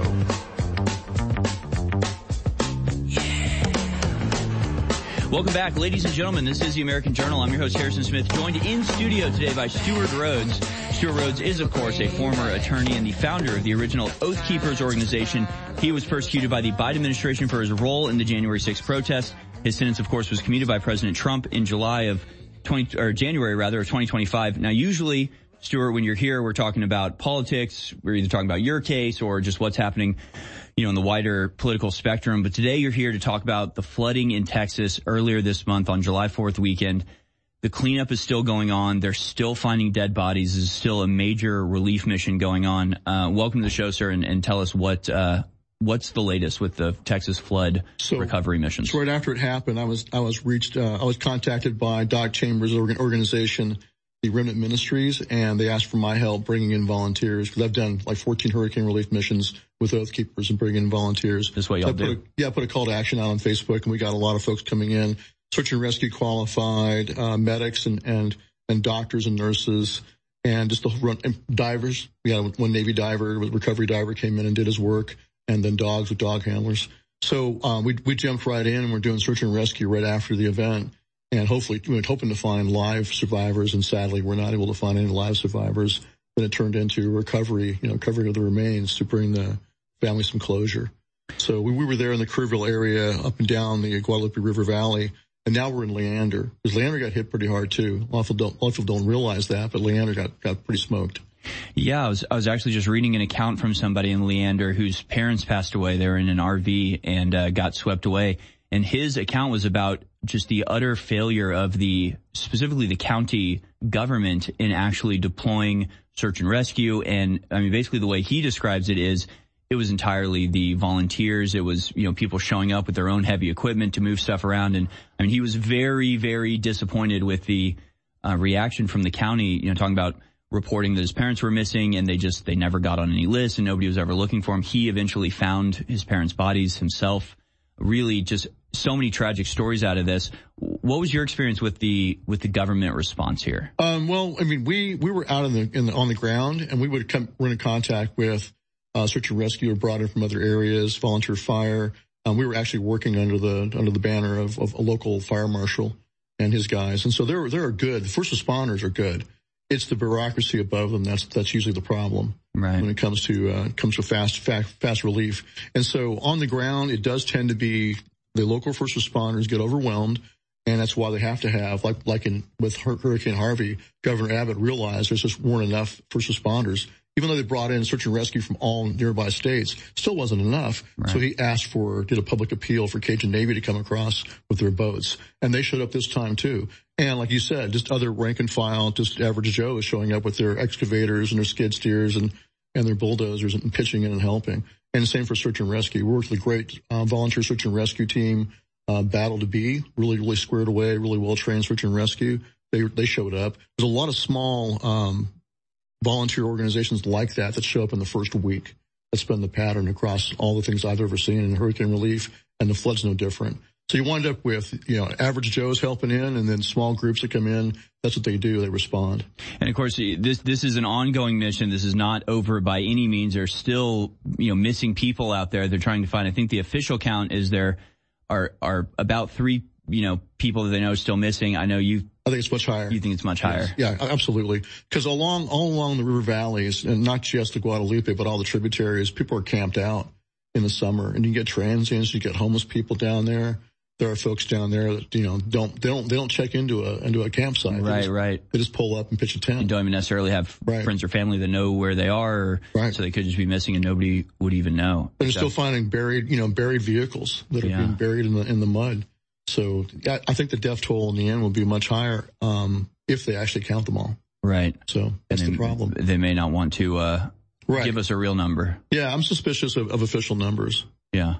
Welcome back, ladies and gentlemen. This is the American Journal. I'm your host, Harrison Smith, joined in studio today by Stewart Rhodes. Stewart Rhodes is, of course, a former attorney and the founder of the original Oath Keepers organization. He was persecuted by the Biden administration for his role in the January sixth protest. His sentence, of course, was commuted by President Trump in July of twenty or January rather of twenty twenty-five. Now, usually, Stewart, when you're here, we're talking about politics. We're either talking about your case or just what's happening, you know, in the wider political spectrum. But today you're here to talk about the flooding in Texas earlier this month on July fourth weekend. The cleanup is still going on. They're still finding dead bodies. There's still a major relief mission going on. Uh, welcome to the show, sir, and, and tell us what, uh, what's the latest with the Texas flood so, recovery missions. So right after it happened, I was, I was reached, uh, I was contacted by Doc Chambers' organization, the Remnant Ministries, and they asked for my help bringing in volunteers, because I've done like fourteen hurricane relief missions with Oath Keepers and bringing in volunteers. That's what y'all so I do. A, yeah, I put a call to action out on Facebook, and we got a lot of folks coming in, search and rescue qualified, uh, medics and, and, and doctors and nurses, and just the run, and divers. We had one Navy diver, recovery diver came in and did his work, and then dogs with dog handlers. So, um, we, we jumped right in, and we're doing search and rescue right after the event. And hopefully, we were hoping to find live survivors, and sadly, we're not able to find any live survivors. Then it turned into recovery, you know, covering of the remains to bring the family some closure. So we, we were there in the Kerrville area, up and down the Guadalupe River Valley, and now we're in Leander, because Leander got hit pretty hard too. A lot of people don't, a lot of people don't realize that, but Leander got, got pretty smoked. Yeah, I was, I was actually just reading an account from somebody in Leander whose parents passed away. They were in an R V and uh, got swept away. And his account was about just the utter failure of the, specifically the county government in actually deploying search and rescue. And I mean, basically the way he describes it is it was entirely the volunteers. It was, you know, people showing up with their own heavy equipment to move stuff around. And I mean, he was very, very disappointed with the uh, reaction from the county, you know, talking about reporting that his parents were missing and they just, they never got on any list and nobody was ever looking for him. He eventually found his parents' bodies himself. Really just so many tragic stories out of this. What was your experience with the, with the government response here? Um, well, I mean, we, we were out in the, in the, on the ground, and we would come, we're in contact with, uh, search and rescue, brought in from other areas, volunteer fire. Um, we were actually working under the, under the banner of, of a local fire marshal and his guys. And so they're, they're good. The first responders are good. It's the bureaucracy above them that's, that's usually the problem. Right. When it comes to, uh, comes to fast, fast, fast relief. And so on the ground, it does tend to be the local first responders get overwhelmed. And that's why they have to have, like, like in, with Hurricane Harvey, Governor Abbott realized there's just weren't enough first responders even though they brought in search and rescue from all nearby states, still wasn't enough. Right. So he asked for, did a public appeal for Cajun Navy to come across with their boats. And they showed up this time too. And like you said, just other rank and file, just average Joe is showing up with their excavators and their skid steers and, and their bulldozers and pitching in and helping. And the same for search and rescue. We worked with a great uh, volunteer search and rescue team, uh, Battle to Be, really, really squared away, really well-trained search and rescue. They, they showed up. There's a lot of small, um, volunteer organizations like that that show up in the first week. That's been the pattern across all the things I've ever seen in hurricane relief, and the flood's no different. So you wind up with, you know, average Joes helping in, and then small groups that come in. That's what they do. They respond. And of course, this this is an ongoing mission. This is not over by any means. There's still, you know, missing people out there. They're trying to find. I think the official count is there are are about three, you know, people that they know are still missing. I know you. I think it's much higher. You think it's much higher? Yes. Yeah, absolutely. Because along all along the river valleys, and not just the Guadalupe, but all the tributaries, people are camped out in the summer, and you get transients, you get homeless people down there. There are folks down there that, you know, don't, they don't, they don't check into a, into a campsite. Right, they just, right. They just pull up and pitch a tent. And don't even necessarily have right. friends or family that know where they are. Or, right. So they could just be missing and nobody would even know. They're still finding buried, you know, buried vehicles that are yeah. being buried in the, in the mud. So I, I think the death toll in the end will be much higher, um, if they actually count them all. Right. So that's they, the problem. They may not want to, uh, right. give us a real number. Yeah. I'm suspicious of, of official numbers. Yeah.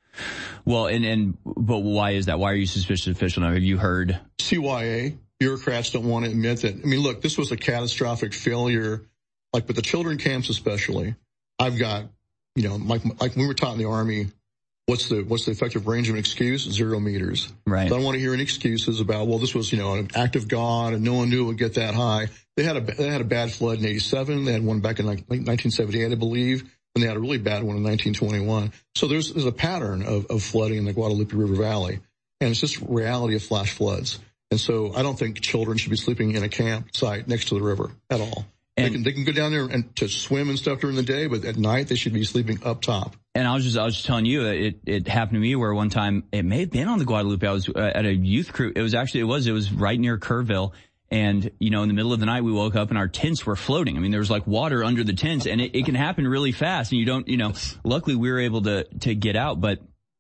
Well, and, and, but why is that? Why are you suspicious of official number? Have you heard? C Y A, bureaucrats don't want to admit that. I mean, look, this was a catastrophic failure, like with the children camps especially. I've got, you know, like, like we were taught in the Army, what's the, what's the effective range of an excuse? Zero meters. Right. So I don't want to hear any excuses about, well, this was, you know, an act of God and no one knew it would get that high. They had a, they had a bad flood in eighty-seven. They had one back in like nineteen seventy-eight, I believe. And they had a really bad one in nineteen twenty-one. So there's, there's a pattern of, of flooding in the Guadalupe River Valley. And it's just reality of flash floods. And so I don't think children should be sleeping in a campsite next to the river at all. And they can, they can go down there and to swim and stuff during the day, but at night they should be sleeping up top. And I was just, I was just telling you, it, it happened to me where one time, it may have been on the Guadalupe. I was uh, at a youth crew. It was actually, it was, it was right near Kerrville. And, you know, in the middle of the night, we woke up and our tents were floating. I mean, there was like water under the tents, and it, it can happen really fast. And you don't, you know, luckily we were able to, to get out, but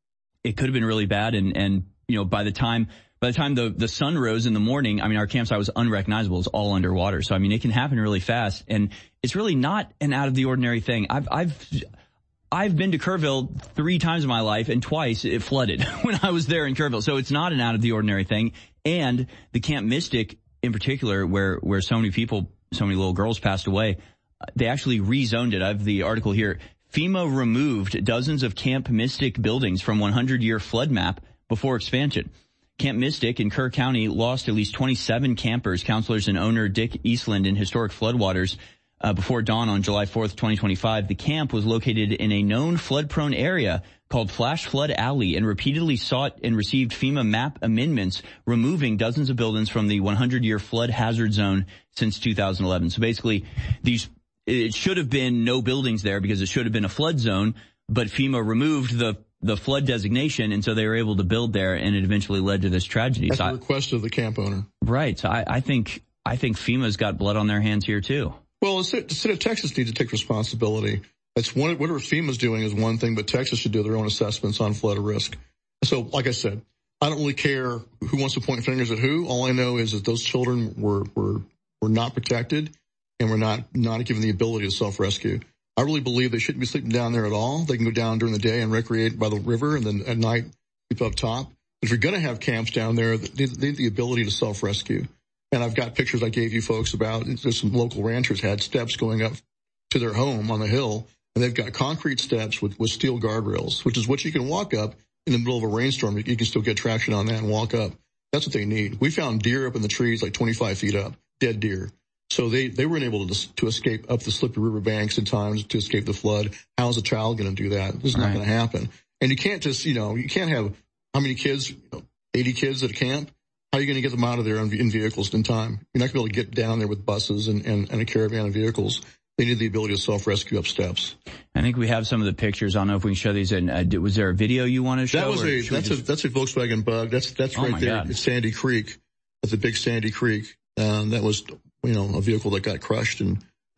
it could have been really bad. And, and, you know, by the time, by the time the, the sun rose in the morning, I mean, our campsite was unrecognizable. It was all underwater. So, I mean, it can happen really fast. And it's really not an out of the ordinary thing. I've, I've, I've been to Kerrville three times in my life, and twice it flooded when I was there in Kerrville. So it's not an out of the ordinary thing. And the Camp Mystic, in particular, where, where so many people, so many little girls passed away, they actually rezoned it. I have the article here. FEMA removed dozens of Camp Mystic buildings from one hundred year flood map before expansion. Camp Mystic in Kerr County lost at least twenty-seven campers, counselors, and owner Dick Eastland in historic floodwaters uh, before dawn on July fourth, twenty twenty-five. The camp was located in a known flood-prone area called Flash Flood Alley and repeatedly sought and received FEMA map amendments, removing dozens of buildings from the one hundred year flood hazard zone since two thousand eleven. So basically, these it should have been no buildings there because it should have been a flood zone, but FEMA removed the the flood designation, and so they were able to build there, and it eventually led to this tragedy. That's so the request of the camp owner. Right. So I, I think I think FEMA's got blood on their hands here too. Well, the state of Texas needs to take responsibility. That's one. Whatever FEMA's doing is one thing, but Texas should do their own assessments on flood risk. So, like I said, I don't really care who wants to point fingers at who. All I know is that those children were were were not protected, and were not not given the ability to self-rescue. I really believe they shouldn't be sleeping down there at all. They can go down during the day and recreate by the river, and then at night sleep up top. If you're going to have camps down there, they need the ability to self-rescue. And I've got pictures I gave you folks about. There's some local ranchers had steps going up to their home on the hill, and they've got concrete steps with, with steel guardrails, which is what you can walk up in the middle of a rainstorm. You can still get traction on that and walk up. That's what they need. We found deer up in the trees like twenty-five feet up, dead deer. So they, they weren't able to, to escape up the slippery river banks in time to escape the flood. How is a child going to do that? This is not right. going to happen. And you can't just, you know, you can't have how many kids, you know, eighty kids at a camp? How are you going to get them out of there in, in vehicles in time? You're not going to be able to get down there with buses and, and, and a caravan of vehicles. They need the ability to self-rescue up steps. I think we have some of the pictures. I don't know if we can show these. In, uh, was there a video you want to show? That was a, that's just... a, that's a Volkswagen Bug. That's, that's oh right there God. at Sandy Creek. That's a big Sandy Creek. Um, that was, you know, a vehicle that got crushed and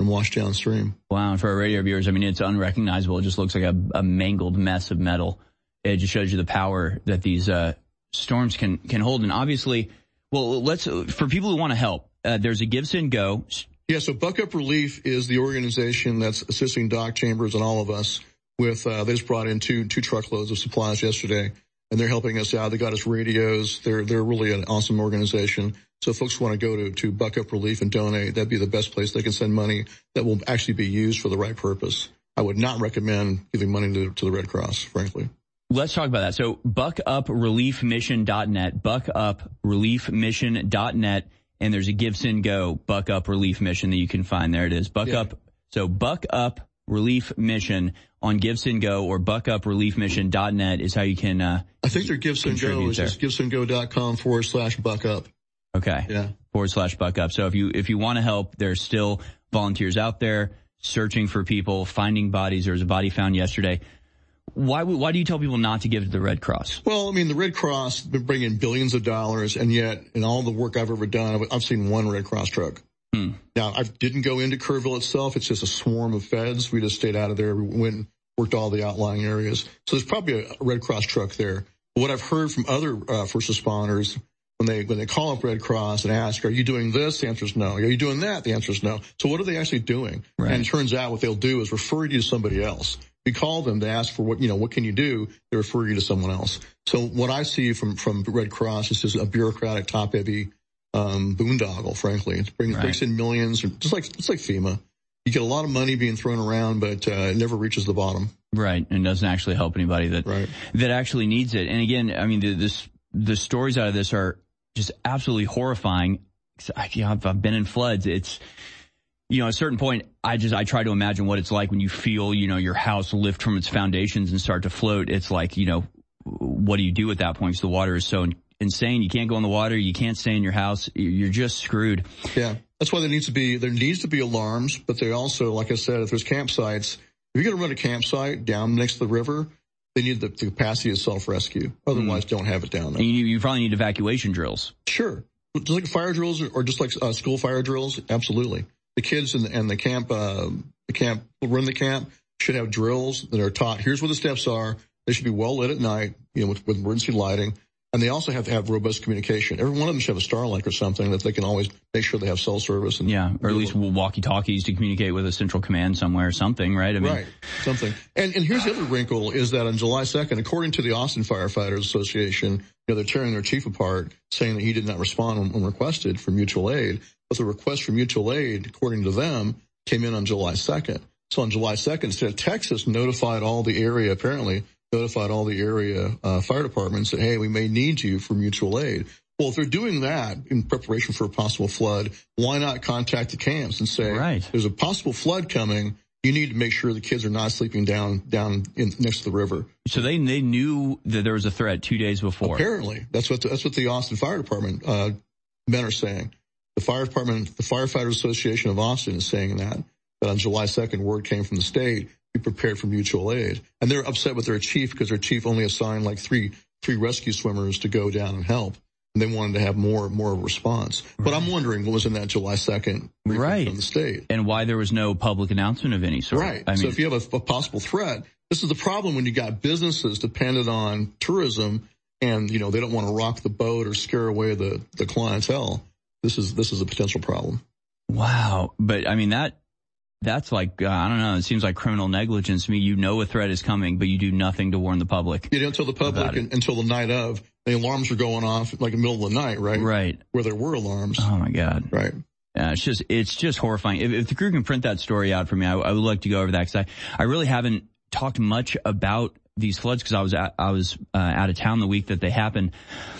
and wash downstream. Wow. And for our radio viewers, I mean, it's unrecognizable. It just looks like a, a mangled mess of metal. It just shows you the power that these uh, storms can, can hold. And obviously, well, let's, for people who want to help, uh, there's a Give Send Go. Yeah, so Buck Up Relief is the organization that's assisting Doc Chambers and all of us with, uh, they just brought in two, two truckloads of supplies yesterday, and they're helping us out. They got us radios. They're, they're really an awesome organization. So if folks want to go to, to Buck Up Relief and donate, that'd be the best place. They can send money that will actually be used for the right purpose. I would not recommend giving money to, to the Red Cross, frankly. Let's talk about that. So buck up relief mission dot net, buck up relief mission dot net, and there's a Give Send Go Buck Up Relief Mission that you can find. There it is. Buck yeah. Up. So Buck Up Relief Mission on Give Send Go or buck up relief mission dot net is how you can uh I think their Give Send Go is just givesendgo.com forward slash buck up. Okay. Yeah. Forward slash buck up. So if you if you want to help, there's still volunteers out there searching for people, finding bodies. There was a body found yesterday. Why why do you tell people not to give to the Red Cross? Well, I mean, the Red Cross has been bringing billions of dollars, and yet in all the work I've ever done, I've seen one Red Cross truck. Hmm. Now, I didn't go into Kerrville itself. It's just a swarm of feds. We just stayed out of there. We went and worked all the outlying areas. So there's probably a Red Cross truck there. But what I've heard from other uh, first responders, when they when they call up Red Cross and ask, are you doing this? The answer is no. Are you doing that? The answer is no. So what are they actually doing? Right. And it turns out what they'll do is refer you to somebody else. We call them to ask for what, you know, what can you do? They refer you to someone else. So what I see from, from Red Cross is just a bureaucratic, top-heavy, um, boondoggle, frankly. It brings, right. brings in millions, just like, it's like FEMA. You get a lot of money being thrown around, but, uh, it never reaches the bottom. Right. And doesn't actually help anybody that, right. that actually needs it. And again, I mean, the, this, the stories out of this are just absolutely horrifying. I, you know, I've, I've been in floods. It's, you know, at a certain point, I just, I try to imagine what it's like when you feel, you know, your house lift from its foundations and start to float. It's like, you know, what do you do at that point? Because the water is so insane. You can't go in the water. You can't stay in your house. You're just screwed. Yeah. That's why there needs to be, there needs to be alarms, but they also, like I said, if there's campsites, if you're going to run a campsite down next to the river, they need the, the capacity of self-rescue. Otherwise, mm. don't have it down there. And you, you probably need evacuation drills. Sure. Just like fire drills or just like uh, school fire drills. Absolutely. The kids and the, and the camp, uh, the camp, run the camp should have drills that are taught. Here's where the steps are. They should be well lit at night, you know, with, with emergency lighting. And they also have to have robust communication. Every one of them should have a Starlink or something that they can always make sure they have cell service. And yeah, or at least walkie-talkies to communicate with a central command somewhere or something, right? I mean, right, something. And, and here's the other wrinkle is that on July second, according to the Austin Firefighters Association, you know, they're tearing their chief apart, saying that he did not respond when, when requested for mutual aid. But the request for mutual aid, according to them, came in on July second. So on July second, instead of Texas notified all the area, apparently, notified all the area uh, fire departments that, hey, we may need you for mutual aid. Well, if they're doing that in preparation for a possible flood, why not contact the camps and say, right. there's a possible flood coming. You need to make sure the kids are not sleeping down down in, next to the river. So they they knew that there was a threat two days before. Apparently, that's what the, that's what the Austin Fire Department uh, men are saying. The fire department, the Firefighters Association of Austin is saying that that on July second, word came from the state. Be prepared for mutual aid. And they're upset with their chief because their chief only assigned like three, three rescue swimmers to go down and help. And they wanted to have more, more of a response. Right. But I'm wondering what was in that July second right. from the state. And why there was no public announcement of any sort. Right. I mean, so if you have a, a possible threat, this is the problem when you got businesses dependent on tourism and, you know, they don't want to rock the boat or scare away the, the clientele. This is, this is a potential problem. Wow. But I mean, that, That's like, uh, I don't know, it seems like criminal negligence to me. You know a threat is coming, but you do nothing to warn the public. You don't tell the public and, until the night of. The alarms are going off like in the middle of the night, right? Right. Where there were alarms. Oh, my God. Right. Yeah, it's just, it's just horrifying. If, if the crew can print that story out for me, I, I would like to go over that because I, I really haven't talked much about these floods because I was, at, I was uh, out of town the week that they happened.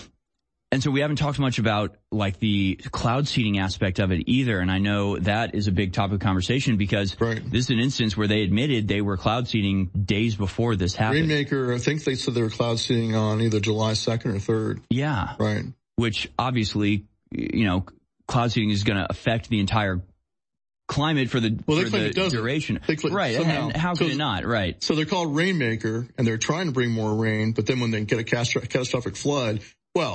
And so we haven't talked much about like the cloud seeding aspect of it either. And I know that is a big topic of conversation because right. this is an instance where they admitted they were cloud seeding days before this happened. Rainmaker, I think they said they were cloud seeding on either July second or third. Yeah. Right. Which obviously, you know, cloud seeding is going to affect the entire climate for the, well, for the duration. They claim, right. Somehow. And how so, can it not? Right. So they're called Rainmaker and they're trying to bring more rain. But then when they get a catastrophic flood, well,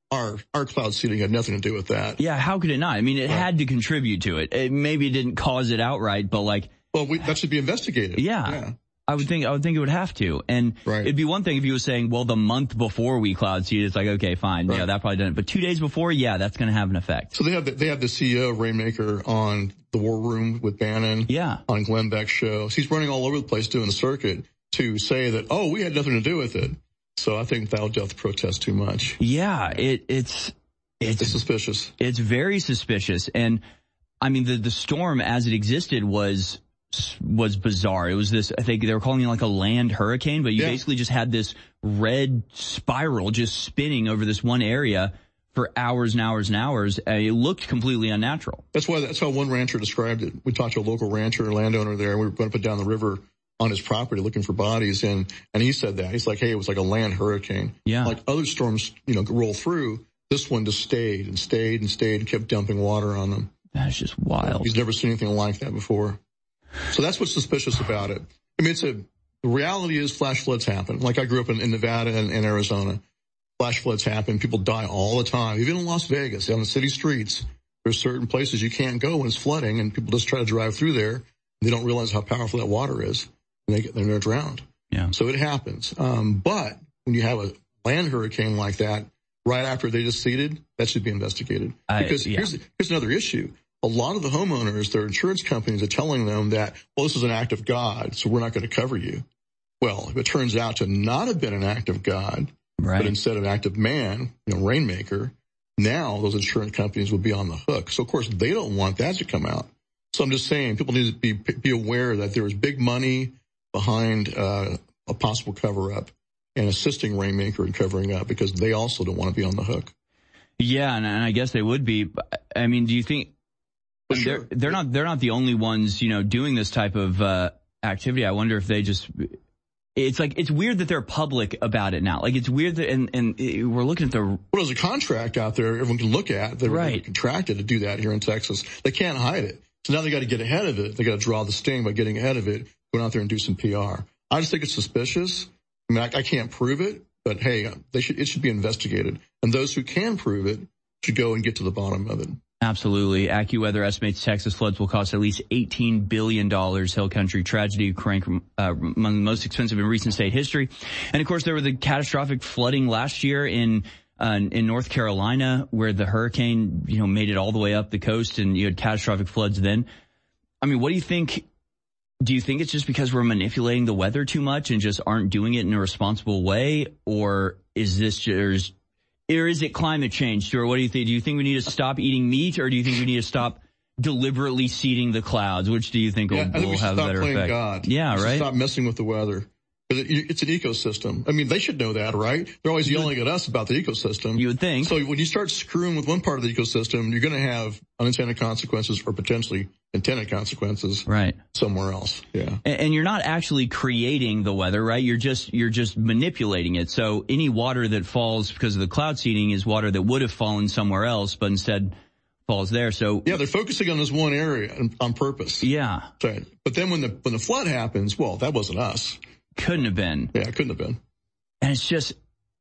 our, our cloud seeding had nothing to do with that. Yeah, how could it not? I mean, it right. had to contribute to it. it. Maybe it didn't cause it outright, but like... Well, we, that should be investigated. Yeah. yeah. I would think, I would think it would have to. And right. it'd be one thing if you were saying, well, the month before we cloud seed, it's like, okay, fine. Right. Yeah, that probably doesn't. But two days before, yeah, that's going to have an effect. So they have the, they have the C E O of Rainmaker on the War Room with Bannon. Yeah. On Glenn Beck's show. So he's running all over the place doing the circuit to say that, oh, we had nothing to do with it. So I think that'll just protest too much. Yeah, it, it's, it's, it's suspicious. It's very suspicious. And I mean, the, the storm as it existed was, was bizarre. It was this, I think they were calling it like a land hurricane, but you yeah. basically just had this red spiral just spinning over this one area for hours and hours and hours. Uh, it looked completely unnatural. That's why, that's how one rancher described it. We talked to a local rancher and landowner there. We were going to put down the river on his property looking for bodies. And, and he said that. He's like, hey, it was like a land hurricane. Yeah. Like other storms, you know, roll through. This one just stayed and stayed and stayed and kept dumping water on them. That's just wild. He's never seen anything like that before. So that's what's suspicious about it. I mean, it's a, the reality is flash floods happen. Like I grew up in, in Nevada and, and Arizona. Flash floods happen. People die all the time. Even in Las Vegas, on the city streets, there's certain places you can't go when it's flooding and people just try to drive through there. They don't realize how powerful that water is and they get, they're drowned. Yeah. So it happens. Um, but when you have a land hurricane like that, right after they just seeded, that should be investigated. I, because yeah. here's, here's another issue. A lot of the homeowners, their insurance companies are telling them that, well, this is an act of God, so we're not going to cover you. Well, if it turns out to not have been an act of God, right. but instead an act of man, you know, Rainmaker, now those insurance companies will be on the hook. So, of course, they don't want that to come out. So I'm just saying people need to be be aware that there is big money behind uh, a possible cover-up and assisting Rainmaker in covering up because they also don't want to be on the hook. Yeah, and, and I guess they would be. I mean, do you think... Sure. They're, they're not, they're not the only ones, you know, doing this type of, uh, activity. I wonder if they just, it's like, it's weird that they're public about it now. Like, it's weird that, and, and we're looking at the. Well, there's a contract out there everyone can look at. They were right. contracted to do that here in Texas. They can't hide it. So now they got to get ahead of it. They got to draw the sting by getting ahead of it, going out there and do some P R. I just think it's suspicious. I mean, I, I can't prove it, but hey, they should, it should be investigated. And those who can prove it should go and get to the bottom of it. Absolutely. AccuWeather estimates Texas floods will cost at least eighteen billion dollars. Hill Country tragedy rank uh, among the most expensive in recent state history. And of course, there were the catastrophic flooding last year in uh, in North Carolina, where the hurricane, you know, made it all the way up the coast, and you had catastrophic floods then. I mean, what do you think? Do you think it's just because we're manipulating the weather too much and just aren't doing it in a responsible way, or is this just Or is it climate change, Stuart? What do you think? Do you think we need to stop eating meat, or do you think we need to stop deliberately seeding the clouds? Which do you think yeah, will, I think will we should have stop a better playing effect? God. Yeah, we right. Stop messing with the weather. It's an ecosystem. I mean, they should know that, right? They're always yelling at us about the ecosystem. You would think. So when you start screwing with one part of the ecosystem, you're going to have unintended consequences or potentially intended consequences right. somewhere else. Yeah. And, and you're not actually creating the weather, right? You're just, you're just manipulating it. So any water that falls because of the cloud seeding is water that would have fallen somewhere else, but instead falls there. So yeah, they're focusing on this one area on purpose. Yeah. Right. But then when the, when the flood happens, well, that wasn't us. Couldn't have been. Yeah, it couldn't have been. And it's just,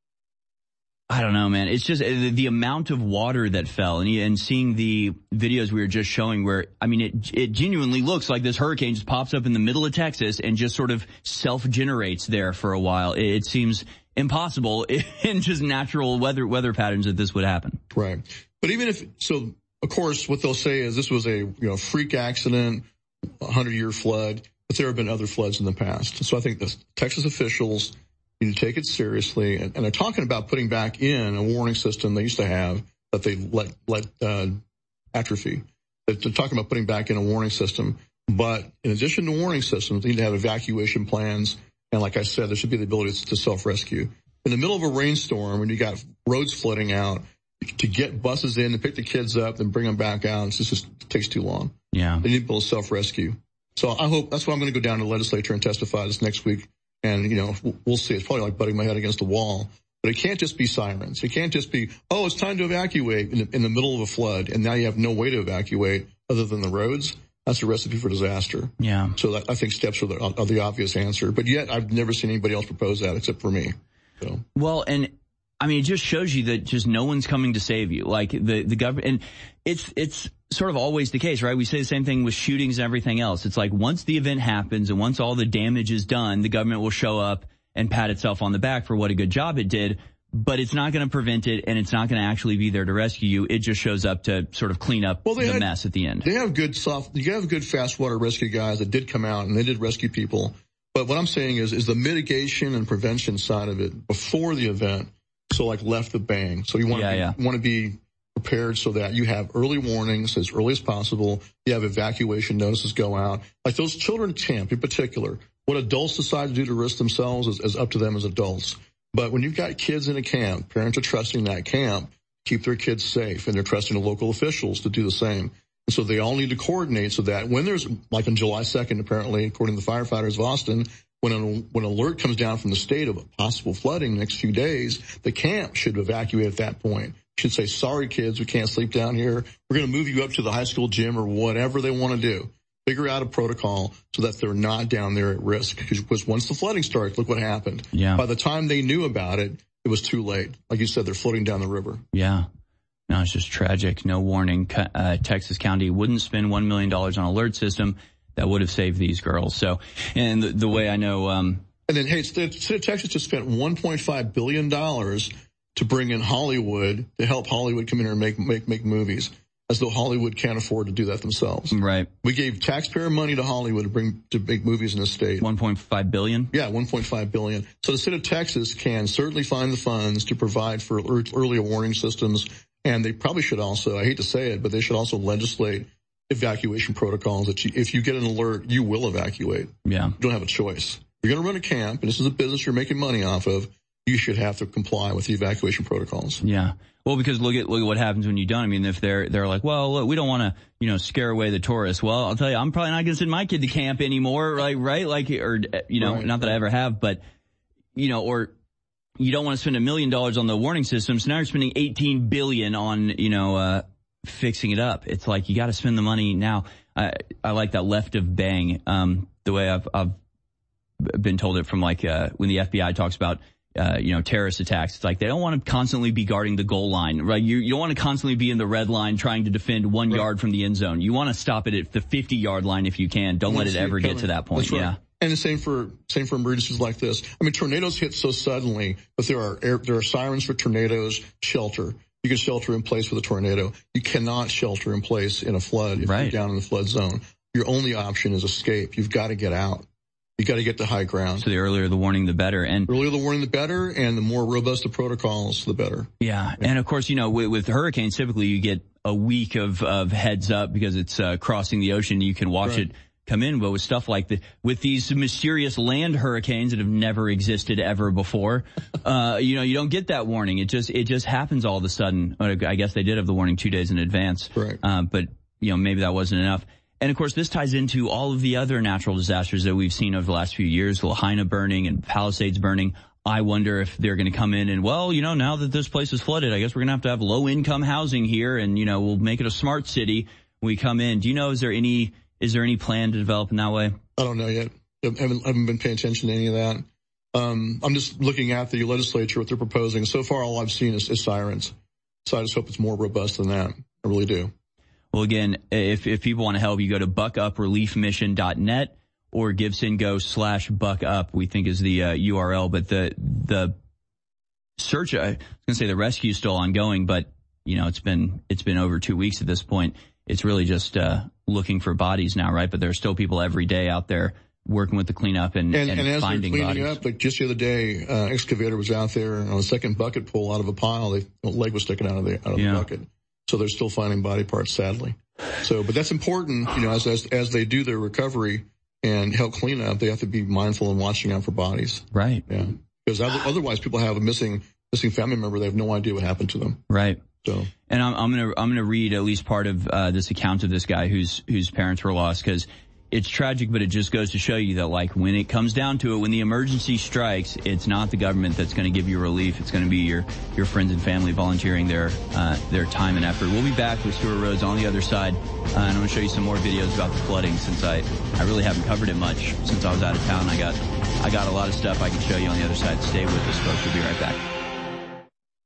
I don't know, man. It's just the, the amount of water that fell, and, and seeing the videos we were just showing where, I mean, it it genuinely looks like this hurricane just pops up in the middle of Texas and just sort of self-generates there for a while. It, it seems impossible in just natural weather weather patterns that this would happen. Right. But even if, so, of course, what they'll say is this was a, you know, freak accident, a hundred-year flood. But there have been other floods in the past. So I think the Texas officials need to take it seriously. And, and they're talking about putting back in a warning system they used to have that they let, let, uh, atrophy. They're talking about putting back in a warning system. But in addition to warning systems, they need to have evacuation plans. And like I said, there should be the ability to self-rescue. In the middle of a rainstorm, when you got roads flooding out, to get buses in and pick the kids up and bring them back out, it just it takes too long. Yeah. They need to be able to self-rescue. So I hope that's why I'm going to go down to the legislature and testify this next week. And, you know, we'll see. It's probably like butting my head against the wall. But it can't just be sirens. It can't just be, oh, it's time to evacuate in the, in the middle of a flood. And now you have no way to evacuate other than the roads. That's a recipe for disaster. Yeah. So that, I think steps are the, are the obvious answer. But yet I've never seen anybody else propose that except for me. So. Well, and I mean, it just shows you that just no one's coming to save you. Like the, the government, and it's, it's sort of always the case, right? We say the same thing with shootings and everything else. It's like once the event happens and once all the damage is done, the government will show up and pat itself on the back for what a good job it did. But it's not going to prevent it, and it's not going to actually be there to rescue you. It just shows up to sort of clean up well, the had, mess at the end. They have good soft, you have good fast water rescue guys that did come out and they did rescue people. But what I'm saying is, is the mitigation and prevention side of it before the event. So like left the bang. So you want yeah, to yeah. want to be prepared so that you have early warnings as early as possible. You have evacuation notices go out. Like those children camp in particular, what adults decide to do to risk themselves is, is up to them as adults. But when you've got kids in a camp, parents are trusting that camp, keep their kids safe, and they're trusting the local officials to do the same. And so they all need to coordinate so that when there's, like on July second, apparently, according to the firefighters of Austin, when an, when an alert comes down from the state of possible flooding the next few days, the camp should evacuate at that point. Should say, sorry, kids, we can't sleep down here. We're going to move you up to the high school gym or whatever they want to do. Figure out a protocol so that they're not down there at risk. Because once the flooding starts, look what happened. Yeah. By the time they knew about it, it was too late. Like you said, they're floating down the river. Yeah. No, it's just tragic. No warning. Uh, Texas County wouldn't spend one million dollars on an alert system that would have saved these girls. So, and the, the way I know, um, and then, hey, the state of Texas just spent one point five billion dollars to bring in Hollywood to help Hollywood come in here and make, make, make movies, as though Hollywood can't afford to do that themselves. Right. We gave taxpayer money to Hollywood to bring, to make movies in the state. one point five billion dollars? Yeah, one point five billion dollars. So the state of Texas can certainly find the funds to provide for earlier warning systems. And they probably should also, I hate to say it, but they should also legislate evacuation protocols that you, if you get an alert, you will evacuate. Yeah. You don't have a choice. You're going to run a camp, and this is a business you're making money off of. You should have to comply with the evacuation protocols. Yeah. Well, because look at, look at what happens when you don't. I mean, if they're, they're like, well, look, we don't want to, you know, scare away the tourists. Well, I'll tell you, I'm probably not going to send my kid to camp anymore. Like, right? Like, or, you know, right. Not that I ever have, but, you know, or, you don't want to spend a million dollars on the warning system, so now you're spending eighteen billion dollars on, you know, uh, fixing it up. It's like you got to spend the money now. I, I like that left of bang, um, the way I've, I've been told it from like, uh, when the F B I talks about, uh, you know, terrorist attacks. It's like they don't want to constantly be guarding the goal line, right? You, you don't want to constantly be in the red line trying to defend one right. yard from the end zone. You want to stop it at the fifty yard line if you can. Don't let it ever get to that point. That's right. Yeah. And the same for, same for emergencies like this. I mean, tornadoes hit so suddenly, but there are air, there are sirens for tornadoes, shelter. You can shelter in place with a tornado. You cannot shelter in place in a flood if right. you're down in the flood zone. Your only option is escape. You've got to get out. You got to get to high ground. So the earlier the warning, the better. And the earlier the warning, the better, and the more robust the protocols, the better. Yeah. yeah. And of course, you know, with, with hurricanes, typically you get a week of, of heads up because it's uh, crossing the ocean. You can watch right. it come in, but with stuff like the, with these mysterious land hurricanes that have never existed ever before, uh, you know, you don't get that warning. It just, it just happens all of a sudden. I guess they did have the warning two days in advance. Right. Uh, but, you know, maybe that wasn't enough. And of course, this ties into all of the other natural disasters that we've seen over the last few years, Lahaina burning and Palisades burning. I wonder if they're going to come in and, well, you know, now that this place is flooded, I guess we're going to have to have low income housing here and, you know, we'll make it a smart city when we come in. Do you know, is there any, Is there any plan to develop in that way? I don't know yet. I haven't, I haven't been paying attention to any of that. Um, I'm just looking at the legislature, what they're proposing. So far, all I've seen is, is sirens. So I just hope it's more robust than that. I really do. Well, again, if, if people want to help, you go to buck up relief mission dot net or GiveSendGo slash buckup, we think is the uh, U R L. But the, the search, I was going to say the rescue is still ongoing, but, you know, it's been, it's been over two weeks at this point. It's really just, uh, looking for bodies now, right? But there are still people every day out there working with the cleanup and, and, and, and as finding they're cleaning bodies. Up, like just the other day, uh, excavator was out there on a second bucket pull out of a pile. They, a leg was sticking out of the, out of yeah. the bucket. So they're still finding body parts, sadly. So, but that's important, you know, as, as, as they do their recovery and help clean up, they have to be mindful and watching out for bodies. Right. Yeah. Because otherwise people have a missing, missing family member. They have no idea what happened to them. Right. So, and I'm, I'm gonna, I'm gonna read at least part of, uh, this account of this guy whose, whose parents were lost, because it's tragic, but it just goes to show you that, like, when it comes down to it, when the emergency strikes, it's not the government that's gonna give you relief. It's gonna be your, your friends and family volunteering their, uh, their time and effort. We'll be back with Stuart Rhodes on the other side, uh, and I'm gonna show you some more videos about the flooding, since I, I really haven't covered it much since I was out of town. I got, I got a lot of stuff I can show you on the other side. Stay with us, folks. We'll be right back.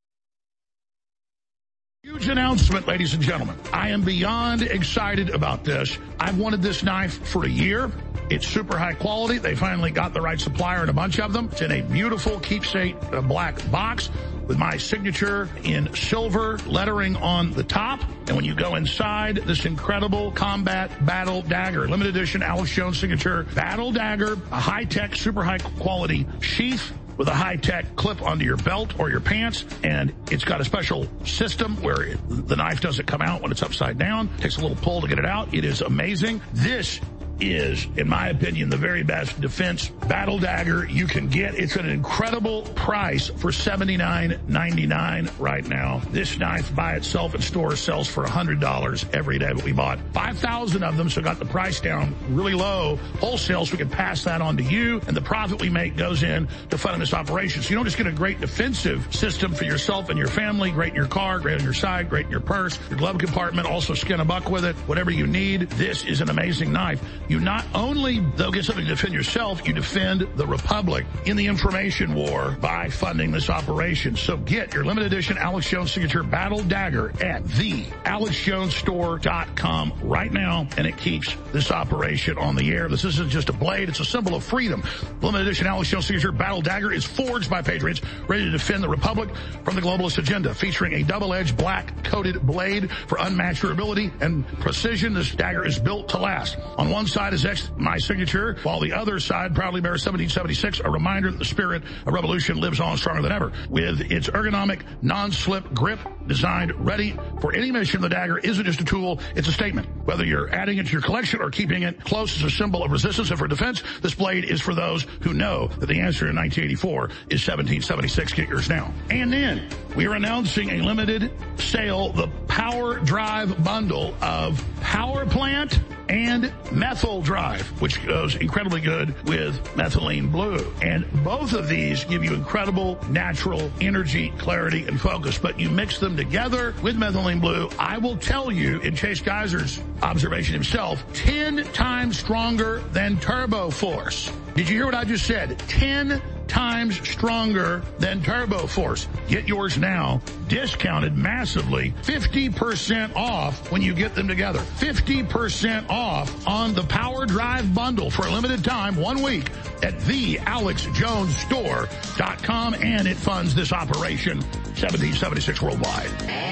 announcement, ladies and gentlemen. I am beyond excited about this. I've wanted this knife for a year. It's super high quality. They finally got the right supplier and a bunch of them. It's in a beautiful keepsake uh, black box with my signature in silver lettering on the top. And when you go inside, this incredible combat battle dagger, limited edition Alex Jones signature battle dagger, a high-tech, super high-quality sheath with a high-tech clip onto your belt or your pants, and it's got a special system where it, the knife doesn't come out when it's upside down. It takes a little pull to get it out. It is amazing. This is, in my opinion, the very best defense battle dagger you can get. It's an incredible price for seventy-nine ninety-nine right now. This knife by itself in stores sells for one hundred dollars every day, but we bought five thousand of them, so got the price down really low wholesale, so we can pass that on to you, and the profit we make goes in to funding this operation. So you don't just get a great defensive system for yourself and your family, great in your car, great on your side, great in your purse, your glove compartment, also skin a buck with it, whatever you need. This is an amazing knife. You not only, though, get something to defend yourself, you defend the Republic in the information war by funding this operation. So get your limited edition Alex Jones signature battle dagger at the alex jones store dot com right now, and it keeps this operation on the air. This isn't just a blade, it's a symbol of freedom. The limited edition Alex Jones signature battle dagger is forged by patriots ready to defend the Republic from the globalist agenda, featuring a double-edged black-coated blade for unmatched durability and precision. This dagger is built to last. On one side is X, my signature, while the other side proudly bears seventeen seventy-six, a reminder that the spirit of revolution lives on stronger than ever. With its ergonomic, non-slip grip designed ready for any mission, the dagger isn't just a tool, it's a statement. Whether you're adding it to your collection or keeping it close as a symbol of resistance and for defense, this blade is for those who know that the answer in nineteen eighty-four is seventeen seventy-six. Get yours now. And then we are announcing a limited sale, the Power Drive bundle of Power Plant and Methyl Drive, which goes incredibly good with methylene blue. And both of these give you incredible natural energy, clarity, and focus. But you mix them together with methylene blue, I will tell you, in Chase Geiser's observation himself, ten times stronger than Turbo Force. Did you hear what I just said? ten times stronger than Turbo Force. Get yours now, discounted massively, fifty percent off when you get them together. fifty percent off on the Power Drive bundle for a limited time, one week, at the alex jones store dot com, and it funds this operation, seventeen seventy-six worldwide.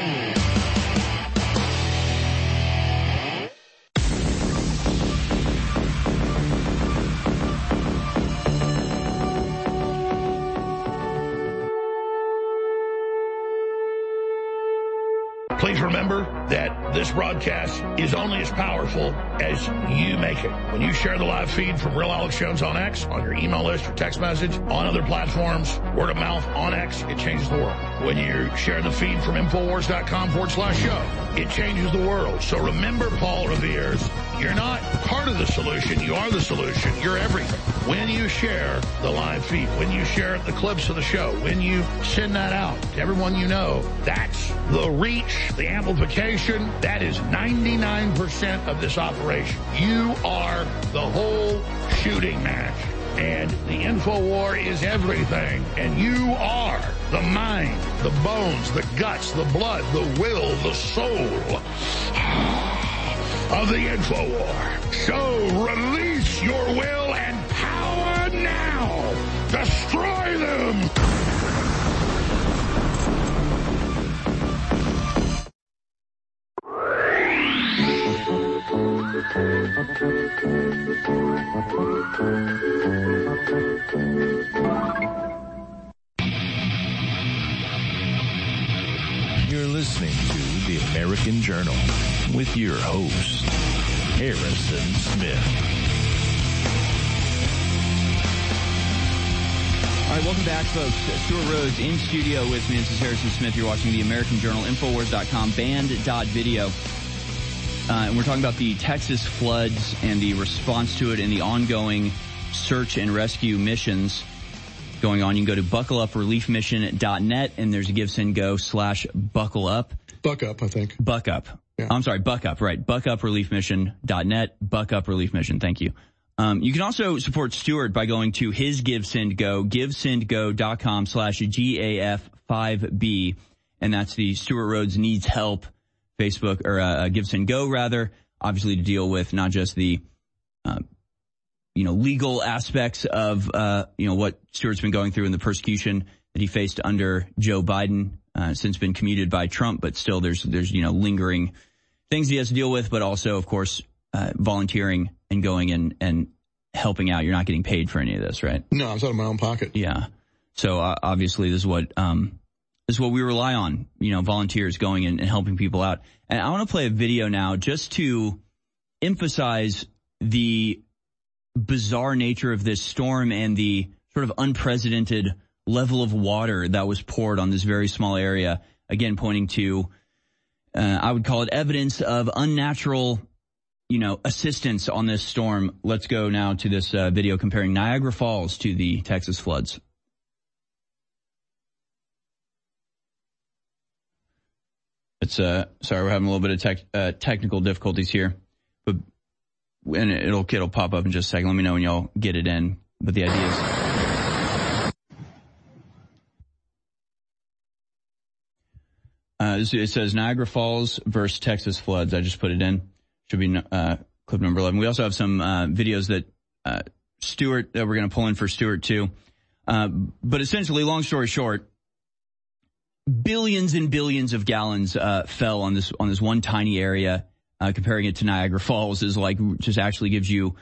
Please remember that this broadcast is only as powerful as you make it. When you share the live feed from Real Alex Jones on X, on your email list, your text message, on other platforms, word of mouth on X, it changes the world. When you share the feed from Infowars.com forward slash show, it changes the world. So remember, Paul Revere's, you're not part of the solution, you are the solution. You're everything. When you share the live feed, when you share the clips of the show, when you send that out to everyone you know, that's the reach, the amplification. That is ninety-nine percent of this operation. You are the whole shooting match. And the InfoWar is everything. And you are the mind, the bones, the guts, the blood, the will, the soul of the InfoWar. So release your will and power now. Destroy them. You're listening to The American Journal with your host, Harrison Smith. All right, welcome back, folks. Stuart Rhodes in studio with me. This is Harrison Smith. You're watching The American Journal, Infowars dot com, band dot video. Uh, and we're talking about the Texas floods and the response to it and the ongoing search and rescue missions going on. You can go to buckle up relief mission dot net, and there's a give, send, go slash buckle up. Buck up, I think. Buck up. Yeah. I'm sorry, buck up, right. buck up relief mission dot net, buck up relief mission. Thank you. Um, you can also support Stuart by going to his Give, Send, Go, give send go dot com slash G A F five B. and that's the Stewart Rhodes Needs Help Facebook, or uh, Gibson Go, rather, obviously to deal with not just the, uh, you know, legal aspects of, uh, you know, what Stewart's been going through and the persecution that he faced under Joe Biden, uh, since been commuted by Trump, but still there's, there's, you know, lingering things he has to deal with, but also, of course, uh, volunteering and going and, and helping out. You're not getting paid for any of this, right? No, it's out of my own pocket. Yeah. So uh, obviously this is what, um, this is what we rely on, you know, volunteers going in and helping people out. And I want to play a video now just to emphasize the bizarre nature of this storm and the sort of unprecedented level of water that was poured on this very small area. Again, pointing to, uh, I would call it evidence of unnatural, you know, assistance on this storm. Let's go now to this uh, video comparing Niagara Falls to the Texas floods. It's, uh, sorry, we're having a little bit of tech, uh, technical difficulties here, but, and it'll, it'll pop up in just a second. Let me know when y'all get it in. But the idea is, uh, it says Niagara Falls versus Texas floods. I just put it in. Should be, uh, clip number eleven. We also have some, uh, videos that, uh, Stewart, that we're going to pull in for Stewart too. Uh, but essentially, long story short, billions and billions of gallons uh, fell on this on this one tiny area. Uh, comparing it to Niagara Falls is like just actually gives you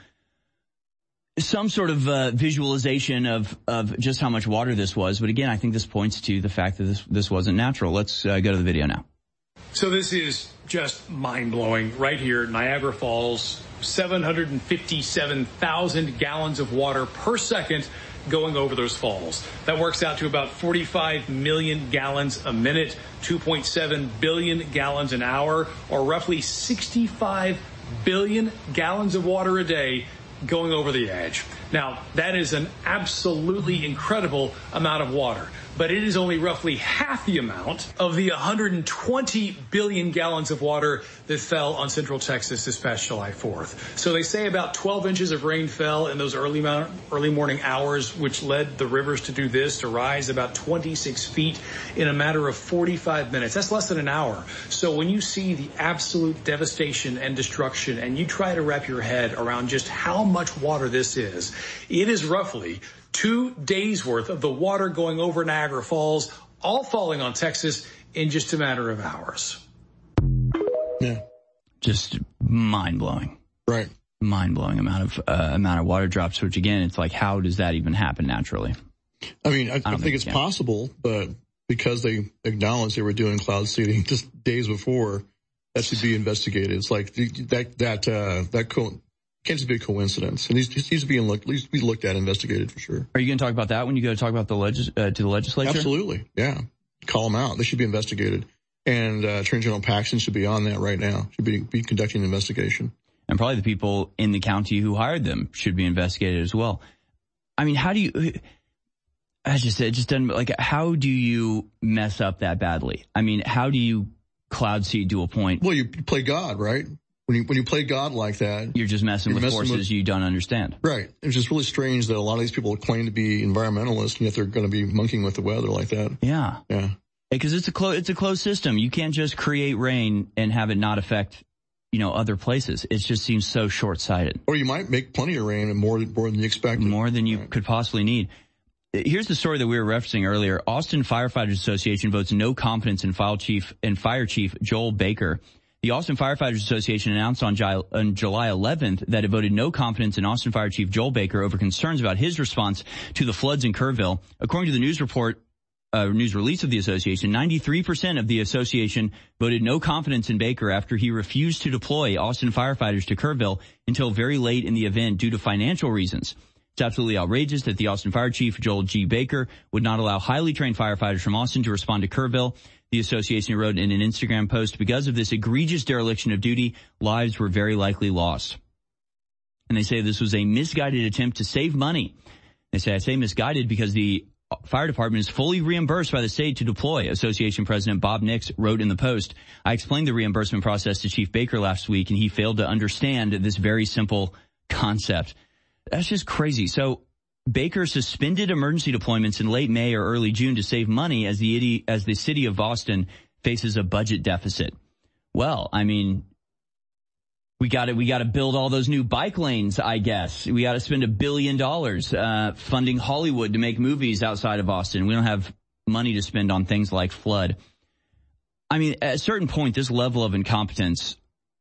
some sort of uh, visualization of of just how much water this was. But again, I think this points to the fact that this this wasn't natural. Let's uh, go to the video now. So this is just mind blowing right here. Niagara Falls, seven hundred fifty-seven thousand gallons of water per second going over those falls. That works out to about forty-five million gallons a minute, two point seven billion gallons an hour, or roughly sixty-five billion gallons of water a day going over the edge. Now, that is an absolutely incredible amount of water, but it is only roughly half the amount of the one hundred twenty billion gallons of water that fell on Central Texas this past July fourth. So they say about twelve inches of rain fell in those early early morning hours, which led the rivers to do this, to rise about twenty-six feet in a matter of forty-five minutes. That's less than an hour. So when you see the absolute devastation and destruction, and you try to wrap your head around just how much water this is, it is roughly two days worth of the water going over Niagara Falls, all falling on Texas in just a matter of hours. Yeah. Just mind-blowing. Right. Mind-blowing amount of, uh, amount of water drops, which again, it's like, how does that even happen naturally? I mean, I, I, I think, think it's it possible, but because they acknowledged they were doing cloud seeding just days before, that should be investigated. It's like that, that, uh, that co- can't just be a coincidence. And he's, he's being looked, at least be looked at, investigated for sure. Are you going to talk about that when you go to talk about the legis, uh, to the legislature? Absolutely. Yeah. Call them out. They should be investigated. And, uh, Attorney General Paxton should be on that right now. Should be, be conducting an investigation. And probably the people in the county who hired them should be investigated as well. I mean, how do you, I just, it just doesn't, like, how do you mess up that badly? I mean, how do you cloud seed to a point? Well, you play God, right? When you, when you play God like that, you're just messing with messing forces with, you don't understand. Right. It's just really strange that a lot of these people claim to be environmentalists, and yet they're going to be monkeying with the weather like that. Yeah. Yeah. Because it's a closed, it's a closed system. You can't just create rain and have it not affect, you know, other places. It just seems so short-sighted. Or you might make plenty of rain and more, more than you expected. More than you right. could possibly need. Here's the story that we were referencing earlier. Austin Firefighters Association votes no confidence in fire chief and fire chief Joel Baker. The Austin Firefighters Association announced on, July, on July eleventh that it voted no confidence in Austin Fire Chief Joel Baker over concerns about his response to the floods in Kerrville. According to the news report, uh, news release of the association, ninety-three percent of the association voted no confidence in Baker after he refused to deploy Austin firefighters to Kerrville until very late in the event due to financial reasons. It's absolutely outrageous that the Austin Fire Chief, Joel G. Baker, would not allow highly trained firefighters from Austin to respond to Kerrville. The association wrote in an Instagram post, because of this egregious dereliction of duty, lives were very likely lost. And they say this was a misguided attempt to save money. They say, I say misguided because the fire department is fully reimbursed by the state to deploy. Association President Bob Nix wrote in the post, I explained the reimbursement process to Chief Baker last week, and he failed to understand this very simple concept. That's just crazy. So Baker suspended emergency deployments in late May or early June to save money as the as the city of Austin faces a budget deficit. Well, I mean, we got to we got to build all those new bike lanes, I guess. We got to spend a billion dollars uh, funding Hollywood to make movies outside of Austin. We don't have money to spend on things like flood. I mean, at a certain point, this level of incompetence,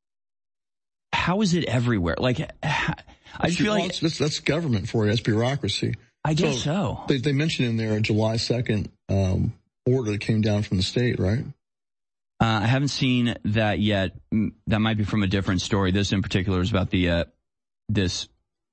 how is it everywhere? Like, I just feel like that's, that's government for you. That's bureaucracy. I guess so. so. They, they mentioned in there a July second um, order that came down from the state, right? Uh, I haven't seen that yet. That might be from a different story. This in particular is about the uh, this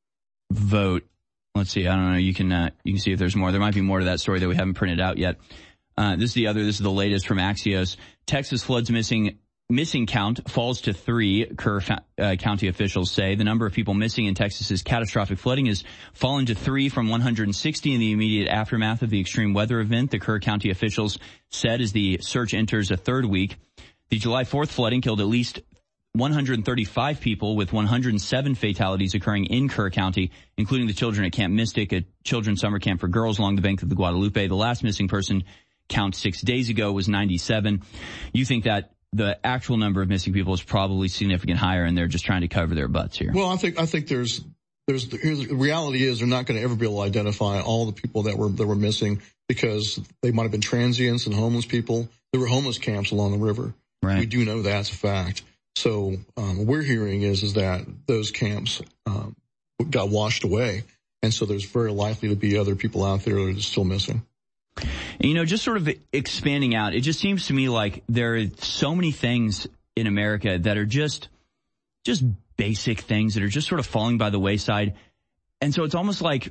vote. Let's see. I don't know. You can uh, you can see if there's more. There might be more to that story that we haven't printed out yet. Uh, this is the other. This is the latest from Axios. Texas floods missing. Missing count falls to three, Kerr uh, County officials say. The number of people missing in Texas's catastrophic flooding has fallen to three from one hundred sixty in the immediate aftermath of the extreme weather event, the Kerr County officials said as the search enters a third week. The July fourth flooding killed at least one hundred thirty-five people, with one hundred seven fatalities occurring in Kerr County, including the children at Camp Mystic, a children's summer camp for girls along the bank of the Guadalupe. The last missing person count six days ago was ninety-seven. You think that the actual number of missing people is probably significantly higher, and they're just trying to cover their butts here. Well, I think I think there's there's the reality is they're not going to ever be able to identify all the people that were that were missing, because they might have been transients and homeless people. There were homeless camps along the river. Right. We do know that's a fact. So um, what we're hearing is is that those camps um, got washed away, and so there's very likely to be other people out there that are still missing. You know, just sort of expanding out, it just seems to me like there are so many things in America that are just, just basic things that are just sort of falling by the wayside. And so it's almost like,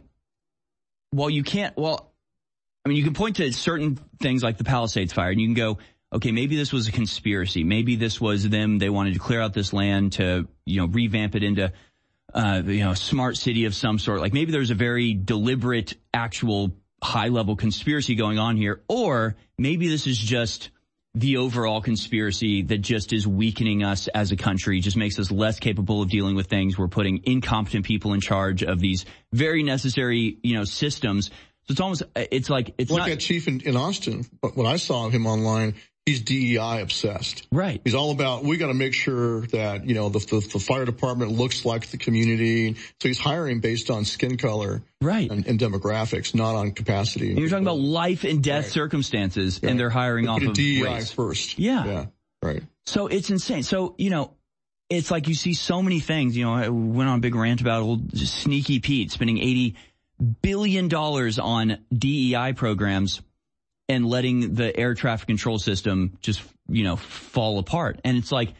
well, you can't, well, I mean, you can point to certain things like the Palisades fire, and you can go, okay, maybe this was a conspiracy. Maybe this was them. They wanted to clear out this land to, you know, revamp it into, uh, you know, a smart city of some sort. Like maybe there's a very deliberate, actual high-level conspiracy going on here, or maybe this is just the overall conspiracy that just is weakening us as a country, just makes us less capable of dealing with things. We're putting incompetent people in charge of these very necessary, you know, systems. So it's almost, it's like, it's like not. That chief in, in Austin, when I saw him online, he's D E I obsessed. Right. He's all about, we got to make sure that, you know, the, the, the fire department looks like the community. So he's hiring based on skin color. Right. And, and demographics, not on capacity. And you're talking about life and death right. circumstances, yeah. and they're hiring off of D E I race. first. Yeah. Yeah. Right. So it's insane. So, you know, it's like you see so many things. You know, I went on a big rant about old Sneaky Pete spending eighty billion dollars on D E I programs and letting the air traffic control system just, you know, fall apart. And it's like,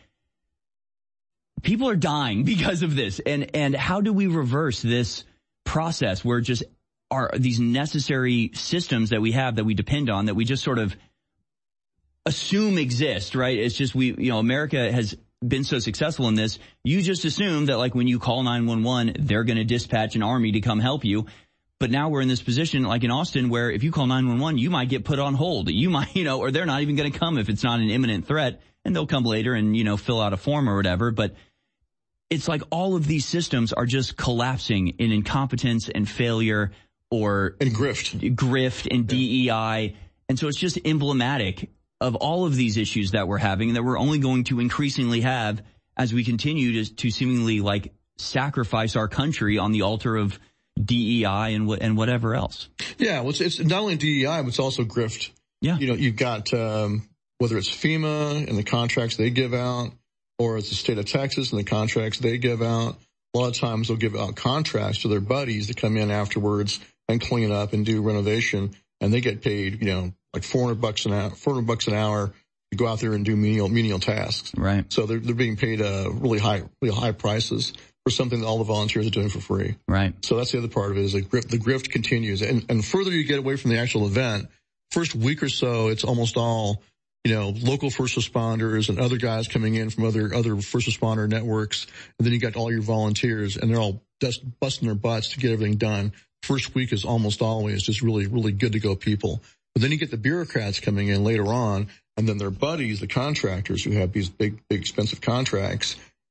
people are dying because of this. And, and how do we reverse this process where just are these necessary systems that we have that we depend on, that we just sort of assume exist, right? It's just we, you know, America has been so successful in this. You just assume that like when you call nine one one, they're going to dispatch an army to come help you. But now we're in this position, like in Austin, where if you call nine one one, you might get put on hold. You might, you know, or they're not even going to come if it's not an imminent threat, and they'll come later and, you know, fill out a form or whatever. But it's like all of these systems are just collapsing in incompetence and failure, or and grift, grift and D E I. And so it's just emblematic of all of these issues that we're having, and that we're only going to increasingly have as we continue to, to seemingly like sacrifice our country on the altar of D E I and and whatever else. Yeah, well, it's, it's not only D E I, but it's also grift. Yeah. You know, you've got, um, whether it's FEMA and the contracts they give out, or it's the state of Texas and the contracts they give out. A lot of times they'll give out contracts to their buddies to come in afterwards and clean up and do renovation, and they get paid, you know, like four hundred bucks an hour, four hundred bucks an hour to go out there and do menial, menial tasks. Right. So they're, they're being paid, uh, really high, really high prices for something that all the volunteers are doing for free. Right. So that's the other part of it, is like grift, the grift continues. And, and further you get away from the actual event, first week or so, it's almost all, you know, local first responders and other guys coming in from other, other first responder networks. And then you got all your volunteers, and they're all just busting their butts to get everything done. First week is almost always just really, really good to go people. But then you get the bureaucrats coming in later on, and then their buddies, the contractors who have these big, big expensive contracts.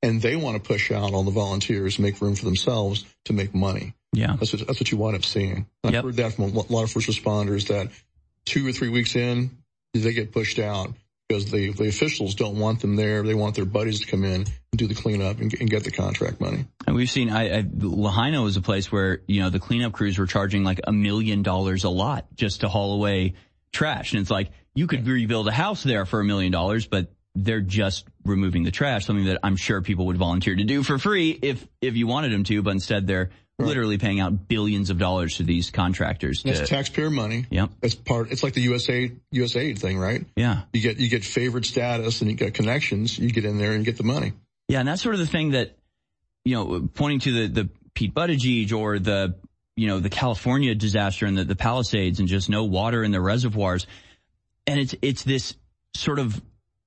and they want to push out all the volunteers, make room for themselves to make money. Yeah. That's what, that's what you wind up seeing. I've Yep. heard that from a lot of first responders that two or three weeks in, they get pushed out because the, the officials don't want them there. They want their buddies to come in and do the cleanup and, and get the contract money. And we've seen, I, I, Lahaina was a place where, you know, the cleanup crews were charging like a million dollars a lot just to haul away trash. And it's like, you could rebuild a house there for a million dollars, but they're just removing the trash, something that I'm sure people would volunteer to do for free if, if you wanted them to, but instead they're right. literally paying out billions of dollars to these contractors. To, That's taxpayer money. Yep. It's part, it's like the U S A, U S A thing, right? Yeah. You get, you get favored status and you get connections. You get in there and you get the money. Yeah. And that's sort of the thing that, you know, pointing to the, the Pete Buttigieg or the, you know, the California disaster and the, the Palisades and just no water in the reservoirs. And it's, it's this sort of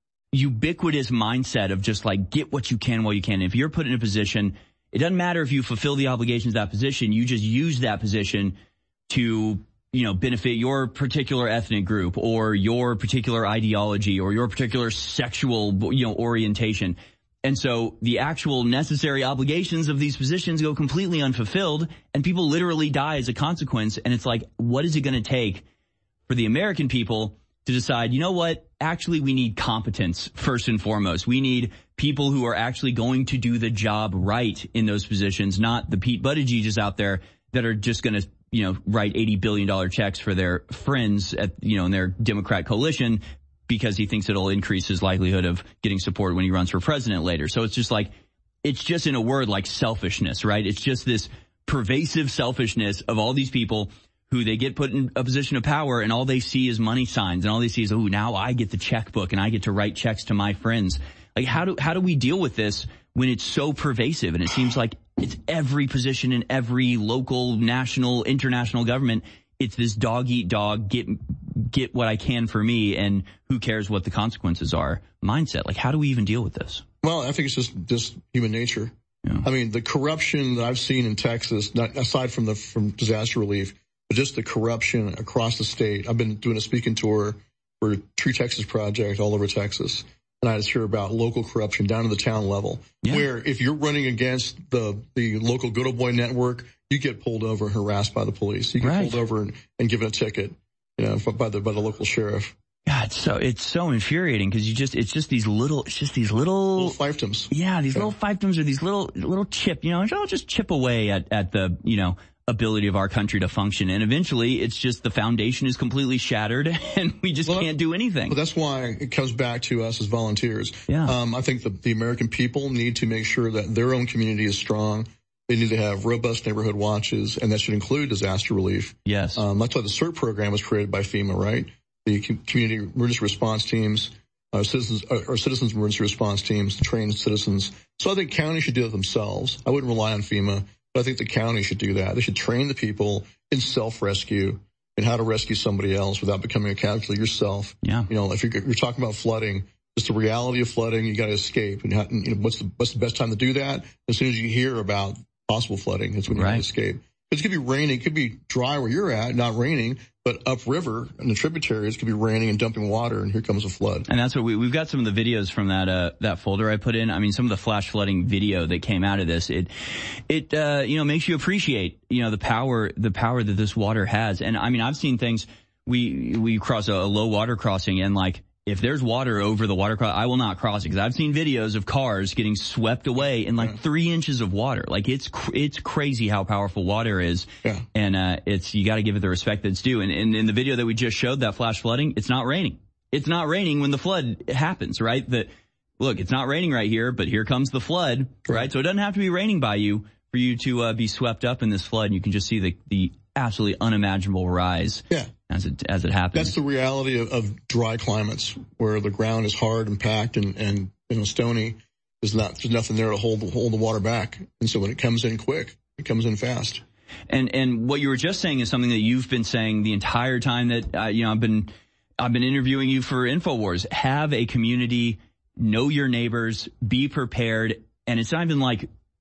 ubiquitous mindset of just like, get what you can while you can. If you're put in a position, it doesn't matter if you fulfill the obligations of that position, you just use that position to, you know, benefit your particular ethnic group or your particular ideology or your particular sexual, you know, orientation. And so the actual necessary obligations of these positions go completely unfulfilled and people literally die as a consequence. And it's like, what is it going to take for the American people to decide, you know what, actually we need competence first and foremost. We need people who are actually going to do the job right in those positions, not the Pete Buttigiegs out there that are just going to, you know, write eighty billion dollars checks for their friends at, you know, in their Democrat coalition because he thinks it'll increase his likelihood of getting support when he runs for president later. So it's just like, it's just in a word like selfishness, right? It's just this pervasive selfishness of all these people who they get put in a position of power and all they see is money signs and all they see is, oh, now I get the checkbook and I get to write checks to my friends. Like, how do, how do we deal with this when it's so pervasive? And it seems like it's every position in every local, national, international government. It's this dog eat dog, get, get what I can for me and who cares what the consequences are mindset. Like, how do we even deal with this? Well, I think it's just, just human nature. Yeah. I mean, the corruption that I've seen in Texas, not aside from the, from disaster relief, but just the corruption across the state. I've been doing a speaking tour for True Texas Project all over Texas. And I just hear about local corruption down to the town level, yeah. where if you're running against the, the local good old boy network, you get pulled over and harassed by the police. You get right. pulled over and, and given a ticket, you know, by the, by the local sheriff. Yeah, it's so, it's so infuriating because you just, it's just these little, it's just these little, little fiefdoms. Yeah, these yeah. little fiefdoms or these little, little chip, you know, I'll just chip away at, at the, you know, ability of our country to function. And eventually it's just the foundation is completely shattered and we just well, can't do anything. Well, that's why it comes back to us as volunteers. Yeah. Um, I think the, the American people need to make sure that their own community is strong. They need to have robust neighborhood watches, and that should include disaster relief. Yes. Um, that's why the CERT program was created by FEMA, right? The community emergency response teams, uh, citizens, uh, or citizens emergency response teams, train citizens. So I think counties should do it themselves. I wouldn't rely on FEMA. I think the county should do that. They should train the people in self-rescue and how to rescue somebody else without becoming a casualty yourself. Yeah. You know, if you're, you're talking about flooding, just the reality of flooding, you got to escape. And, how, you know, what's the what's the best time to do that? As soon as you hear about possible flooding, that's when you right. got to escape. It could be raining, it could be dry where you're at, not raining, but upriver in the tributaries it could be raining and dumping water, and here comes a flood. And that's what we, we've got some of the videos from that, uh, that folder I put in. I mean, some of the flash flooding video that came out of this, it, it, uh, you know, makes you appreciate, you know, the power, the power that this water has. And I mean, I've seen things, we, we cross a, a low water crossing and like, if there's water over the water cross, I will not cross it because I've seen videos of cars getting swept away in like yeah. three inches of water. Like it's cr- it's crazy how powerful water is, yeah. and uh it's you got to give it the respect that's due. And in the video that we just showed, that flash flooding, it's not raining. It's not raining when the flood happens, right? That look, it's not raining right here, but here comes the flood, right? right? So it doesn't have to be raining by you for you to uh, be swept up in this flood. You can just see the the absolutely unimaginable rise. Yeah. As it, as it happens. That's the reality of, of dry climates where the ground is hard and packed and, and, you know, stony. There's not, there's nothing there to hold, hold the water back. And so when it comes in quick, it comes in fast. And, and what you were just saying is something that you've been saying the entire time that, uh, you know, I've been, I've been interviewing you for InfoWars. Have a community, know your neighbors, be prepared. And it's not even like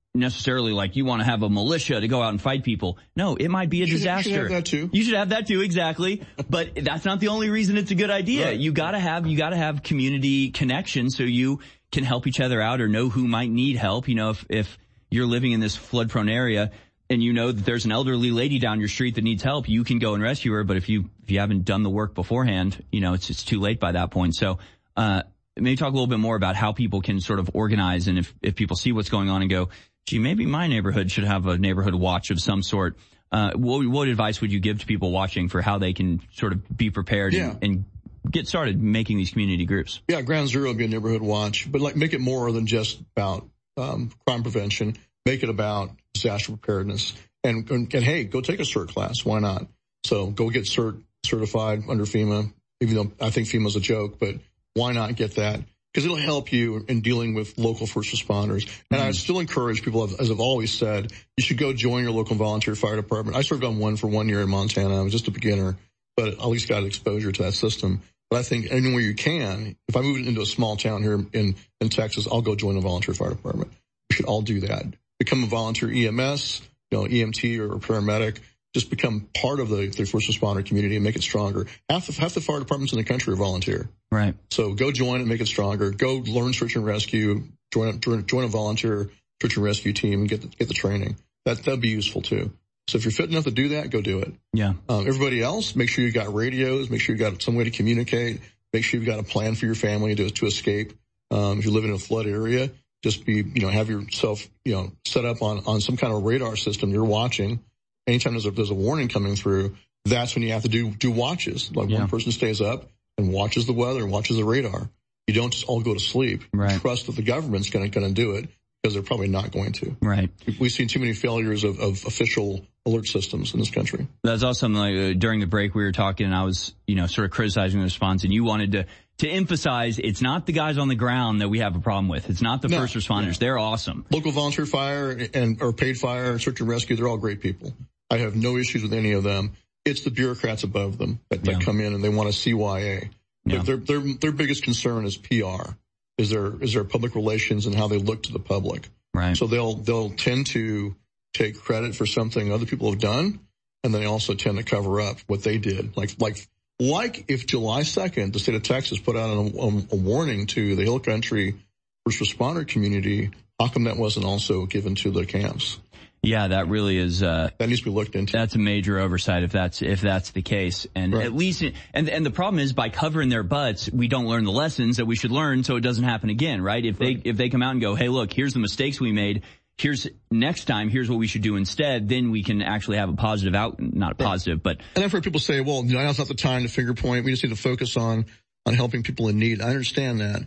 necessarily like you want to have a militia to go out and fight people. No, it might be a you disaster. You should have that too. You should have that too, exactly. But that's not the only reason it's a good idea. Right. You gotta have, you gotta have community connection so you can help each other out or know who might need help. You know, if, if you're living in this flood prone area and you know that there's an elderly lady down your street that needs help, you can go and rescue her. But if you, if you haven't done the work beforehand, you know, it's, it's too late by that point. So, uh, maybe talk a little bit more about how people can sort of organize and if, if people see what's going on and go, gee, maybe my neighborhood should have a neighborhood watch of some sort. Uh, what, what advice would you give to people watching for how they can sort of be prepared yeah. and, and get started making these community groups? Yeah, Ground Zero would be a neighborhood watch, but like make it more than just about um, crime prevention. Make it about disaster preparedness. And, and, and hey, go take a CERT class. Why not? So go get CERT certified under FEMA, even though I think FEMA's a joke, but why not get that? Because it'll help you in dealing with local first responders. And mm-hmm. I still encourage people, as I've always said, you should go join your local volunteer fire department. I served on one for one year in Montana. I was just a beginner, but at least got exposure to that system. But I think anywhere you can, if I move into a small town here in, in Texas, I'll go join a volunteer fire department. We should all do that. Become a volunteer E M S, you know, E M T or a paramedic. Just become part of the, the first responder community and make it stronger. Half the, half the fire departments in the country are volunteer. Right. So go join and make it stronger. Go learn search and rescue. Join a, join, join a volunteer search and rescue team and get the, get the training. That, that'd be useful too. So if you're fit enough to do that, go do it. Yeah. Um, everybody else, make sure you got radios. Make sure you got some way to communicate. Make sure you've got a plan for your family to, to escape. Um, if you live in a flood area, just be, you know, have yourself, you know, set up on, on some kind of radar system you're watching. Anytime there's a, there's a warning coming through, that's when you have to do, do watches. Like yeah. one person stays up and watches the weather and watches the radar. You don't just all go to sleep. Right. Trust that the government's going to, going to do it because they're probably not going to. Right. We've seen too many failures of, of official alert systems in this country. That's also like uh, during the break we were talking and I was, you know, sort of criticizing the response and you wanted to, to emphasize it's not the guys on the ground that we have a problem with. It's not the no, first responders. Yeah. They're awesome. Local volunteer fire and, or paid fire, search and rescue, they're all great people. I have no issues with any of them. It's the bureaucrats above them that, that yeah. come in and they want a C Y A. Yeah. Their, their, their biggest concern is P R, is their, is their public relations and how they look to the public. Right. So they'll, they'll tend to take credit for something other people have done. And then they also tend to cover up what they did. Like, like, like if July second, the state of Texas put out a, a, a warning to the Hill Country first responder community, how come that wasn't also given to the camps? Yeah, that really is, uh, that needs to be looked into. That's a major oversight if that's, if that's the case. And right. at least, and, and the problem is by covering their butts, we don't learn the lessons that we should learn so it doesn't happen again, right? If right. they, if they come out and go, hey, look, here's the mistakes we made. Here's next time, here's what we should do instead. Then we can actually have a positive out, not a positive, but. And I've heard people say, well, now's not the time to finger point. We just need to focus on, on helping people in need. I understand that.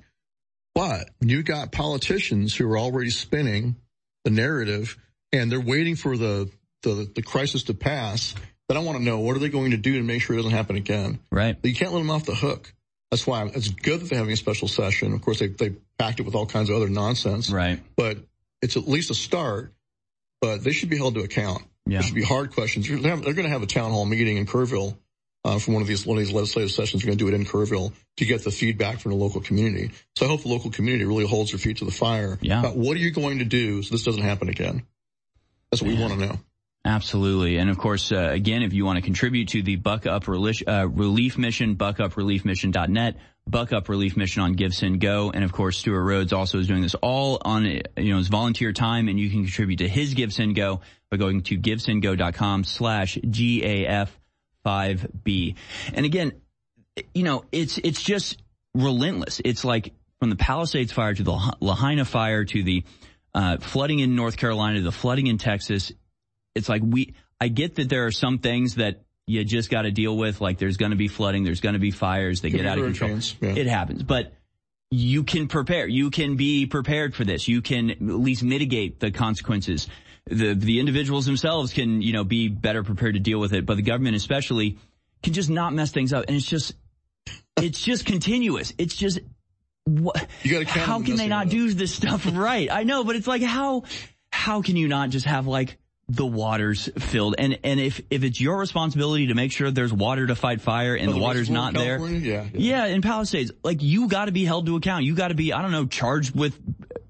But you got politicians who are already spinning the narrative and they're waiting for the, the, the crisis to pass. But I want to know, what are they going to do to make sure it doesn't happen again? Right. You can't let them off the hook. That's why it's good that they're having a special session. Of course, they, they packed it with all kinds of other nonsense. Right. But it's at least a start, but they should be held to account. Yeah. There should be hard questions. They're, they're going to have a town hall meeting in Kerrville, uh, for one of these, one of these legislative sessions. They're going to do it in Kerrville to get the feedback from the local community. So I hope the local community really holds their feet to the fire. Yeah. About what are you going to do so this doesn't happen again? That's what yeah. we want to know. Absolutely. And of course, uh, again, if you want to contribute to the Buck Up Relief, uh, Relief Mission, buck up relief mission dot net, Buck Up Relief Mission on GiveSendGo. And of course, Stuart Rhodes also is doing this all on, you know, his volunteer time. And you can contribute to his GiveSendGo by going to givesendgo.com slash G A F five B. And again, you know, it's, it's just relentless. It's like from the Palisades fire to the Lahaina fire to the, uh, flooding in North Carolina, the flooding in Texas. It's like we, I get that there are some things that you just got to deal with. Like there's going to be flooding. There's going to be fires. They get out of control. Yeah. It happens, but you can prepare. You can be prepared for this. You can at least mitigate the consequences. The, the individuals themselves can, you know, be better prepared to deal with it, but the government especially can just not mess things up. And it's just, it's just continuous. It's just, what, you gotta count how can they not do this stuff right? I know, but it's like, how, how can you not just have like, the water's filled, and and if if it's your responsibility to make sure there's water to fight fire and oh, the water's not there, yeah, yeah, yeah, in Palisades, like you got to be held to account. You got to be, I don't know, charged with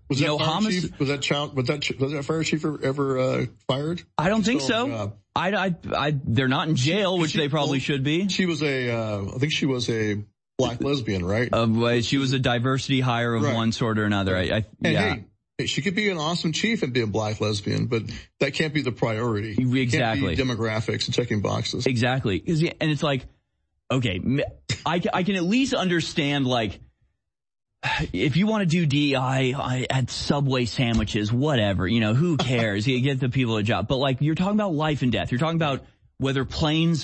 Was you that know, fire homicide. chief, was that child, was that, was that fire chief ever, ever uh, fired? I don't think Still, so. uh, I, I, I, they're not in jail, she, which she, they probably well, should be. She was a, uh, I think she was a black lesbian, right? Uh, she was a diversity hire of right. one sort or another. I, I and yeah. Hey, she could be an awesome chief and be a black lesbian, but that can't be the priority. Exactly. It can't be demographics and checking boxes. Exactly. And it's like, okay, I, I can at least understand, like, if you want to do D E I at Subway sandwiches, whatever, you know, who cares? You get the people a job. But like, you're talking about life and death. You're talking about whether planes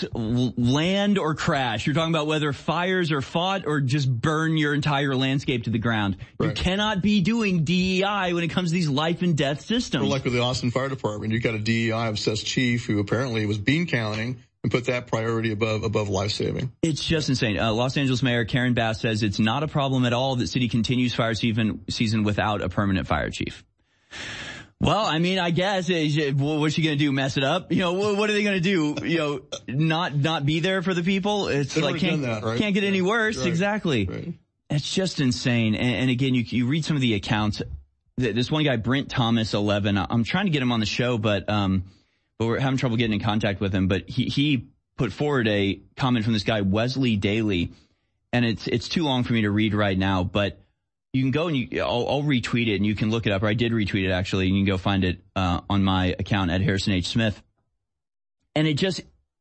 land or crash. You're talking about whether fires are fought or just burn your entire landscape to the ground. Right. You cannot be doing D E I when it comes to these life and death systems. Or like with the Austin Fire Department, you got a D E I obsessed chief who apparently was bean counting and put that priority above above life saving. It's just insane. Uh, Los Angeles Mayor Karen Bass says it's not a problem at all that city continues fire season season without a permanent fire chief. Well, I mean, I guess what's she going to do? Mess it up? You know, what are they going to do? You know, not not be there for the people? It's They've like can't that, right? can't get any worse. Right. Exactly. Right. It's just insane. And, and again, you you read some of the accounts. This one guy, Brent Thomas, eleven. I'm trying to get him on the show, but um. but we're having trouble getting in contact with him. But he, he put forward a comment from this guy, Wesley Daly, and it's it's too long for me to read right now, but you can go and you, I'll, I'll retweet it and you can look it up, or I did retweet it actually, and you can go find it uh, on my account at Harrison H. Smith. And it just,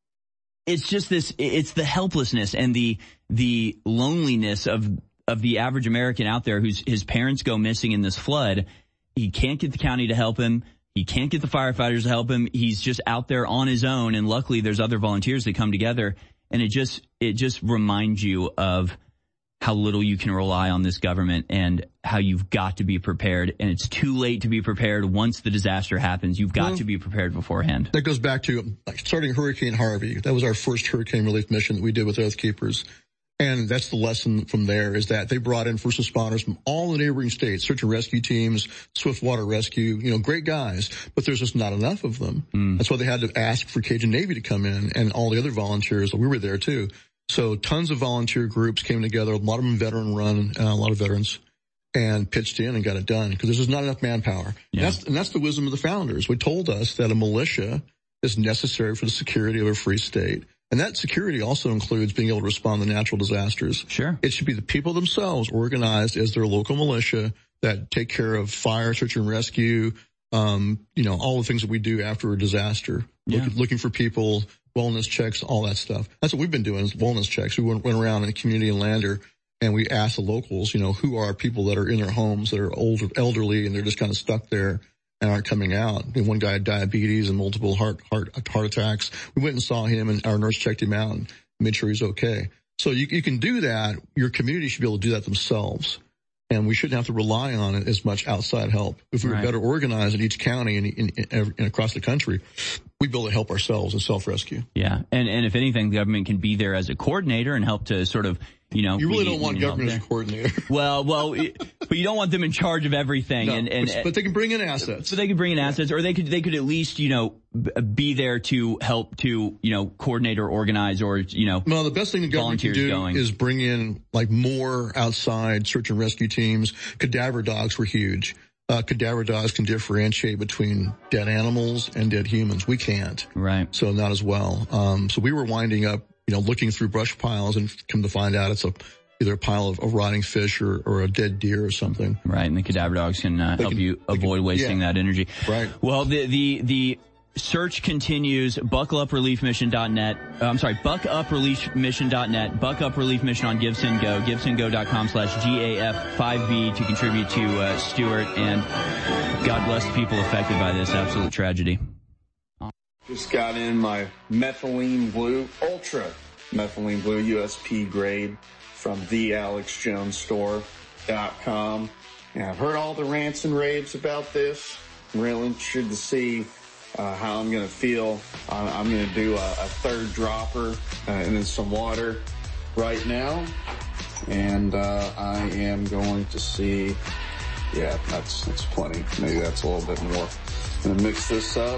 it's just this, it's the helplessness and the the loneliness of of the average American out there whose his parents go missing in this flood. He can't get the county to help him. He can't get the firefighters to help him. He's just out there on his own. And luckily there's other volunteers that come together. And it just, it just reminds you of how little you can rely on this government and how you've got to be prepared. And it's too late to be prepared once the disaster happens. You've got well, to be prepared beforehand. That goes back to like, starting Hurricane Harvey. That was our first hurricane relief mission that we did with Oath Keepers. And that's the lesson from there, is that they brought in first responders from all the neighboring states, search and rescue teams, swift water rescue, you know, great guys, but there's just not enough of them. Mm. That's why they had to ask for Cajun Navy to come in and all the other volunteers. We were there too. So tons of volunteer groups came together, a lot of them veteran run, uh, a lot of veterans, and pitched in and got it done because there's just not enough manpower. Yeah. And that's, and that's the wisdom of the founders. We told us that a militia is necessary for the security of a free state. And that security also includes being able to respond to natural disasters. Sure. It should be the people themselves organized as their local militia that take care of fire, search and rescue, um, you know, all the things that we do after a disaster. Yeah. Look, looking for people, wellness checks, all that stuff. That's what we've been doing, is wellness checks. We went, went around in the community in Lander and we asked the locals, you know, who are people that are in their homes that are older, elderly, and they're just kind of stuck there and aren't coming out. And one guy had diabetes and multiple heart, heart, heart attacks. We went and saw him and our nurse checked him out and made sure he's okay. So you, you can do that. Your community should be able to do that themselves. And we shouldn't have to rely on it as much outside help. If we were right. better organized in each county and, in, in, in, and across the country, we'd be able to help ourselves and self-rescue. Yeah. And, and if anything, the government can be there as a coordinator and help to sort of, you know. You really we, don't want government as a coordinator. Well, well, but you don't want them in charge of everything. No, and, and but, but they can bring in assets. So they can bring in assets, or they could, they could at least, you know, be there to help to, you know, coordinate or organize or, you know. Well, the best thing the government can do going. is bring in like more outside search and rescue teams. Cadaver dogs were huge. Uh, cadaver dogs can differentiate between dead animals and dead humans. We can't. Right. So not as well. Um, so we were winding up, you know, looking through brush piles and come to find out it's a, either a pile of, of rotting fish or, or a dead deer or something. Right. And the cadaver dogs can uh, help can, you avoid can, wasting yeah. that energy. Right. Well, the, the, the, search continues. buckle up relief mission dot net. Uh, I'm sorry, buck up relief mission dot net. Buck Up Relief Mission on GiveSendGo. GiveSendGo.com slash G A F five B to contribute to uh, Stuart. And God bless the people affected by this absolute tragedy. Just got in my methylene blue, ultra methylene blue U S P grade from the alex jones store dot com. And I've heard all the rants and raves about this. I'm really interested to see Uh, how I'm going to feel. I'm, I'm going to do a, a third dropper uh, and then some water right now. And uh, I am going to see, yeah, that's, that's plenty. Maybe that's a little bit more. I'm going to mix this up.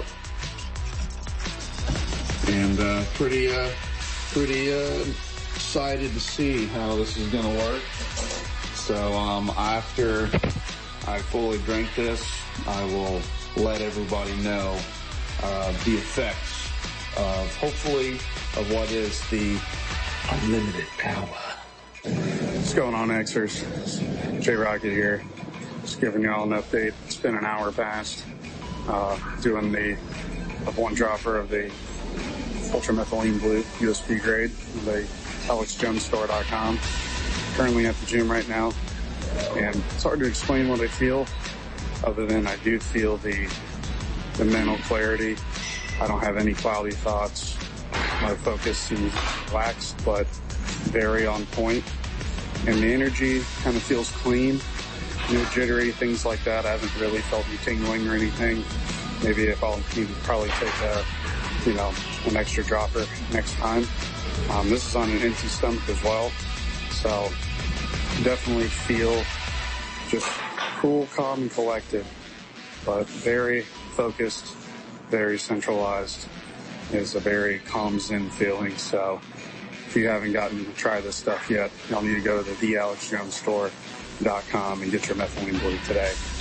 And uh, pretty, uh, pretty uh, excited to see how this is going to work. So um, after I fully drink this, I will let everybody know uh, the effects of, hopefully, of what is the unlimited power. What's going on, Xers? J-Rocket here. Just giving you all an update. It's been an hour past. Uh, doing the of one dropper of the ultramethylene blue U S P grade, the alex jones store dot com. Currently at the gym right now, and it's hard to explain what I feel, other than I do feel the the mental clarity. I don't have any cloudy thoughts. My focus seems relaxed, but very on point. And the energy kind of feels clean, no jittery, things like that. I haven't really felt any tingling or anything. Maybe if I'll need to probably take a, you know, an extra dropper next time. Um, this is on an empty stomach as well. So definitely feel just cool, calm, and collected, but very focused, very centralized. It's a very calm, zen feeling. So if you haven't gotten to try this stuff yet, you'll need to go to the alex jones store dot com and get your methylene blue today.